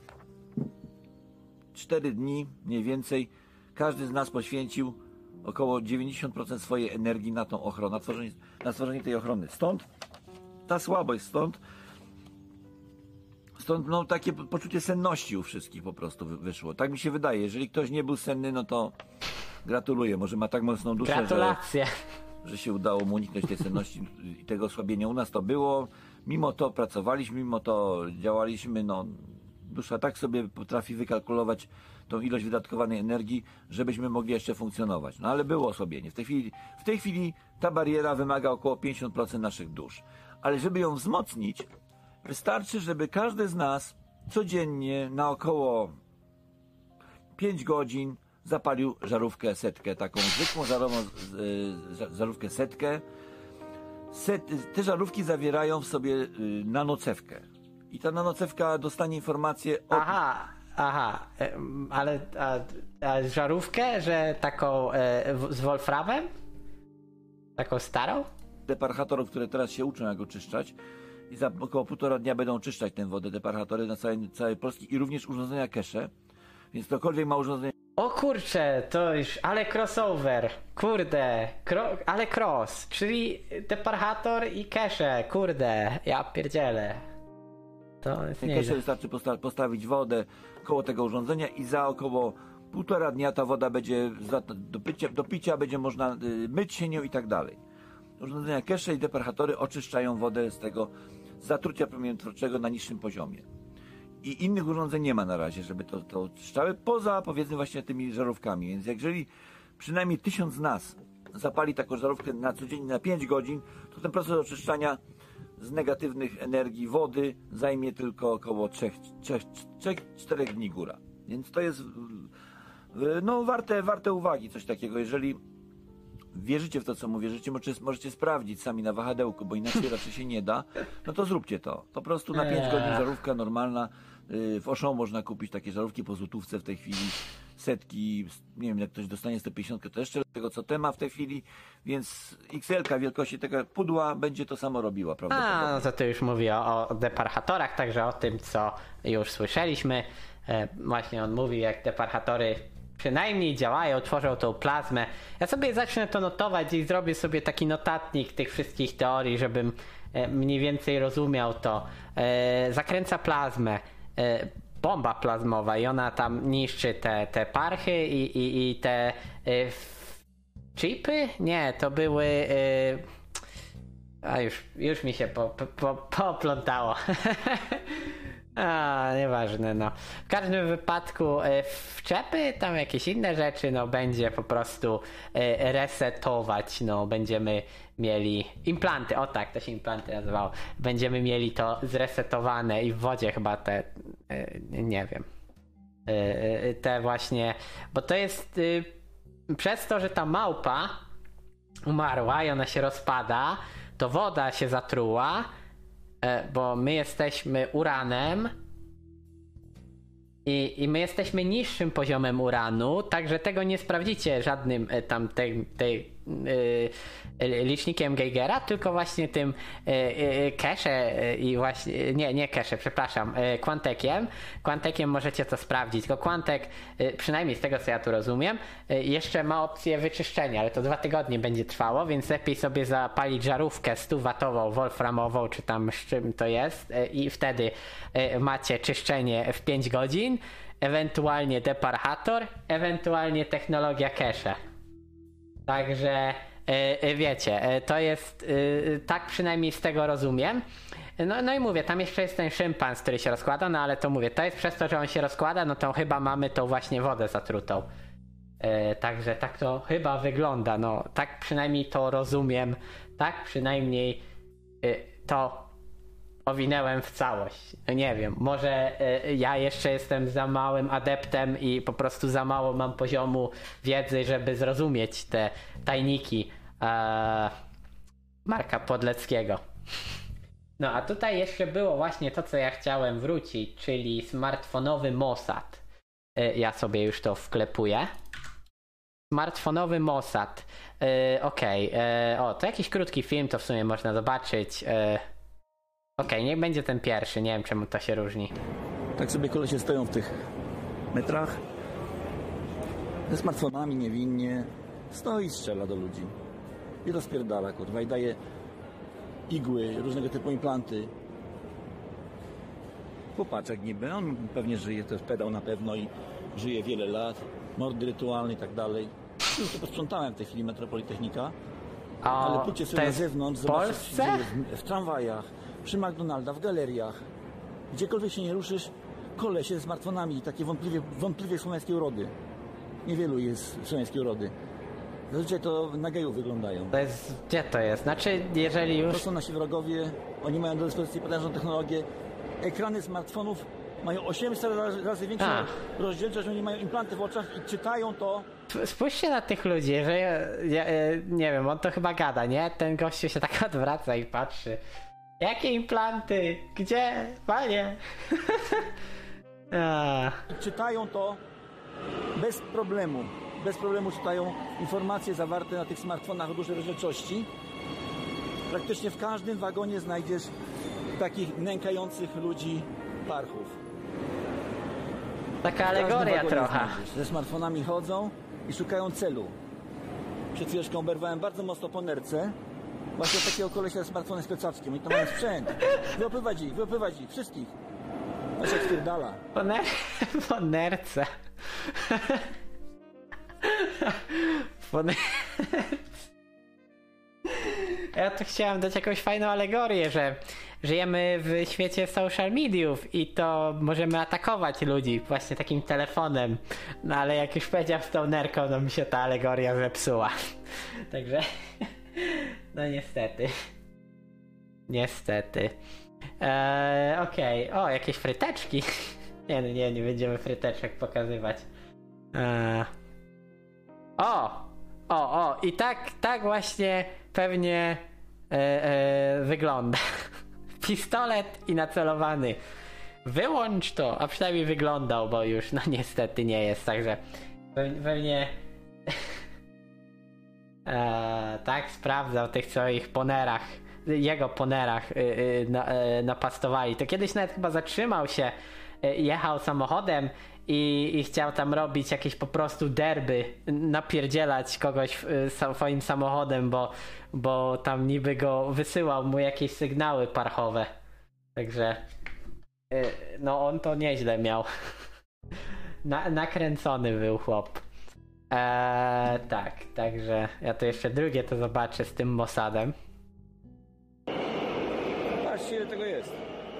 4 dni mniej więcej każdy z nas poświęcił około 90% swojej energii na tą ochronę, na stworzenie tej ochrony. Stąd ta słabość, stąd no, takie poczucie senności u wszystkich po prostu wyszło. Tak mi się wydaje. Jeżeli ktoś nie był senny, no to gratuluję. Może ma tak mocną duszę, Gratulacje. że się udało mu uniknąć tej senności i tego osłabienia. U nas to było. Mimo to pracowaliśmy, mimo to działaliśmy. No, dusza tak sobie potrafi wykalkulować tą ilość wydatkowanej energii, żebyśmy mogli jeszcze funkcjonować. No ale było osłabienie. W tej chwili ta bariera wymaga około 50% naszych dusz. Ale żeby ją wzmocnić, wystarczy, żeby każdy z nas codziennie na około 5 godzin zapalił żarówkę setkę, taką zwykłą żarówkę setkę. Te żarówki zawierają w sobie nanocewkę. I ta nanocewka dostanie informację o... Ale żarówkę, że taką z wolframem? Taką starą? Deparchatorów, które teraz się uczą, jak oczyszczać. I za około 1,5 dnia będą oczyszczać tę wodę, deparchatory na całej Polski i również urządzenia cache. Więc ktokolwiek ma urządzenie... O kurczę, to już, ale crossover, kurde, ale cross, czyli deparchator i cache, kurde, ja pierdzielę. To jest nieźle. Cache wystarczy postawić wodę koło tego urządzenia i za około 1,5 dnia ta woda będzie do picia będzie można myć się nią i tak dalej. Urządzenia cache i deparchatory oczyszczają wodę z tego zatrucia promieniotwórczego na niższym poziomie. I innych urządzeń nie ma na razie, żeby to oczyszczały, poza powiedzmy właśnie tymi żarówkami. Więc jeżeli przynajmniej 1000 z nas zapali taką żarówkę na codziennie na 5 godzin, to ten proces oczyszczania z negatywnych energii wody zajmie tylko około 3-4 dni góra. Więc to jest no, warte uwagi coś takiego. Jeżeli wierzycie w to, co mówię, możecie sprawdzić sami na wahadełku, bo inaczej raczej się nie da, no to zróbcie to. Po prostu na 5 godzin żarówka normalna. W Auchan można kupić takie żarówki po złotówce w tej chwili, setki, nie wiem, jak ktoś dostanie 150, to jeszcze tego, co te ma w tej chwili, więc XL-ka wielkości tego pudła będzie to samo robiła, prawda? No to ty już mówi o deparchatorach, także o tym, co już słyszeliśmy. Właśnie on mówi, jak deparchatory przynajmniej działają, tworzą tą plazmę. Ja sobie zacznę to notować i zrobię sobie taki notatnik tych wszystkich teorii, żebym mniej więcej rozumiał to. Zakręca plazmę, bomba plazmowa i ona tam niszczy te parchy i te chipy? Nie, to były... już mi się poplątało. Nieważne, no. W każdym wypadku wczepy, tam jakieś inne rzeczy, no będzie po prostu resetować, no będziemy mieli implanty, o tak, to się implanty nazywało. Będziemy mieli to zresetowane i w wodzie chyba te, nie wiem, te właśnie, bo to jest przez to, że ta małpa umarła i ona się rozpada, to woda się zatruła, bo my jesteśmy uranem i my jesteśmy niższym poziomem uranu, także tego nie sprawdzicie żadnym tam licznikiem Geigera, tylko właśnie tym cache i właśnie, nie cache, przepraszam, Quantekiem możecie to sprawdzić, tylko Quantek, przynajmniej z tego co ja tu rozumiem, jeszcze ma opcję wyczyszczenia, ale to 2 tygodnie będzie trwało, więc lepiej sobie zapalić żarówkę 100-watową, wolframową, czy tam z czym to jest i wtedy macie czyszczenie w 5 godzin, ewentualnie deparchator, ewentualnie technologia cache. Także wiecie, to jest tak przynajmniej z tego rozumiem. No i mówię, tam jeszcze jest ten szympans, który się rozkłada, no ale to mówię, to jest przez to, że on się rozkłada, no to chyba mamy tą właśnie wodę zatrutą. Także tak to chyba wygląda, no tak przynajmniej to rozumiem, tak przynajmniej to owinęłem w całość. Nie wiem, może ja jeszcze jestem za małym adeptem i po prostu za mało mam poziomu wiedzy, żeby zrozumieć te tajniki Marka Podleckiego. No a tutaj jeszcze było właśnie to, co ja chciałem wrócić, czyli smartfonowy Mossad. Ja sobie już to wklepuję. Smartfonowy Mossad. Okej. To jakiś krótki film, to w sumie można zobaczyć. Okej, niech będzie ten pierwszy, nie wiem czemu to się różni. Tak sobie kolesie stoją w tych metrach. Ze smartfonami niewinnie. Stoi i strzela do ludzi. I rozpierdala, kurwa. I daje igły, różnego typu implanty. Chłopaczek niby. On pewnie żyje, to jest pedał na pewno i żyje wiele lat. Mordy rytualne i tak dalej. Już to posprzątałem w tej chwili Metropolitechnika. Ale pójdźcie sobie na zewnątrz, zobaczcie, co się dzieje w tramwajach, przy McDonalda, w galeriach. Gdziekolwiek się nie ruszysz, kolesie ze smartfonami, takie wątpliwie słowiańskie urody. Niewielu jest słowiańskiej urody. Zazwyczaj to na gejów wyglądają. To jest, gdzie to jest? Znaczy, jeżeli już... To są nasi wrogowie, oni mają do dyspozycji potężną technologię. Ekrany smartfonów mają 800 razy większą rozdzielczość, oni mają implanty w oczach i czytają to. Spójrzcie na tych ludzi, że ja nie wiem, on to chyba gada, nie? Ten gościu się tak odwraca i patrzy. Jakie implanty? Gdzie? Panie? Czytają to bez problemu. Bez problemu czytają informacje zawarte na tych smartfonach o dużej rozdzielczości. Praktycznie w każdym wagonie znajdziesz takich nękających ludzi parchów. Taka alegoria trochę. Ze smartfonami chodzą i szukają celu. Przed chwileczką oberwałem bardzo mocno po nerce. Właśnie takiego kolesia ze smartfonem specowskim. I to mają sprzęt. Wyopywać ich, wszystkich. Właśnie jak spierdala. Po nerce. Ja tu chciałem dać jakąś fajną alegorię, że żyjemy w świecie social mediów i to możemy atakować ludzi właśnie takim telefonem. No ale jak już powiedział z tą nerką, no mi się ta alegoria zepsuła. Także no niestety. Okej. O, jakieś fryteczki. Nie będziemy fryteczek pokazywać. I tak właśnie pewnie wygląda. Pistolet i nacelowany. Wyłącz to, a przynajmniej wyglądał, bo już no niestety nie jest, także pewnie tak sprawdzał tych swoich ponerach, jego ponerach napastowali. To kiedyś nawet chyba zatrzymał się, jechał samochodem i chciał tam robić jakieś po prostu derby, napierdzielać kogoś swoim samochodem, bo tam niby go wysyłał mu jakieś sygnały parchowe. Także no on to nieźle miał. Nakręcony był chłop. Tak, także ja to jeszcze drugie to zobaczę z tym Mossadem. Patrzcie, ile tego jest.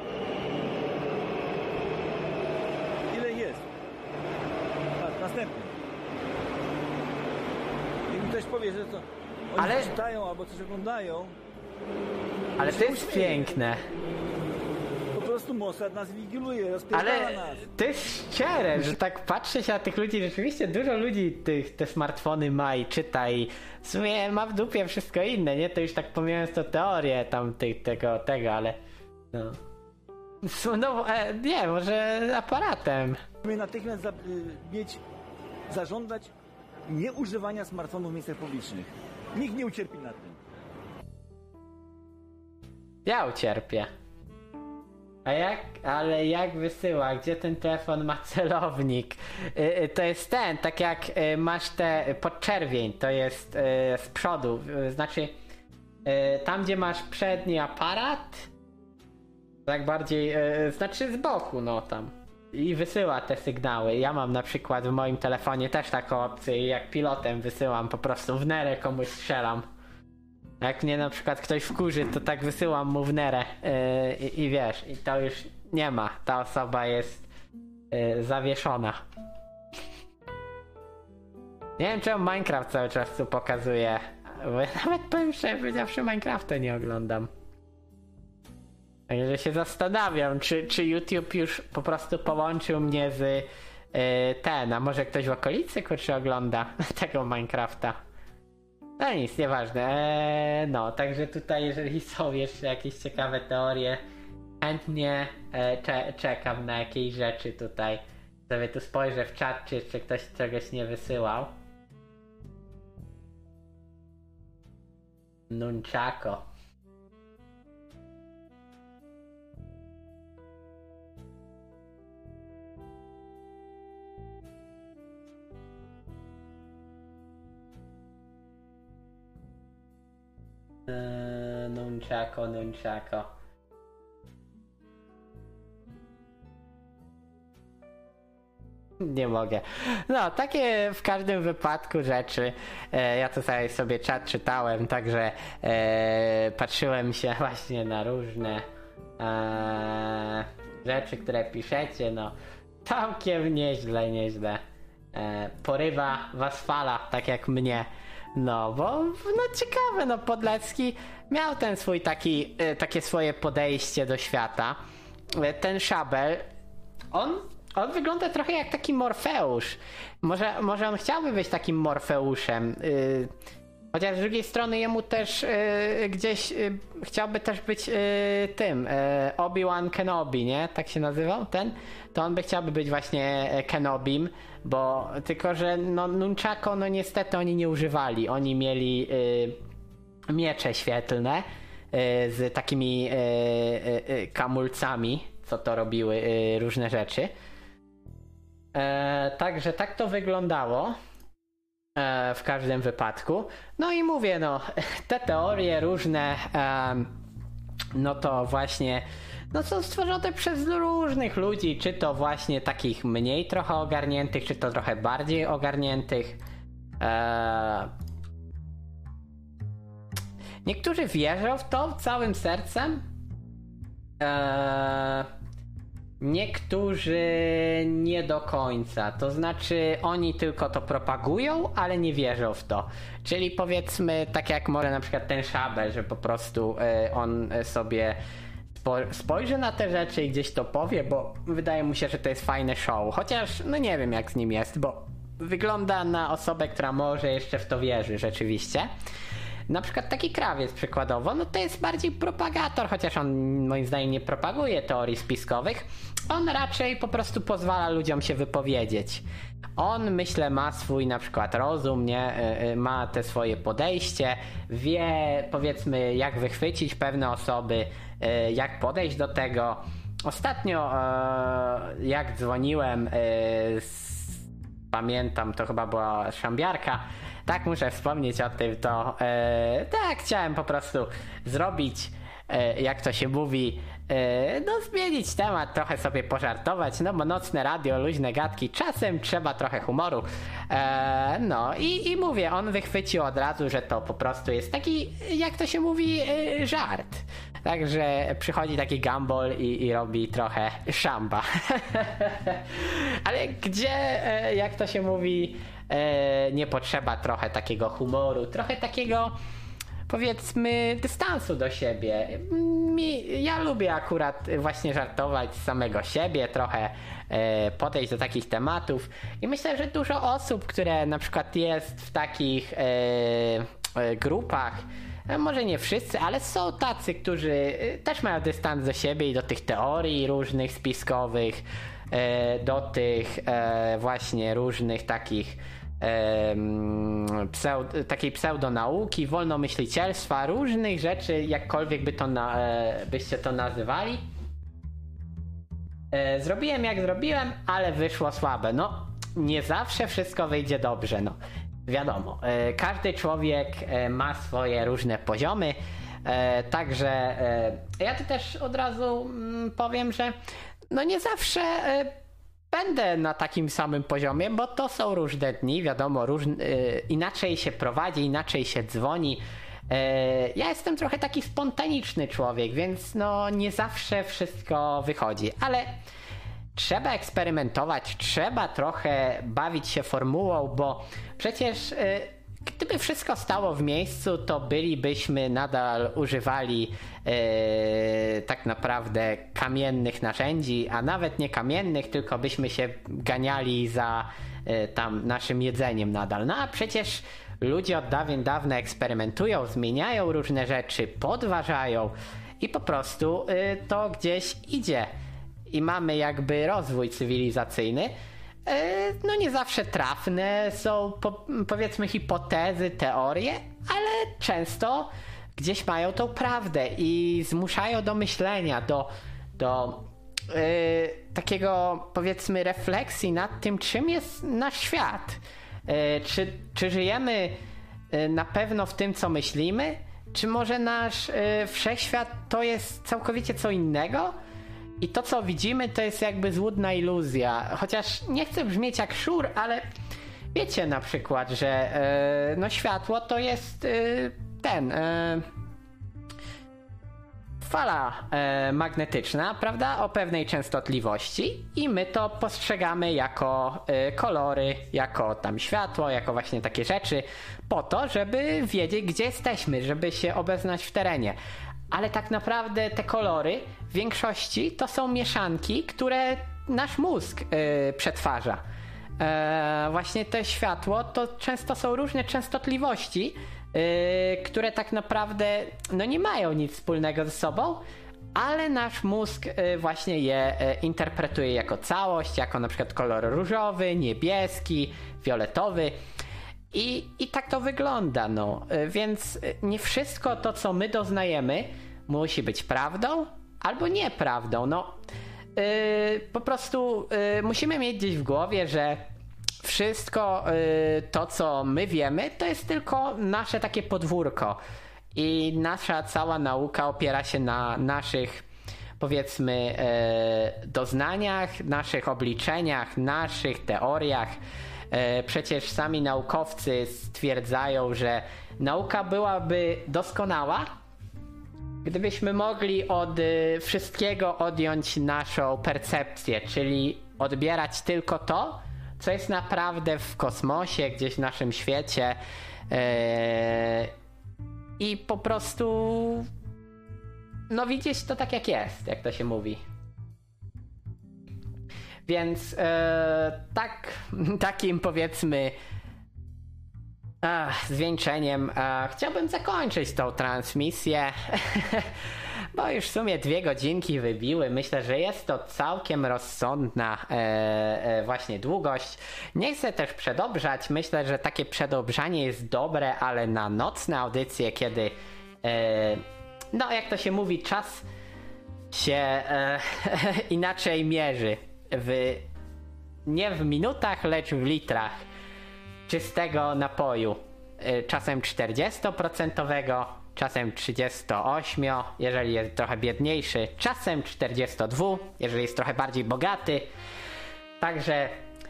Ile jest? Patrz, następny. I mi ktoś powie, że to oni czytają albo coś oglądają. Ale to jest piękne. Po prostu Mossad nas wigiluje, rozpierdala nas. To jest szczere, że tak patrzę się na tych ludzi, rzeczywiście dużo ludzi te smartfony ma i czyta i w sumie ma w dupie wszystko inne, nie? To już tak pomijając to teorię tam tego, ale no nie, może aparatem. Musimy natychmiast zażądać nieużywania smartfonów w miejscach publicznych. Nikt nie ucierpi na tym. Ja ucierpię. Ale jak wysyła? Gdzie ten telefon ma celownik? To jest ten, tak jak masz te podczerwień, to jest z przodu, znaczy tam gdzie masz przedni aparat, tak bardziej, znaczy z boku, no tam. I wysyła te sygnały. Ja mam na przykład w moim telefonie też taką opcję i jak pilotem wysyłam, po prostu w nerę komuś strzelam. Jak mnie na przykład ktoś wkurzy, to tak wysyłam mu w nerę i wiesz, i to już nie ma. Ta osoba jest zawieszona. Nie wiem czemu Minecraft cały czas tu pokazuje, bo ja nawet powiem szczerze powiedziawszy Minecrafta nie oglądam. Także się zastanawiam, czy YouTube już po prostu połączył mnie z a może ktoś w okolicy kurczę ogląda tego Minecrafta. No nic, nieważne. No, także tutaj jeżeli są jeszcze jakieś ciekawe teorie, chętnie czekam na jakieś rzeczy tutaj. Sobie tu spojrzę w czat, czy jeszcze ktoś czegoś nie wysyłał. Nunchako. Nunchako. Nie mogę. No, takie w każdym wypadku rzeczy. Ja tutaj sobie czat czytałem, także patrzyłem się właśnie na różne rzeczy, które piszecie. No, całkiem nieźle. Porywa was fala, tak jak mnie. No, bo no ciekawe, no Podlecki miał ten swój takie swoje podejście do świata. Ten Szabel, on wygląda trochę jak taki Morfeusz. Może on chciałby być takim Morfeuszem. Chociaż z drugiej strony jemu też gdzieś chciałby też być tym Obi-Wan Kenobi, nie? Tak się nazywał ten? To on by chciałby być właśnie Kenobim, bo tylko, że no nunchako, no niestety oni nie używali. Oni mieli miecze świetlne z takimi kamulcami, co to robiły różne rzeczy. Także tak to wyglądało w każdym wypadku. No i mówię, no te teorie różne no to właśnie no są stworzone przez różnych ludzi, czy to właśnie takich mniej trochę ogarniętych, czy to trochę bardziej ogarniętych. Niektórzy wierzą w to całym sercem, niektórzy nie do końca, to znaczy oni tylko to propagują, ale nie wierzą w to. Czyli powiedzmy tak jak może na przykład ten Szabel, że po prostu on sobie spojrzy na te rzeczy i gdzieś to powie, bo wydaje mu się, że to jest fajne show. Chociaż no nie wiem jak z nim jest, bo wygląda na osobę, która może jeszcze w to wierzy rzeczywiście. Na przykład taki Krawiec przykładowo, no to jest bardziej propagator, chociaż on moim zdaniem nie propaguje teorii spiskowych. On raczej po prostu pozwala ludziom się wypowiedzieć. On, myślę, ma swój na przykład rozum, nie? Ma te swoje podejście, wie powiedzmy jak wychwycić pewne osoby, jak podejść do tego. Ostatnio jak dzwoniłem, pamiętam, to chyba była Szambiarka, tak muszę wspomnieć o tym, to tak chciałem po prostu zrobić, jak to się mówi, no zmienić temat, trochę sobie pożartować, no bo nocne radio, luźne gadki, czasem trzeba trochę humoru. No i mówię, on wychwycił od razu, że to po prostu jest taki, jak to się mówi, żart. Także przychodzi taki Gumball i robi trochę szamba. Ale gdzie, jak to się mówi, nie potrzeba trochę takiego humoru, trochę takiego powiedzmy dystansu do siebie. Ja lubię akurat właśnie żartować z samego siebie, trochę podejść do takich tematów i myślę, że dużo osób, które na przykład jest w takich grupach, może nie wszyscy, ale są tacy, którzy też mają dystans do siebie i do tych teorii różnych spiskowych, do tych właśnie różnych takich takiej pseudonauki, wolnomyślicielstwa, różnych rzeczy, jakkolwiek by to byście to nazywali. Zrobiłem jak zrobiłem, ale wyszło słabe. No, nie zawsze wszystko wyjdzie dobrze, no. Wiadomo, każdy człowiek ma swoje różne poziomy, także ja tu też od razu powiem, że no nie zawsze będę na takim samym poziomie, bo to są różne dni, wiadomo, inaczej się prowadzi, inaczej się dzwoni. Ja jestem trochę taki spontaniczny człowiek, więc no nie zawsze wszystko wychodzi, ale trzeba eksperymentować, trzeba trochę bawić się formułą, bo przecież gdyby wszystko stało w miejscu, to bylibyśmy nadal używali tak naprawdę kamiennych narzędzi, a nawet nie kamiennych, tylko byśmy się ganiali za tam naszym jedzeniem nadal. No a przecież ludzie od dawien dawna eksperymentują, zmieniają różne rzeczy, podważają i po prostu to gdzieś idzie. I mamy jakby rozwój cywilizacyjny. No nie zawsze trafne są powiedzmy hipotezy, teorie, ale często gdzieś mają tą prawdę i zmuszają do myślenia, do takiego powiedzmy refleksji nad tym, czym jest nasz świat. Czy żyjemy na pewno w tym, co myślimy? Czy może nasz wszechświat to jest całkowicie co innego? I to, co widzimy, to jest jakby złudna iluzja. Chociaż nie chcę brzmieć jak szur, ale wiecie na przykład, że no światło to jest fala magnetyczna, prawda, o pewnej częstotliwości i my to postrzegamy jako kolory, jako tam światło, jako właśnie takie rzeczy po to, żeby wiedzieć, gdzie jesteśmy, żeby się obeznać w terenie. Ale tak naprawdę te kolory w większości to są mieszanki, które nasz mózg przetwarza. Właśnie to światło to często są różne częstotliwości, które tak naprawdę no nie mają nic wspólnego ze sobą, ale nasz mózg właśnie je interpretuje jako całość, jako na przykład kolor różowy, niebieski, fioletowy. I tak to wygląda, no. Więc nie wszystko to, co my doznajemy, musi być prawdą albo nieprawdą. No, po prostu musimy mieć gdzieś w głowie, że wszystko to, co my wiemy, to jest tylko nasze takie podwórko. I nasza cała nauka opiera się na naszych, powiedzmy, doznaniach, naszych obliczeniach, naszych teoriach. Przecież sami naukowcy stwierdzają, że nauka byłaby doskonała, gdybyśmy mogli od wszystkiego odjąć naszą percepcję, czyli odbierać tylko to, co jest naprawdę w kosmosie, gdzieś w naszym świecie i po prostu no widzieć to tak jak jest, jak to się mówi. Więc takim powiedzmy zwieńczeniem chciałbym zakończyć tą transmisję, bo już w sumie 2 godzinki wybiły. Myślę, że jest to całkiem rozsądna właśnie długość. Nie chcę też przedobrzać. Myślę, że takie przedobrzanie jest dobre, ale na nocne audycje, kiedy no jak to się mówi, czas się inaczej mierzy. Nie w minutach, lecz w litrach czystego napoju. Czasem 40%, czasem 38%, jeżeli jest trochę biedniejszy, czasem 42%, jeżeli jest trochę bardziej bogaty. Także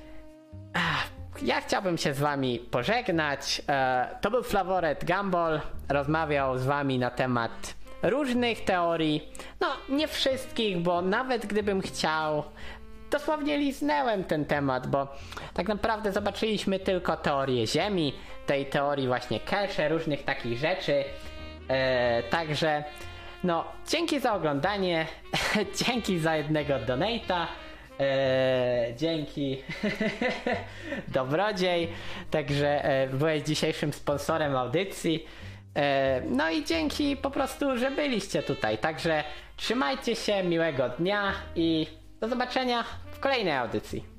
ja chciałbym się z wami pożegnać. To był Flaworet Gumball. Rozmawiał z wami na temat różnych teorii. No, nie wszystkich, bo nawet gdybym chciał, dosłownie liznęłem ten temat, bo tak naprawdę zobaczyliśmy tylko teorię Ziemi, tej teorii właśnie Kelsze, różnych takich rzeczy. Także no, dzięki za oglądanie, dzięki za jednego donate'a, dzięki Dobrodziej, także byłeś dzisiejszym sponsorem audycji. No i dzięki po prostu, że byliście tutaj. Także trzymajcie się, miłego dnia i do zobaczenia w kolejnej audycji.